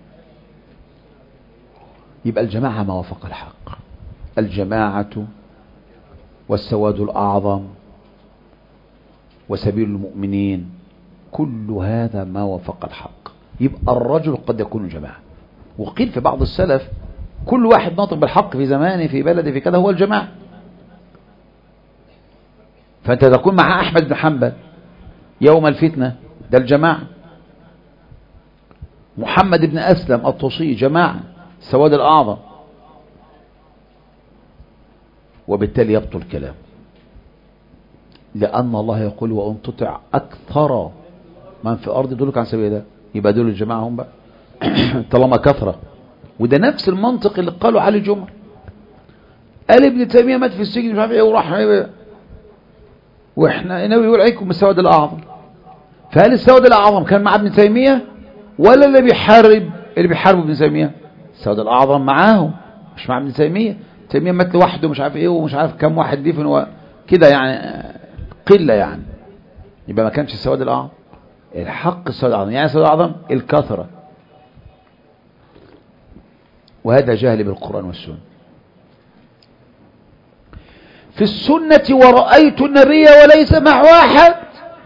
Speaker 1: يبقى الجماعة ما وافق الحق، الجماعة والسواد الأعظم وسبيل المؤمنين، كل هذا ما وافق الحق. يبقى الرجل قد يكون جماعة. وقيل في بعض السلف كل واحد ناطق بالحق في زمانه في بلده في كذا هو الجماعة. فأنت تكون مع أحمد بن حنبل يوم الفتنة، ده الجماعة. محمد بن أسلم الطوسي جماعة، السواد الأعظم. وبالتالي يبطل كلام، لأن الله يقول وأن تطع أكثر من في الأرض يدلك عن سبيل الله. يبقى دول الجماعة هم بقى طالما كثرة. وده نفس المنطق اللي قالوا علي جمر. قال ابن تيمية مات في السجن مش عارف ايه وراح ايه، واحنا ناوي يقول عليكم السواد الأعظم. فهل السواد الأعظم كان مع ابن تيمية ولا اللي بيحارب اللي بيحاربوا ابن تيمية؟ السواد الأعظم معاهم مش مع ابن تيمية. تيمية مات لوحده مش عارف ايه ومش عارف كم واحد دفن كده يعني قلة يعني. يبقى ما كانش السواد الأعظم. الحق السواد الأعظم يعني السواد الأعظم الكثرة. وهذا جهل بالقرآن والسنة. في السنة ورأيت النبي وليس مع واحد،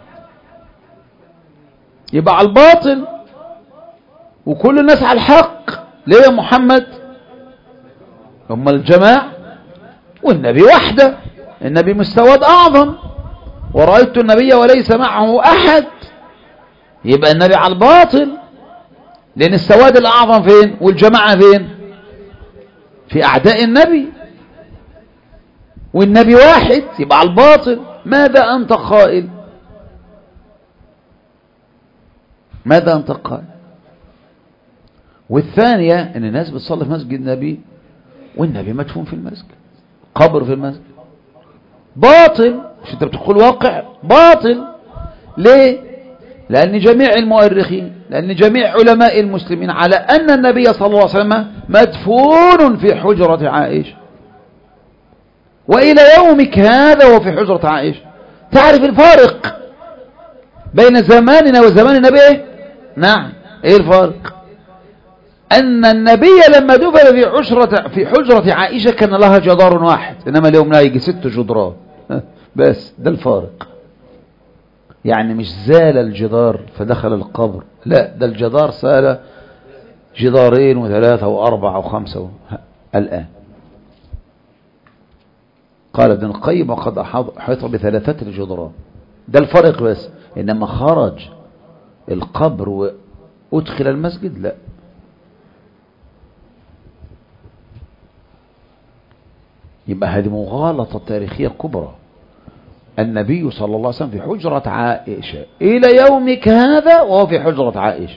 Speaker 1: يبقى على الباطل وكل الناس على الحق. ليه يا محمد؟ هم الجماعة والنبي وحده، النبي مستوى أعظم. ورأيت النبي وليس معه أحد، يبقى النبي على الباطل، لأن السواد الأعظم فين والجماعة فين؟ في أعداء النبي، والنبي واحد يبقى على الباطل. ماذا أنت قائل؟ ماذا أنت قائل؟ والثانية أن الناس بتصلي في مسجد النبي والنبي مدفون في المسجد، قبر في المسجد. باطل. مش انت بتقول واقع؟ باطل. ليه؟ لأن جميع المؤرخين، لأن جميع علماء المسلمين على أن النبي صلى الله عليه وسلم مدفون في حجرة عائشة، وإلى يومك هذا وفي حجرة عائشة. تعرف الفارق بين زماننا وزمان النبي؟ نعم. ايه الفارق؟ أن النبي لما دفن في حجرة في حجرة عائشة كان لها جدار واحد، إنما اليوم لا يجي ست جدران بس. ده الفارق. يعني مش زال الجدار فدخل القبر، لا، ده الجدار سال جدارين وثلاثة وأربعة وخمسة الآن. قال ابن القيم وقد أحاط بثلاثة الجدران. ده الفرق بس. إنما خرج القبر وأدخل المسجد لا. يبقى هذه مغالطة تاريخية كبرى. النبي صلى الله عليه وسلم في حجرة عائشة إلى يومك هذا وهو في حجرة عائشة.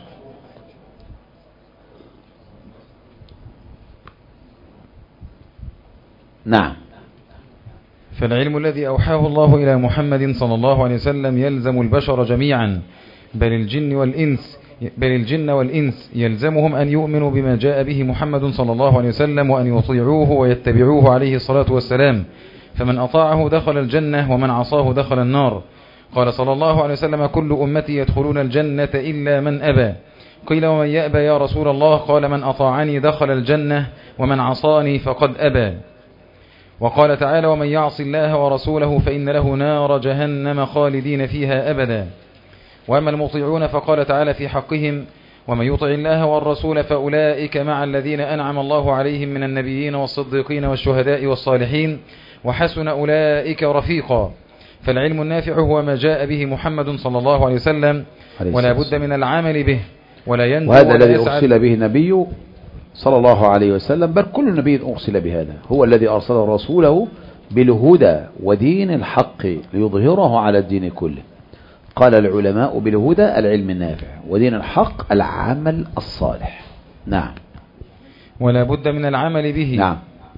Speaker 1: نعم.
Speaker 2: فالعلم الذي أوحاه الله إلى محمد صلى الله عليه وسلم يلزم البشر جميعا، بل الجن والإنس بل الجن والإنس يلزمهم أن يؤمنوا بما جاء به محمد صلى الله عليه وسلم وأن يطيعوه ويتبعوه عليه الصلاة والسلام. فمن أطاعه دخل الجنة ومن عصاه دخل النار. قال صلى الله عليه وسلم كل أمتي يدخلون الجنة إلا من أبى. قيل ومن يأبى يا رسول الله؟ قال من أطاعني دخل الجنة ومن عصاني فقد أبى. وقال تعالى ومن يعص الله ورسوله فإن له نار جهنم خالدين فيها أبدا. وأما المطيعون فقال تعالى في حقهم ومن يطع الله والرسول فأولئك مع الذين أنعم الله عليهم من النبيين والصديقين والشهداء والصالحين وحسن أولئك رفيقا. فالعلم النافع هو ما جاء به محمد صلى الله عليه وسلم، ولا بد من العمل به ولا ينجو.
Speaker 1: وهذا الذي أرسل به النبي صلى الله عليه وسلم، بل كل نبي أرسل بهذا. هو الذي أرسل رسوله بالهدى ودين الحق ليظهره على الدين كله. قال العلماء بالهدى العلم النافع، ودين الحق العمل الصالح. نعم.
Speaker 2: ولا بد من العمل به.
Speaker 1: نعم.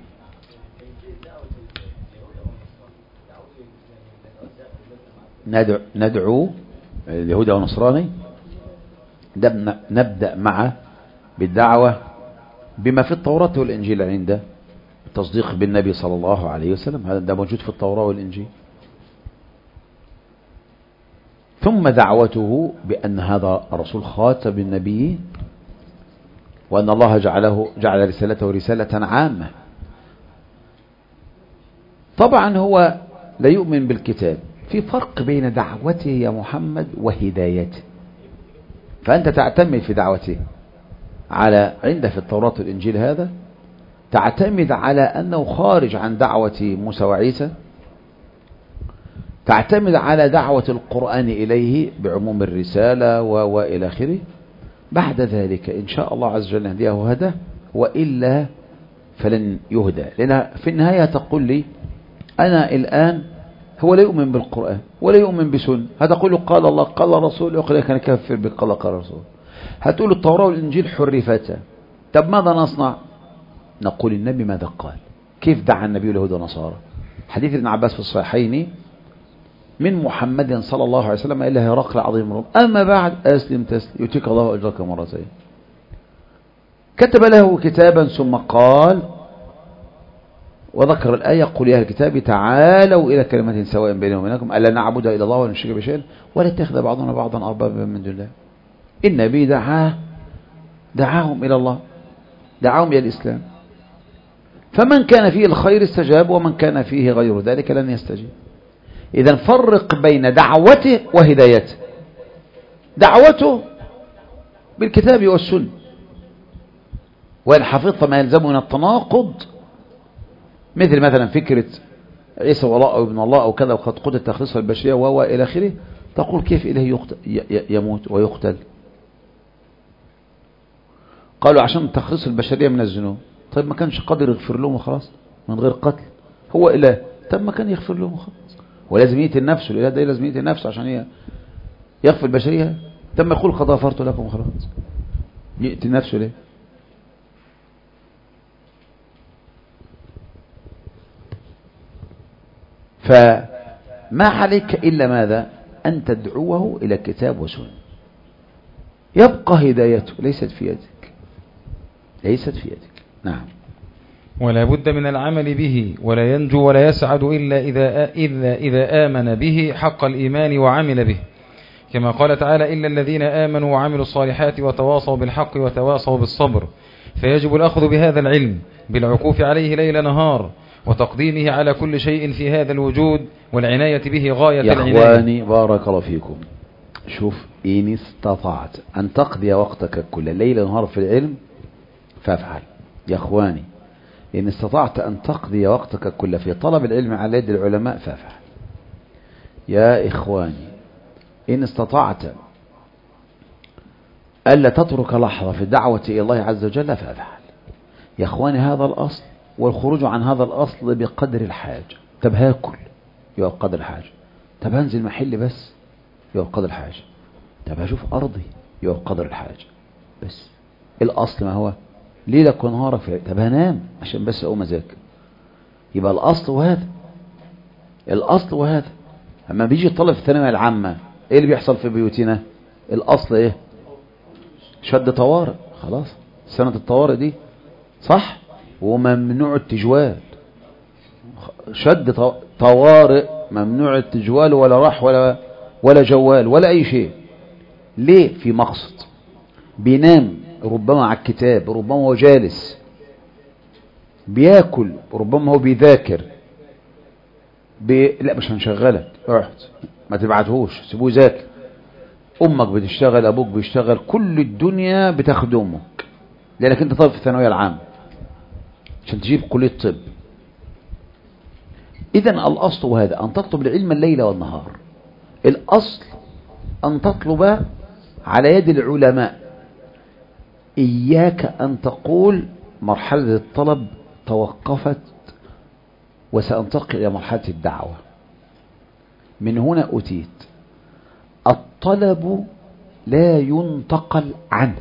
Speaker 1: ندعو, ندعو اليهود والنصراني. نبدأ مع بالدعوة بما في التوراة والإنجيل عنده، التصديق بالنبي صلى الله عليه وسلم، هذا ده موجود في التوراة والإنجيل. ثم دعوته بأن هذا الرسول خاتم النبيين، وأن الله جعله جعل رسالته رسالة عامة. طبعا هو لا يؤمن بالكتاب، في فرق بين دعوته يا محمد وهدايته. فأنت تعتمد في دعوته على عنده في التوراة والإنجيل هذا، تعتمد على أنه خارج عن دعوة موسى وعيسى، تعتمد على دعوة القرآن إليه بعموم الرسالة وإلى آخره. بعد ذلك إن شاء الله عز وجل يهديه هدى، وإلا فلن يهدى. لأن في النهاية تقول لي أنا الآن هو لا يؤمن بالقرآن ولا يؤمن بسنة، هتقول له قال الله قال الرسول، يقول لك أنا كافر بقال قال الرسول. هتقول التوراة والإنجيل حرفتا، طب ماذا نصنع؟ نقول النبي ماذا قال، كيف دعا النبي اليهود والنصارى. حديث ابن عباس في الصحيحين من محمد صلى الله عليه وسلم إلا هرقل عظيم الروم، أما بعد أسلم تسلم يؤتيك الله أجرك مرتين. كتب له كتابا ثم قال وذكر الآية قل يا أهل الكتاب تعالوا إلى كلمة سواء بيننا وبينكم ألا نعبد إلا الله ولا نشرك به ولا يتخذ بعضنا بعضا أربابا من دون الله. النبي دعاه دعاهم إلى الله، دعاهم إلى الإسلام. فمن كان فيه الخير استجاب، ومن كان فيه غير ذلك لن يستجيب. إذن فرق بين دعوته وهدايته. دعوته بالكتاب والسنة، وإن حفظت ما يلزم من التناقض، مثل مثلا فكرة عيسى والله أو ابن الله أو كذا وقد قتل تخليص البشرية وهو إلى آخره، تقول كيف إله يموت ويقتل؟ قالوا عشان تخليص البشرية من الذنوب. طيب ما كانش قادر يغفر لهم وخلاص من غير قتل، هو إله، طب ما كان يغفر لهم وخلاص. ولازم يقتل نفسه، الإله ده لازم يقتل نفسه عشان يغفر البشرية. طب ما يقول قد غفرت لكم وخلاص، يقتل نفسه ليه؟ فما عليك إلا ماذا؟ أن تدعوه إلى كتاب وسنة. يبقى هدايته ليست في يدك، ليست في يدك. نعم.
Speaker 2: ولا بد من العمل به، ولا ينجو ولا يسعد إلا إذا, إلا إذا آمن به حق الإيمان وعمل به، كما قال تعالى إلا الذين آمنوا وعملوا الصالحات وتواصوا بالحق وتواصوا بالصبر. فيجب الأخذ بهذا العلم بالعكوف عليه ليل نهار، وتقديمه على كل شيء في هذا الوجود، والعناية به غاية العناية.
Speaker 1: يا إخواني بارك الله فيكم، شوف إن استطعت أن تقضي وقتك كل ليل نهار في العلم فافعل. يا إخواني إن استطعت أن تقضي وقتك كل في طلب العلم على يد العلماء فافعل. يا إخواني إن استطعت ألا تترك لحظة في الدعوة إلى الله عز وجل فافعل. يا إخواني هذا الأصل، والخروج عن هذا الأصل بقدر الحاجة. طب هاكل يبقى بقدر الحاجة، طب هنزل محل بس يبقى بقدر الحاجة، طب هشوف أرضي يبقى بقدر الحاجة. بس الأصل ما هو ليلك ونهارك في، طب هنام عشان بس أقوم أذاكر، يبقى الأصل وهذا الأصل وهذا. أما بيجي الطالب في الثانوية العامة إيه اللي بيحصل في بيوتنا؟ الأصل إيه؟ شد طوارئ، خلاص سنة الطوارئ دي صح، وممنوع التجوال. شد طوارئ ممنوع التجوال، ولا راح ولا ولا جوال ولا أي شيء. ليه؟ في مقصد، بينام ربما على الكتاب، ربما هو جالس بياكل، ربما هو بيذاكر بي... لا مش هنشغلك، اقعد ما تبعتهوش، سيبوه يذاكر. امك بتشتغل، ابوك بيشتغل، كل الدنيا بتخدمك لانك انت طالب في الثانويه العامه عشان تجيب كليه طب. اذا الاصل وهذا ان تطلب العلم الليل والنهار. الاصل ان تطلب على يد العلماء. اياك ان تقول مرحله الطلب توقفت وسأنتقل إلى مرحلة الدعوة. من هنا أتيت الطلب لا ينتقل عنه،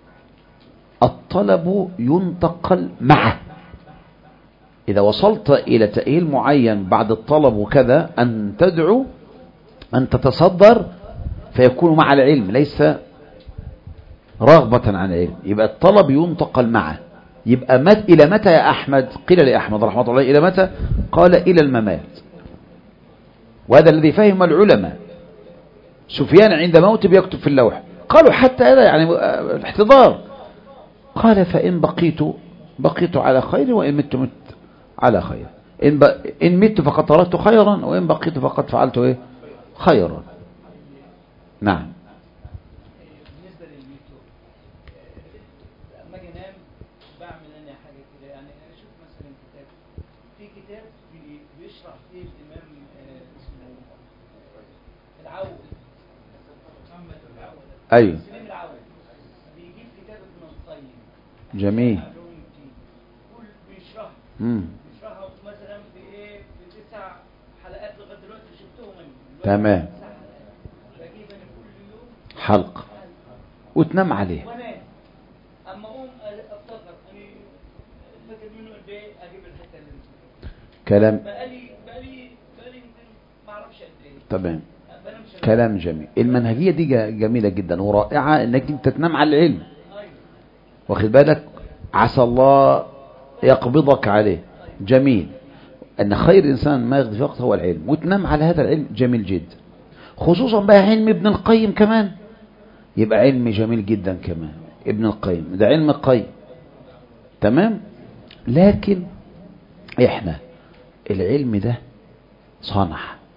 Speaker 1: الطلب ينتقل معه. إذا وصلت إلى تأهيل معين بعد الطلب وكذا أن تدعو، أن تتصدر، فيكون مع العلم ليس رغبة عن العلم، يبقى الطلب ينتقل معه. يبقى مت إلى متى يا أحمد؟ قيل لأحمد رحمه الله إلى متى؟ قال إلى الممات. وهذا الذي فهم العلماء. سفيان عند موته بيكتب في اللوح، قالوا حتى هذا يعني الاحتضار. قال فإن بقيت بقيت على خير، وإن مت مت على خير. إن, ب... إن مت فقد تركت خيرا، وإن بقيت فقد فعلت إيه؟ خيرا. نعم.
Speaker 4: بالنسبة لليوتيوب لما اجي انام بعمل انا حاجة كده، يعني اشوف مثلا كتاب، في كتاب بيشرح فيه الامام اسمه العود، محمد العود،
Speaker 1: أيوه
Speaker 4: سليم العود، بيجيب كتاب ابن القيم
Speaker 1: جميل.
Speaker 4: كل بيشرح
Speaker 1: امم
Speaker 4: بيشرحه مثلا بايه بتسع حلقات لغايه دلوقتي شفتهم منه.
Speaker 1: تمام.
Speaker 4: بجيب انا كل يوم
Speaker 1: حلقة وتنام عليه.
Speaker 4: وانام، اما اقوم افتكر اني فاكر منه قد ايه اجيب الحته اللي
Speaker 1: كلام
Speaker 4: بقالي بقالي بقالي يمكن ما اعرفش قد ايه.
Speaker 1: تمام.
Speaker 4: بنامش.
Speaker 1: كلام جميل. المنهجية دي جميلة جدا ورائعة، انك انت تنام على العلم.
Speaker 4: ايوه
Speaker 1: واخد بالك؟ عسى الله يقبضك عليه. جميل. ان خير انسان ما يقضي في وقته هو العلم، وتنام على هذا العلم جميل جدا. خصوصا بقى علم ابن القيم كمان، يبقى علم جميل جدا كمان. ابن القيم ده علم القيم. تمام. لكن احنا العلم ده صنع.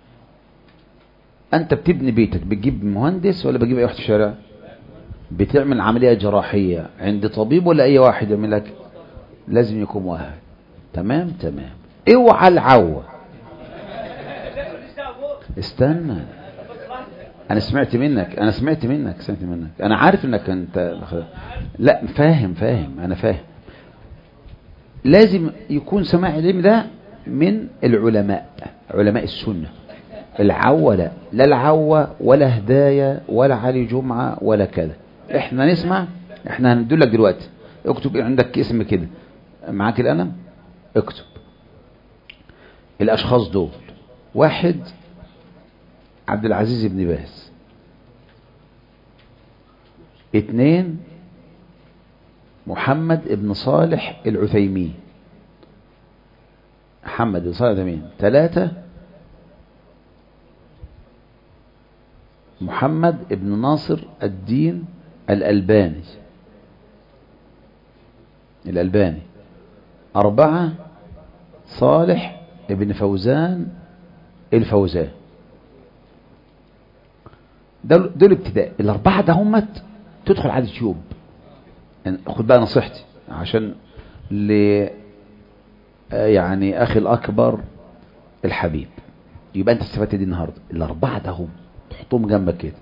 Speaker 1: انت بتبني بيتك بتجيب مهندس ولا بتجيب اي واحد في الشارع؟ بتعمل عملية جراحية عند طبيب ولا اي واحد يعمل لك؟ لازم يكون مؤهل. تمام تمام. اوعى العوة. استنى، انا سمعت منك انا سمعت منك سمعت منك انا عارف انك انت لا فاهم فاهم انا فاهم. لازم يكون سماع العلم ده من العلماء، علماء السنة. العوة لا، لا العوة ولا هداية ولا علي جمعة ولا كذا. احنا نسمع، احنا هندلك دلوقتي. اكتب عندك اسم كده، معاك القلم، اكتب الاشخاص دول. واحد عبد العزيز بن باز، اثنين محمد بن صالح العثيمين، محمد بن صالح العثيمين. ثلاثة محمد بن ناصر الدين الألباني الألباني. أربعة صالح بن فوزان الفوزان. دول, دول ابتداء. الأربعة ده همت تدخل على اليوتيوب. يعني خد بقى نصيحتي عشان ل يعني أخي الأكبر الحبيب، يبقى أنت استفدت دي النهاردة. الأربعة ده هم تحطهم جنبك كده.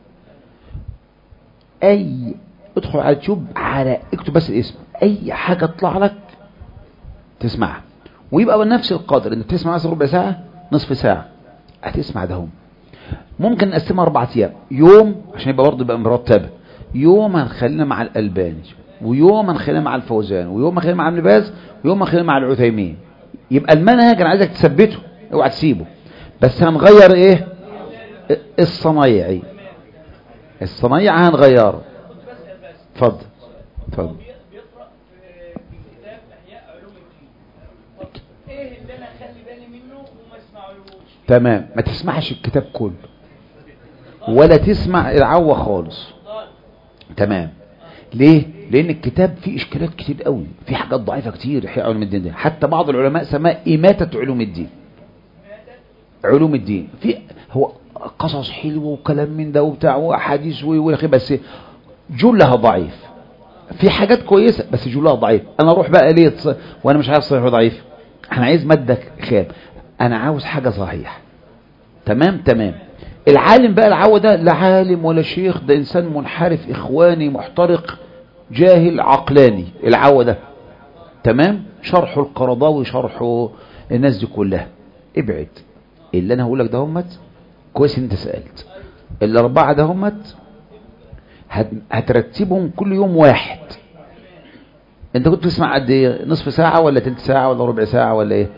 Speaker 1: أي ادخل على اليوتيوب، على اكتب بس الاسم، أي حاجة تطلع لك تسمعها، ويبقى بنفس القدر. انت تسمع مثلا ربع ساعة نصف ساعة هتسمع ده هم. ممكن نقسمها أربعة أيام. يوم عشان يبقى برضه يبقى مرتبة. يوم هنخلينا مع الألباني، ويوم هنخلينا مع الفوزان، ويوم هنخلينا مع ابن باز، ويوم هنخلينا مع العثيمين. يبقى المنهج انا عايزك تثبته، اوعى تسيبه. بس هنغير ايه؟ الصنايعي. الصنايع هنغيره. اتفضل اتفضل.
Speaker 4: بيقرأ في كتاب احياء علوم الدين. طب ايه اللي انا اخلي بالي منه وما اسمعلوش؟
Speaker 1: تمام. ما تسمعش الكتاب كله ولا تسمع العوة خالص. تمام. ليه؟ لان الكتاب فيه اشكالات كتير قوي، في حاجات ضعيفة كتير. احياء علوم الدين ده حتى بعض العلماء سماه إماتة علوم الدين. علوم الدين في هو قصص حلو وكلام من ده وبتاع وحديث ويقول بس جلها ضعيف. في حاجات كويسة بس جلها ضعيف. انا اروح بقى ليه تص... وانا مش عايز صحيح وضعيف، انا عايز مادة خام، انا عاوز حاجة صحيح. تمام تمام. العالم بقى العوة ده لا عالم ولا شيخ، ده انسان منحرف اخواني محترق جاهل عقلاني. العوة ده تمام. شرحه القرضاوي، شرحه الناس دي كلها. ابعد. اللي انا هقول لك ده همت كويس انت سألت. الاربعة ده همت هترتبهم كل يوم واحد. انت كنت تسمع قد ايه؟ نصف ساعة ولا تلت ساعة ولا ربع ساعة ولا ايه؟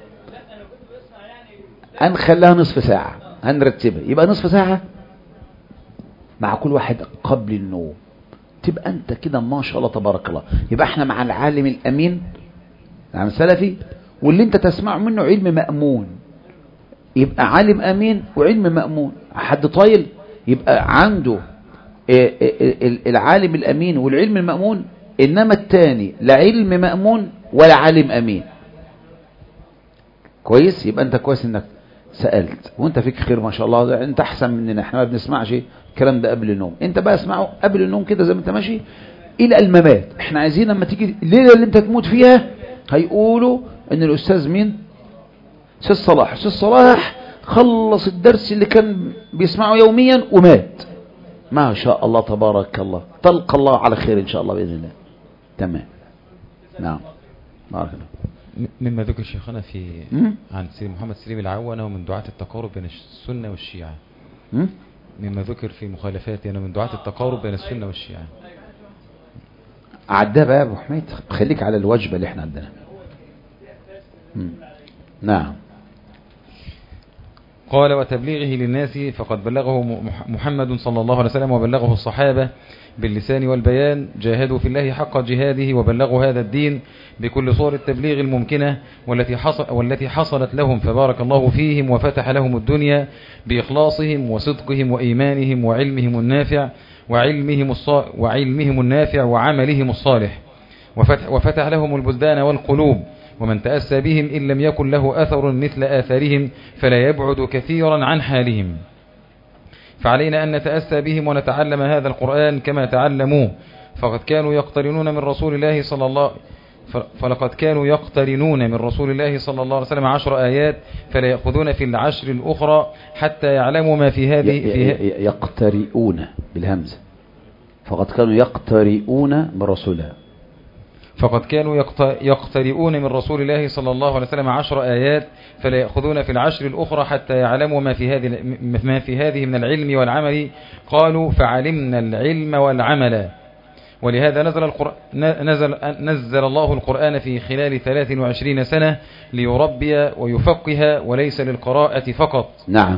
Speaker 1: هنخليها نصف ساعة، هنرتبها. يبقى نصف ساعة مع كل واحد قبل النوم تبقى انت كده ما شاء الله تبارك الله. يبقى احنا مع العالم الامين، العالم السلفي، واللي انت تسمع منه علم مأمون. يبقى عالم امين وعلم مأمون. حد طايل يبقى عنده العالم الامين والعلم المأمون، انما التاني لا علم مأمون ولا عالم امين. كويس؟ يبقى انت كويس انك سألت، وانت فيك خير ما شاء الله. انت احسن مننا، احنا ما بنسمعش الكلام ده قبل النوم، انت بقى اسمعه قبل النوم كده زي ما انت ماشي الى الممات. احنا عايزين لما تيجي الليله اللي انت تموت فيها هيقولوا ان الاستاذ مين؟ استاذ صلاح. استاذ صلاح خلص الدرس اللي كان بيسمعه يوميا ومات. ما شاء الله تبارك الله، تلقى الله على خير ان شاء الله باذن الله. تمام. نعم. بارك الله.
Speaker 2: مما ذكر شيخنا في
Speaker 1: م?
Speaker 2: عن سيدي محمد سليم العوانة ومن دعاة التقارب بين السنة والشيعة.
Speaker 1: م?
Speaker 2: مما ذكر في مخالفاتي أنا من دعاة التقارب بين السنة والشيعة.
Speaker 1: عدها بقى يا ابو حميد، خليك على الوجبة اللي احنا عندنا. م. نعم.
Speaker 2: قال وتبليغه للناس فقد بلغه محمد صلى الله عليه وسلم وبلغه الصحابة باللسان والبيان، جاهدوا في الله حق جهاده وبلغوا هذا الدين بكل صور التبليغ الممكنة والتي حصل والتي حصلت لهم، فبارك الله فيهم وفتح لهم الدنيا بإخلاصهم وصدقهم وإيمانهم وعلمهم النافع وعلمهم الصالح وعلمهم النافع وعملهم الصالح، وفتح, وفتح لهم البلدان والقلوب. ومن تأسى بهم إن لم يكن له أثر مثل آثارهم فلا يبعد كثيرا عن حالهم. فعلينا أن نتأسى بهم ونتعلم هذا القرآن كما تعلموه، فقد كانوا يقترنون من رسول الله صلى الله فلقد كانوا يقترنون من رسول الله صلى الله عليه وسلم عشر آيات فلا يأخذون في العشر الأخرى حتى يعلموا ما في هذه في
Speaker 1: يقترئون بالهمزة. فقد كانوا يقترئون من رسول الله
Speaker 2: فقد كانوا يقترئون من رسول الله صلى الله عليه وسلم عشر آيات فلا يأخذون في العشر الأخرى حتى يعلموا ما في هذه ما في هذه من العلم والعمل. قالوا فعلمنا العلم والعمل. ولهذا نزل القرآن نزل نزل الله القرآن في خلال ثلاث وعشرين سنة ليربي ويفقه وليس للقراءة فقط.
Speaker 1: نعم.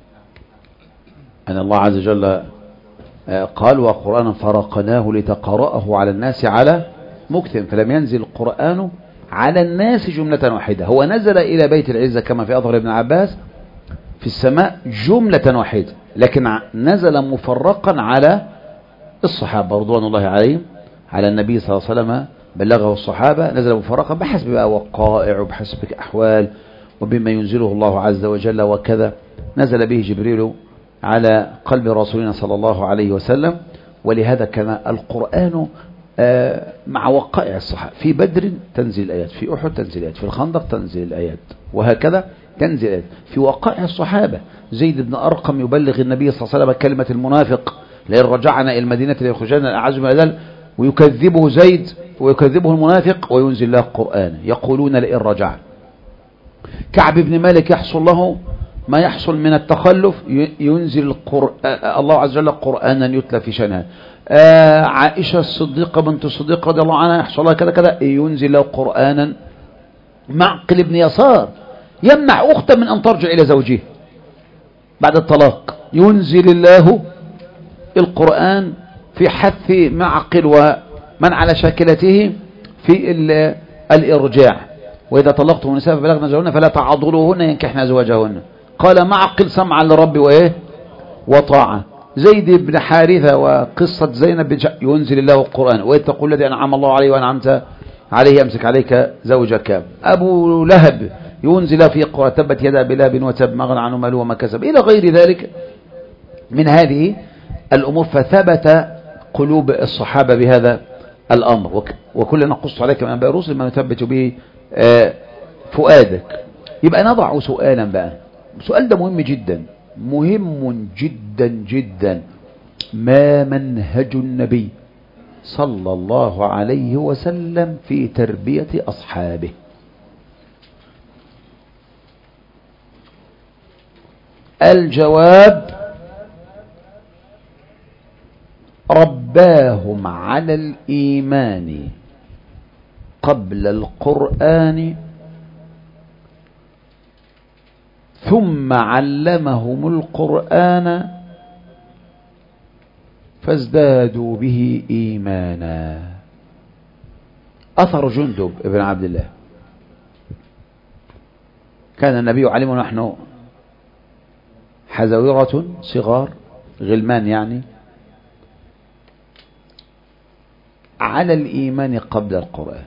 Speaker 1: أن الله عز وجل قال وقرآنا فرقناه لتقرأه على الناس على مكتب، فلم ينزل القرآن على الناس جملة واحدة. هو نزل إلى بيت العزة كما في أظهر ابن عباس في السماء جملة واحدة، لكن نزل مفرقا على الصحابة رضوان الله عليهم، على النبي صلى الله عليه وسلم بلغه الصحابة، نزل مفرقا بحسب بقى وقائع وبحسب أحوال وبما ينزله الله عز وجل وكذا. نزل به جبريل على قلب رسولنا صلى الله عليه وسلم. ولهذا كان القرآن مع وقائع الصحابة. في بدر تنزل الآيات، في أحد تنزل الآيات، في الخندق تنزل الآيات، وهكذا تنزل الآيات في وقائع الصحابة. زيد بن أرقم يبلغ النبي صلى الله عليه وسلم كلمة المنافق لئن رجعنا إلى المدينة ليخرجن الأعز من الأذل، ويكذبه زيد ويكذبه المنافق وينزل له القرآن يقولون لئن رجع. كعب بن مالك يحصل له ما يحصل من التخلف، ينزل القرآن الله عز وجل قرآنا يتلى في شأنها. آه عائشة الصديقة بنت الصديق رضي الله عنها يحصل لها كذا كذا، ينزل له قرآنا. معقل بن يسار يمنع أخته من أن ترجع إلى زوجها بعد الطلاق، ينزل الله القرآن في حث معقل ومن على شاكلته في الإرجاع. وإذا طلقتم النساء فبلغن أجلهن فلا تعضلوهن ينكحن أزواجهن. قال معقل سمعا لرب وإيه وطاعة. زيد بن حارثة وقصة زينب بن شأ ينزل الله القرآن وإذ تقول الذي أنعم الله عليه وأنعمت عليه أمسك عليك زوجك. أبو لهب ينزل في قرآن تبت يدا بلهب وتب ما أغنى عنه ماله وما كسب إلى غير ذلك من هذه الأمور. فثبت قلوب الصحابة بهذا الأمر، وكلنا نقص عليك من أنباء الرسل ما نثبت به فؤادك. يبقى نضع سؤالا بقى، السؤال ده مهم جدا مهم جدا جدا. ما منهج النبي صلى الله عليه وسلم في تربية أصحابه؟ الجواب رباهم على الإيمان قبل القرآن، ثم علمهم القرآن، فازدادوا به إيمانا. أثر جندب ابن عبد الله. كان النبي علمنا نحن حزويرة صغار غلمان يعني على الإيمان قبل القرآن،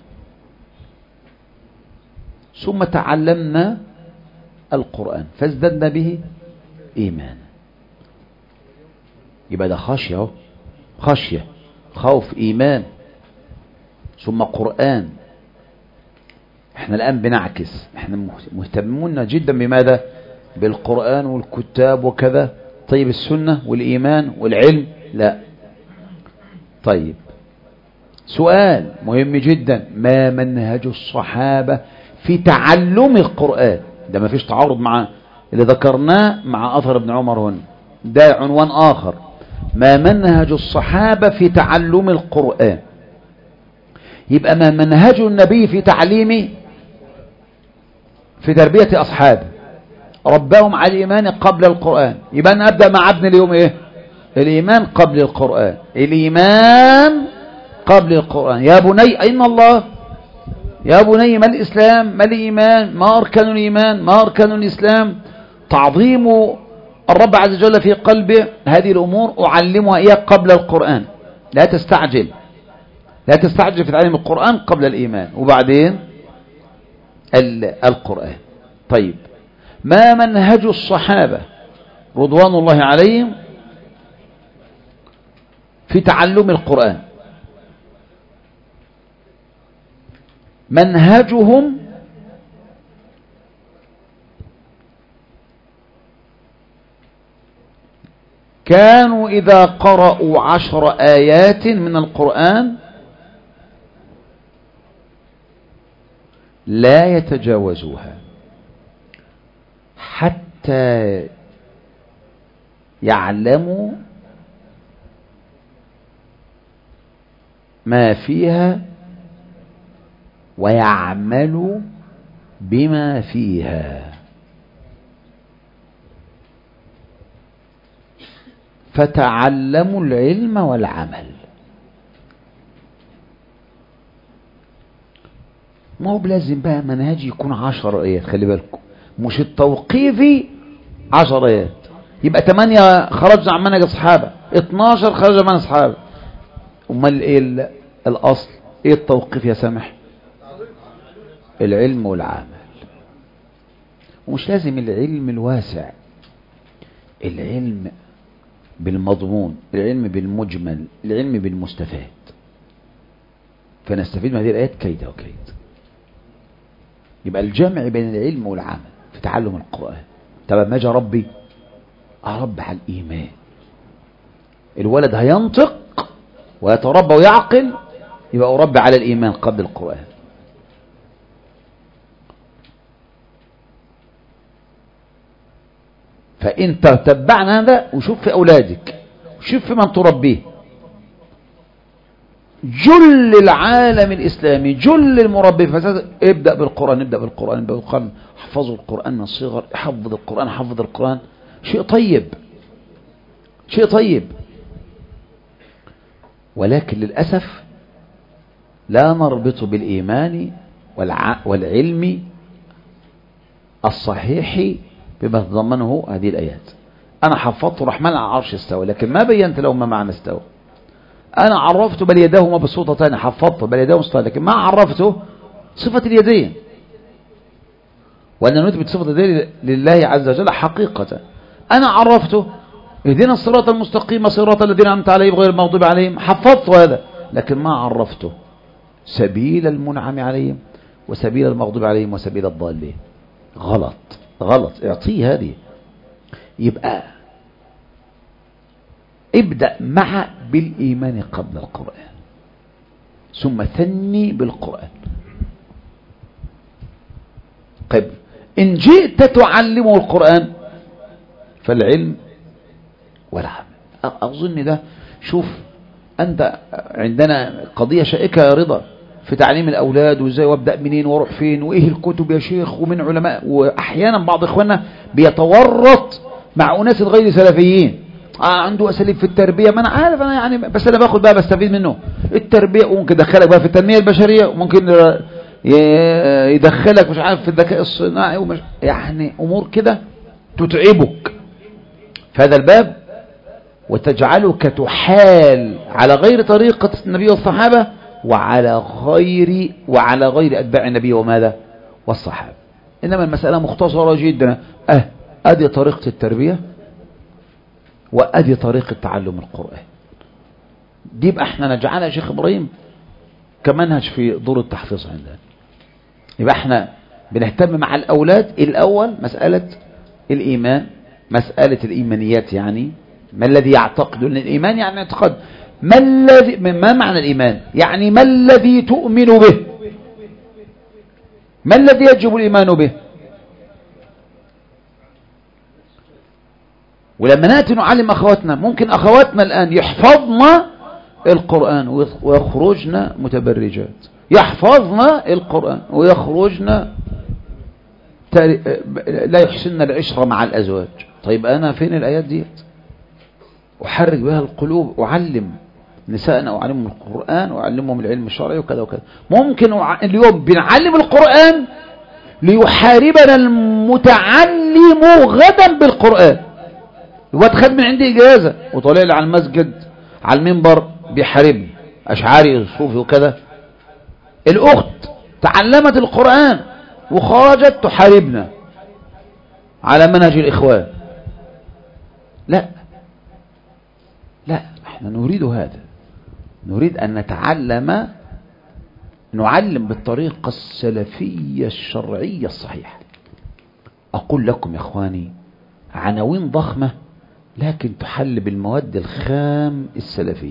Speaker 1: ثم تعلمنا القرآن فازددنا به إيمانا. يبقى ده خشية، خشية، خوف، إيمان، ثم قرآن. احنا الآن بنعكس، احنا مهتمون جدا بماذا؟ بالقرآن والكتاب وكذا. طيب السنة والإيمان والعلم لا. طيب سؤال مهم جدا، ما منهج الصحابة في تعلم القرآن؟ ده ما فيش تعارض مع اللي ذكرناه مع أثر ابن عمر هنا، ده عنوان آخر. ما منهج الصحابة في تعلم القرآن؟ يبقى ما منهج النبي في تعليمه، في تربية أصحابه، ربهم على الإيمان قبل القرآن. يبقى أنا أبدأ مع ابن اليوم إيه؟ الإيمان قبل القرآن، الإيمان قبل القرآن. يا بني أين الله؟ يا بني ما الإسلام؟ ما الإيمان؟ ما أركان الإيمان؟ ما أركان الإسلام؟ تعظيم الرب عز وجل في قلبه. هذه الأمور أعلمها إياه قبل القرآن. لا تستعجل، لا تستعجل في تعليم القرآن قبل الإيمان وبعدين القرآن. طيب ما منهج الصحابة رضوان الله عليهم في تعلم القرآن؟ منهجهم كانوا إذا قرأوا عشر آيات من القرآن لا يتجاوزوها حتى يعلموا ما فيها ويعملوا بما فيها. فتعلموا العلم والعمل. ما هو بلازم بقى منهج يكون عشر آيات، خلي بالكم، مش التوقيفي عشر آيات. يبقى ثمانية خرجنا عن منهج الصحابة، اتناشر خرج من الصحابة. امال ايه الاصل؟ ايه التوقيف يا سامح؟ العلم والعمل. ومش لازم العلم الواسع، العلم بالمضمون، العلم بالمجمل، العلم بالمستفاد. فنستفيد من هذه الآيات كيد وكيد. يبقى الجمع بين العلم والعمل في تعلم القرآن. طب ما اجي ربي أربي على الإيمان، الولد هينطق ويتربى ويعقل، يبقى أربي على الإيمان قبل القرآن. فانت تتبعنا هذا وشوف في اولادك وشوف في من تربيه. جل العالم الاسلامي، جل المربي فساد، ابدا بالقران، ابدا بالقران، ابدا بالقران، احفظوا القران من الصغر، حفظ القران، حفظ القران. شيء طيب، شيء طيب. ولكن للاسف لا نربط بالايمان والعلم الصحيح بما تضمنه هذه الآيات. أنا حفظت الرحمن على العرش استوى، لكن ما بينت له ما معنى استوى. أنا عرفت بل يداه مبسوطتان، حفظته بل يداه مبسوطتان، لكن ما عرفته صفة اليدين، وأن نثبت صفة اليدين لله عز وجل حقيقة. أنا عرفته اهدنا الصراط المستقيم صراط الذين أنعمت عليهم غير المغضوب عليهم، حفظته هذا، لكن ما عرفته سبيل المنعم عليهم وسبيل المغضوب عليهم وسبيل الضالين. غلط غلط، اعطيه هذه. يبقى ابدأ مع بالإيمان قبل القرآن، ثم ثني بالقرآن. طيب إن جئت تعلمه القرآن فالعلم والعمل. أظن ده، شوف أنت عندنا قضية شائكة يا رضا في تعليم الأولاد، وإزاي وابدأ منين واروح فين وإيه الكتب يا شيخ ومن علماء. وأحيانا بعض إخواننا بيتورط مع أناس غير سلفيين، آه عنده اساليب في التربيه، ما انا عارف انا يعني، بس انا باخد بقى بستفيد منه التربيه، وممكن يدخلك بقى في التنميه البشريه، وممكن يدخلك مش عارف في الذكاء الصناعي ومش يعني امور كده تتعبك في هذا الباب، وتجعلك تحال على غير طريقه النبي والصحابه، وعلى غير وعلى غير اتباع النبي وماذا والصحابه. انما المساله مختصره جدا، اه ادي طريقه التربيه وادي طريقه تعلم القران. دي يبقى احنا نجعلها يا شيخ ابراهيم كمنهج في دور التحفيظ عندنا. يبقى احنا بنهتم مع الاولاد الاول مساله الايمان، مساله الايمانيات، يعني ما الذي يعتقد ان الايمان يعني اعتقاد، ما الذي ما معنى الايمان، يعني ما الذي تؤمن به، ما الذي يجب الايمان به. ولما ناتي نعلم اخواتنا، ممكن اخواتنا الان يحفظنا القرآن ويخرجنا متبرجات، يحفظنا القرآن ويخرجنا لا يحسن العشرة مع الأزواج. طيب أنا فين الآيات دي؟ أحرك بها القلوب، أعلم نسائنا وأعلمهم القرآن وأعلمهم العلم الشرعي وكذا وكذا. ممكن اليوم بنعلم القرآن ليحاربنا المتعلم غدا بالقرآن. الواد خد من عندي إجازة وطلع لي على المسجد على المنبر بيحاربني، أشعاري صوفي وكذا. الأخت تعلمت القرآن وخرجت تحاربنا على منهج الإخوان. لا لا، احنا نريد هذا، نريد أن نتعلم، نعلم بالطريقة السلفية الشرعية الصحيحة. أقول لكم يا إخواني عناوين ضخمة لكن تحل بالمواد الخام السلفية،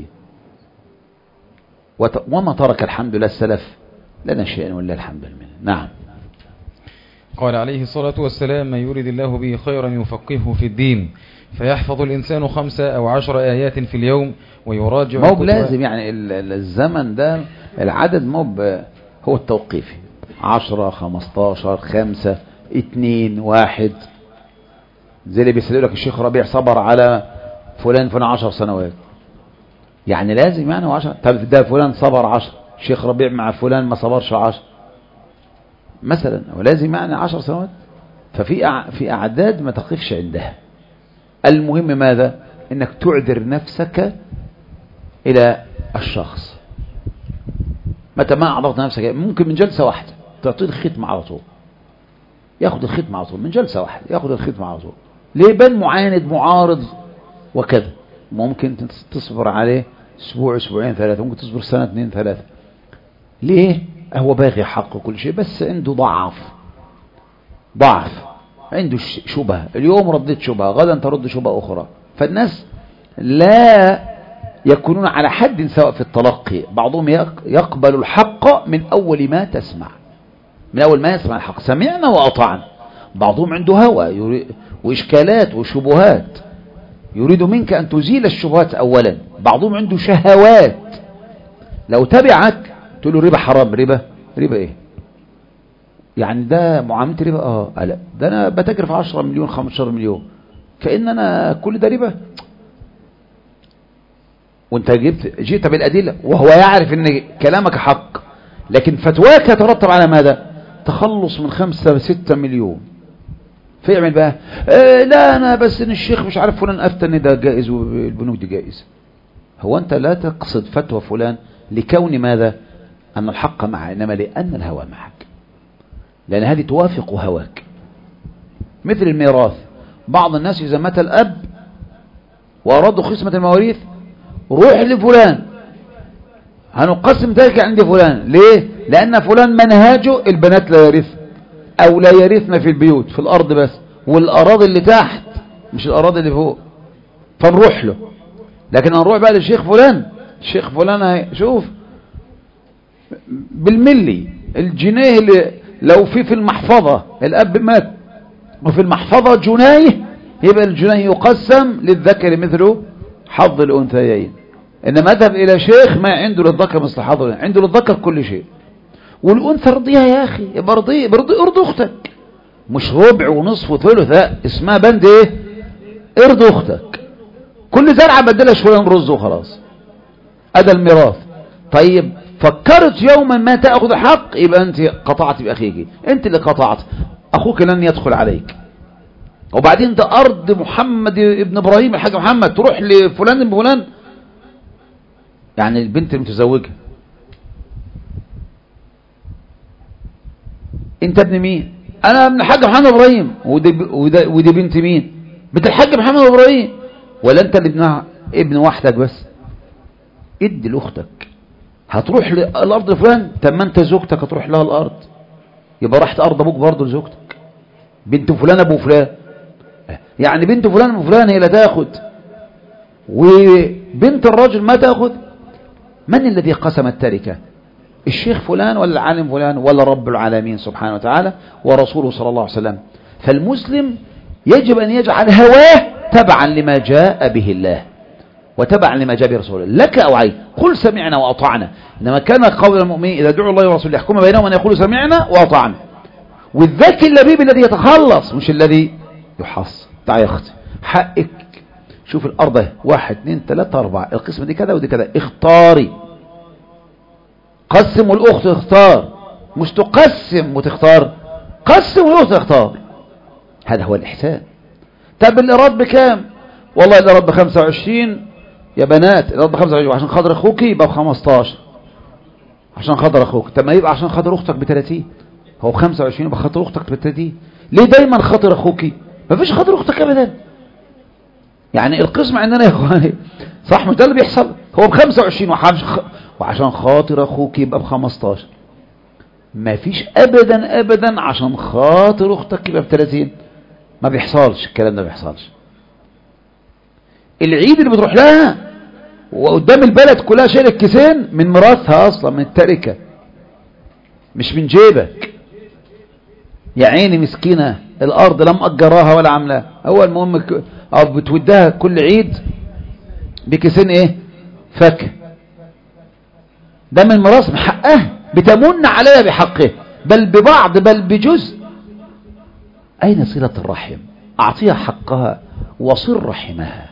Speaker 1: وما ترك الحمد لله السلف لنا شيئا ولا الحمد لله. نعم.
Speaker 2: قال عليه الصلاة والسلام: من يريد الله به خيرا يفقهه في الدين. فيحفظ الإنسان خمسة أو عشر آيات في اليوم ويراجع.
Speaker 1: مو بلازم يعني الزمن ده العدد مو هو التوقيفي، عشرة خمستاشر خمسة اتنين واحد، زي اللي بيسألوا لك الشيخ ربيع صبر على فلان فلان عشر سنوات، يعني لازم يعني عشر. طب ده فلان صبر عشر، الشيخ ربيع مع فلان ما صبرش عشر مثلا، ولازم يعني عشر سنوات. ففي في أعداد ما تقفش عندها. المهم ماذا؟ انك تعذر نفسك الى الشخص. متى ما اعذرت نفسك ممكن من جلسة واحدة تعطيه الختم على طول، ياخد الختم على طول من جلسة واحدة، ياخد الختم على طول. ليه؟ بل معاند معارض وكذا، ممكن تصبر عليه اسبوع اسبوعين ثلاثة، ممكن تصبر سنة اثنين ثلاثة. ليه؟ هو باغي حقه كل شيء، بس عنده ضعف ضعف عنده شبهة، اليوم رديت شبهة غدا ترد شبهة أخرى. فالناس لا يكونون على حد سواء في التلقي، بعضهم يقبل الحق من أول ما تسمع، من أول ما يسمع الحق سمعنا وأطعنا. بعضهم عنده هوى وإشكالات وشبهات، يريد منك أن تزيل الشبهات أولا. بعضهم عنده شهوات، لو تبعك تقول له ربا حرام، ربا ربا إيه يعني؟ ده معاملة ربا؟ اه لا، ده انا بتاجر في عشرة مليون خمستاشر مليون، كأن انا كل ده ربا. وانت جبت جيت بالأدلة وهو يعرف ان كلامك حق، لكن فتواك يترتب على ماذا؟ تخلص من خمسة ستة مليون. فيعمل بقى آه لا انا بس ان الشيخ مش عارف فلان افتى ان ده جائز والبنوك دي جائز. هو انت لا تقصد فتوى فلان لكون ماذا؟ ان الحق معه، انما لان الهوى معك، لأن هذه توافق هواك. مثل الميراث، بعض الناس إذا مات الأب وأرادوا قسمة المواريث روح لفلان، هنقسم ذلك عند فلان. ليه؟ لأن فلان منهاجه البنات لا يرث أو لا يرثن في البيوت في الأرض بس، والأراضي اللي تحت مش الأراضي اللي فوق، فنروح له. لكن هنروح بقى للشيخ فلان، الشيخ فلان شوف بالملي الجنيه اللي لو في في المحفظة الأب مات وفي المحفظة جنيه، يبقى الجنيه يقسم للذكر مثله حظ الأنثيين. إنما أذهب إلى شيخ ما عنده للذكر مثل حظ، عنده للذكر كل شيء، والأنثى ارضيها يا أخي، برضي برضي ارضي أختك، مش ربع ونصف وثلث، لا اسمها بند إيه؟ ارضي أختك. كل زرعة بدلها شوية من رز وخلاص. هذا الميراث. طيب فكرت يوما ما تأخذ حق، يبقى أنت قطعت بأخيك، أنت اللي قطعت، أخوك لن يدخل عليك. وبعدين ده أرض محمد ابن إبراهيم الحاج محمد، تروح لفلان ابن فلان، يعني البنت المتزوجة أنت ابن مين؟ أنا ابن الحاج محمد إبراهيم. ودي, ودي, ودي بنت مين؟ بنت الحاج محمد إبراهيم. ولا أنت اللي ابنها ابن وحدك بس؟ ادي لأختك. هتروح للأرض لفلان، طب ما أنت زوجتك هتروح لها الأرض، يبقى راحت أرض أبوك برضه لزوجتك. بنت فلان أبو فلان، يعني بنت فلان أبو فلان هي اللي تاخد، وبنت الرجل ما تاخد. من الذي قسم التركة؟ الشيخ فلان ولا العالم فلان ولا رب العالمين سبحانه وتعالى ورسوله صلى الله عليه وسلم. فالمسلم يجب أن يجعل هواه تبعا لما جاء به الله وتبعا لما جاء به رسوله. لك أو عليك، قل سمعنا وأطعنا. إنما كان قول المؤمنين إذا دعوا الله ورسوله يحكم بينهم أن يقولوا سمعنا وأطعنا. والذكي اللبيب الذي يتخلص مش الذي يحص. تعال يا أختي، حقك. شوف الأرض واحد اثنين ثلاثة أربعة، القسمة دي كذا ودي كذا، اختاري. قسم والأخت اختار، مش تقسم وتختار، قسم والأخت اختار. هذا هو الإحسان. طب الإيراد بكام؟ والله الإيراد بخمسة وعشرين يا بنات، الإيراد بخمسة وعشرين، عشان خاطر أخوك يبقى بخمستاشر، عشان خاطر أخوك. طب ما يبقى عشان خاطر أختك بثلاثين، هو بخمسة وعشرين يبقى خاطر أختك بثلاثين. ليه دايما خاطر أخوك؟ ما فيش خاطر أختك أبدا. يعني القسم عندنا يا إخواني صح، مش ده اللي بيحصل؟ هو بخمسة وعشرين وعشان خاطر أخوك يبقى بخمستاشر. ما فيش أبدا أبدا عشان خاطر أختك يبقى بثلاثين. ما بيحصلش الكلام ده، ما بيحصلش. العيد اللي بتروح لها وقدام البلد كلها شايل الكيسين من ميراثها اصلا، من التركه، مش من جيبك. يا عيني مسكينه، الارض لا مأجراها ولا عاملاها، هو المهم او بتودها كل عيد بكيسين ايه؟ فاكهه. ده من ميراث حقها، بتمن عليها بحقه، بل ببعض بل بجزء. اين صله الرحم؟ اعطيها حقها وصل رحمها،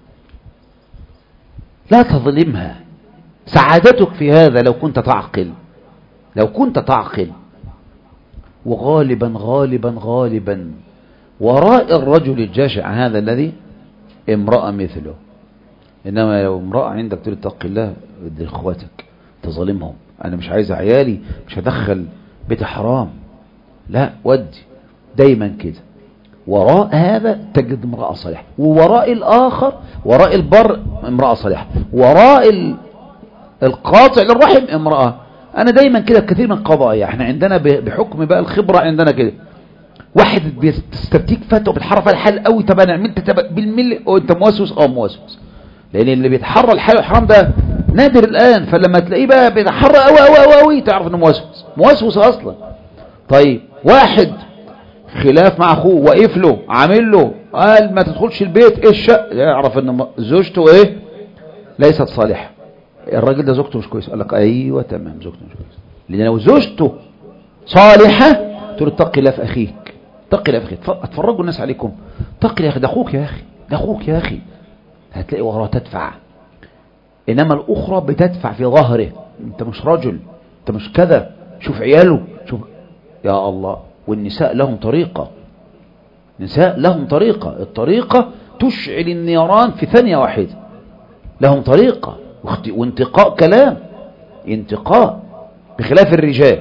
Speaker 1: لا تظلمها. سعادتك في هذا لو كنت تعقل، لو كنت تعقل. وغالبا غالبا غالبا وراء الرجل الجشع هذا الذي امرأة مثله. إنما لو امرأة عندك تقول اتق الله، ادي اخواتك تظلمهم، أنا مش عايز عيالي، مش هدخل بيت حرام، لا ودي. دايما كده وراء هذا تجد امرأة صالحة، ووراء الآخر وراء البر امرأة صالحة، وراء القاطع للرحم امرأة. أنا دايما كده كثير من قضايا احنا عندنا بحكم بقى الخبرة عندنا كده، واحد بيستفتيك فتوى بتحرف الحال قوي، طب انا عملت بالملي وانت موسوس. اه موسوس، لان اللي بيتحرى الحال والحرام ده نادر الآن، فلما تلاقيه بقى بيتحرى قوي قوي قوي تعرف انه موسوس، موسوس اصلا. طيب واحد خلاف مع اخوه، واقف له عامل له قال ما تدخلش البيت، ايه الشق، يعرف ان زوجته ايه ليست صالحه. الراجل ده زوجته مش كويسه، قال لك ايوه تمام زوجته مش كويسه، لان لو زوجته صالحه تقول اتقي الله في اخيك، اتقي الله في اخيك. اتفرجوا الناس عليكم، اتقي الله يا اخي، ده اخوك يا اخي، ده اخوك يا اخي. هتلاقي وراها تدفع، انما الاخرى بتدفع في ظهره، انت مش رجل، انت مش كذا، شوف عياله، شوف يا الله. والنساء لهم طريقة، نساء لهم طريقة، الطريقة تشعل النيران في ثانية واحدة، لهم طريقة وانتقاء كلام، انتقاء بخلاف الرجال.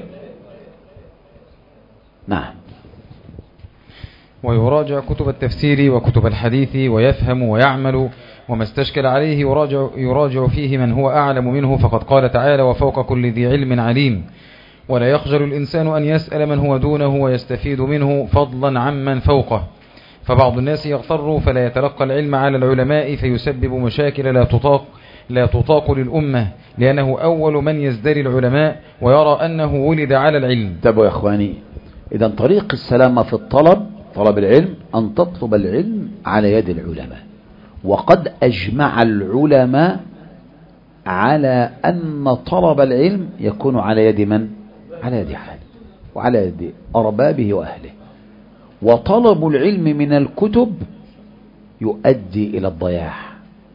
Speaker 1: نعم.
Speaker 2: ويراجع كتب التفسير وكتب الحديث ويفهم ويعمل، وما استشكل عليه يراجع, يراجع فيه من هو أعلم منه، فقد قال تعالى وفوق كل ذي علم عليم. ولا يخجل الإنسان أن يسأل من هو دونه ويستفيد منه فضلا عمن فوقه. فبعض الناس يغتر فلا يتلقى العلم على العلماء فيسبب مشاكل لا تطاق لا تطاق للأمة، لأنه أول من يزدري العلماء ويرى أنه ولد على العلم.
Speaker 1: تابعوا يا إخواني، إذا طريق السلامة في الطلب، طلب العلم، أن تطلب العلم على يد العلماء. وقد أجمع العلماء على أن طلب العلم يكون على يد من؟ على يد أهله وعلى يد أربابه وأهله. وطلب العلم من الكتب يؤدي إلى الضياع،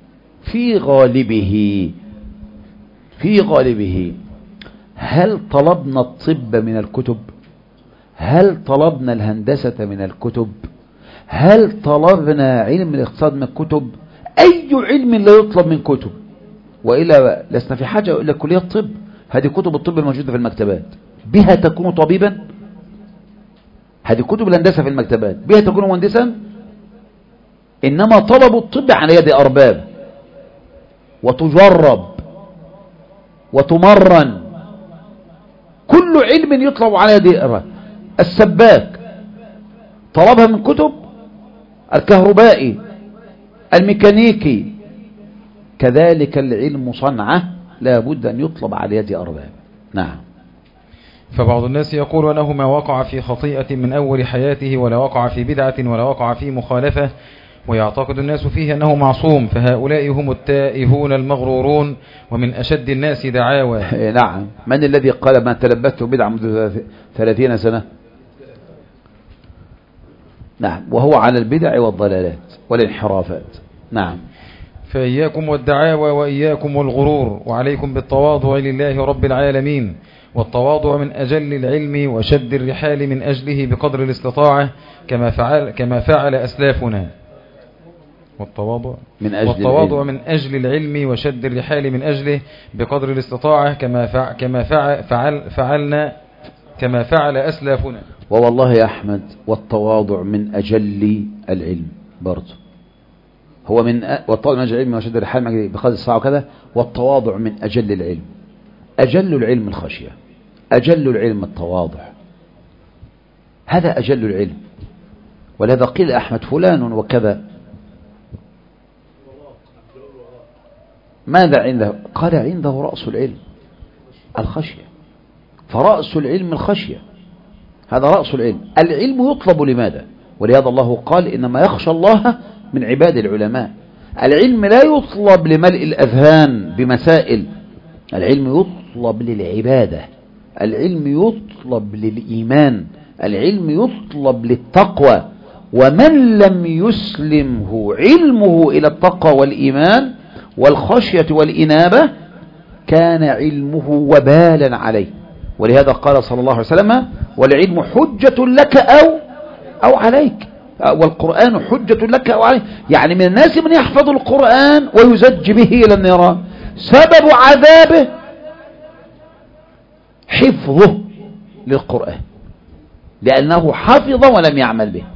Speaker 1: في غالبه في غالبه هل طلبنا الطب من الكتب؟ هل طلبنا الهندسة من الكتب؟ هل طلبنا علم الاقتصاد من الكتب؟ أي علم لا يطلب من كتب، وإلا لسنا في حاجة إلى كلية الطب. هذه كتب الطب الموجودة في المكتبات، بها تكون طبيبا. هذه كتب الهندسة في المكتبات، بها تكون مهندسا. إنما طلب الطب على يد أرباب، وتجرب وتمرن. كل علم يطلب على يد أرباب. السباك طلبها من كتب، الكهربائي، الميكانيكي، كذلك العلم صنعة لا بد أن يطلب على يد أرباب. نعم.
Speaker 2: فبعض الناس يقول أنه ما وقع في خطيئة من أول حياته، ولا وقع في بدعة، ولا وقع في مخالفة، ويعتقد الناس فيه أنه معصوم، فهؤلاء هم التائهون المغرورون، ومن أشد الناس دعاوى.
Speaker 1: نعم. من الذي قال ما تلبثت بدعة منذ ثلاثين سنة؟ نعم. وهو على البدع والضلالات والانحرافات. نعم.
Speaker 2: فإياكم والدعاوى وإياكم والغرور، وعليكم بالتواضع لله رب العالمين، والتواضع من أجل العلم، وشد الرحال من أجله بقدر الاستطاعة، كما فعل كما فعل أسلافنا. والتواضع
Speaker 1: من أجل
Speaker 2: والتواضع
Speaker 1: العلم.
Speaker 2: من أجل العلم، وشد الرحال من أجله بقدر الاستطاعة، كما فعل كما فعل فعل فعلنا كما فعل أسلافنا.
Speaker 1: ووالله يا أحمد، والتواضع من أجل العلم برضه. هو من أ... والتواضع من أجل العلم وشد الرحال بقدر الساعة وكذا. والتواضع من أجل العلم. أجل العلم الخشية، أجل العلم التواضع، هذا أجل العلم. ولهذا قيل أحمد فلان وكذا، ماذا عنده؟ قال عنده رأس العلم الخشية. فرأس العلم الخشية، هذا رأس العلم. العلم يطلب لماذا؟ ولهذا الله قال إنما يخشى الله من عباد العلماء. العلم لا يطلب لملء الأذهان بمسائل، العلم يطلب للعبادة، العلم يطلب للإيمان، العلم يطلب للتقوى. ومن لم يسلمه علمه إلى التقوى والإيمان والخشية والإنابة كان علمه وبالا عليه. ولهذا قال صلى الله عليه وسلم: والعلم حجة لك أو أو عليك، والقرآن حجة لك أو عليك. يعني من الناس من يحفظ القرآن ويزج به إلى النيران، سبب عذابه حفظه للقرآن، لأنه حفظ ولم يعمل به.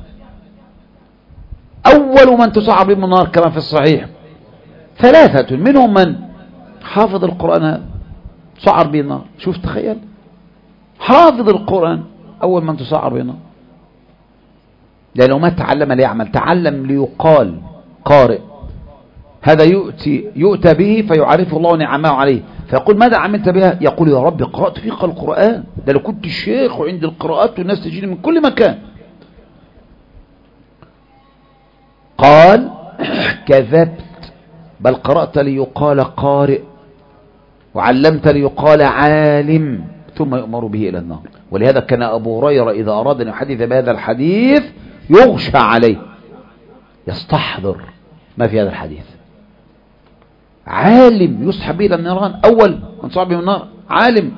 Speaker 1: أول من تصعب بهم النار كما في الصحيح ثلاثة، منهم من حافظ القرآن صعر به النار. شوف تخيل، حافظ القرآن أول من تصعر به النار، لأنه ما تعلم ليعمل، تعلم ليقال قارئ. هذا يؤتي يؤتى به فيعرفه الله نعمه عليه، فيقول: ماذا عملت بها؟ يقول: يا رب قرأت فيك القرآن، ده لو كنت الشيخ وعند القراءات والناس تجيني من كل مكان. قال: كذبت، بل قرأت ليقال قارئ، وعلمت ليقال عالم، ثم يؤمر به إلى النار. ولهذا كان أبو هريرة إذا أراد أن يحدث بهذا الحديث يغشى عليه، يستحضر ما في هذا الحديث. عالم يسحب به إلى النيران، أول من صعب به النار عالم،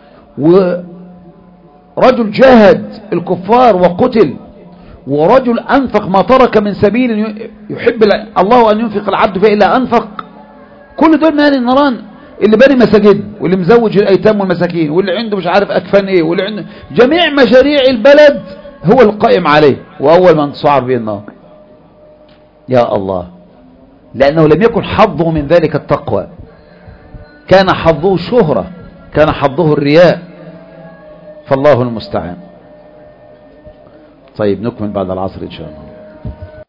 Speaker 1: ورجل جاهد الكفار وقتل، ورجل أنفق ما ترك من سبيل يحب الله أن ينفق العبد فيه إلا أنفق. كل دول من أهل النيران، اللي بني مساجد، واللي مزوج الأيتام والمساكين، واللي عنده مش عارف أكفان إيه، واللي عنده جميع مشاريع البلد هو القائم عليه، وأول من تصعر به النار. يا الله، لأنه لم يكن حظه من ذلك التقوى، كان حظه الشهرة، كان حظه الرياء، فالله المستعان. طيب نكمل بعد العصر إن شاء الله.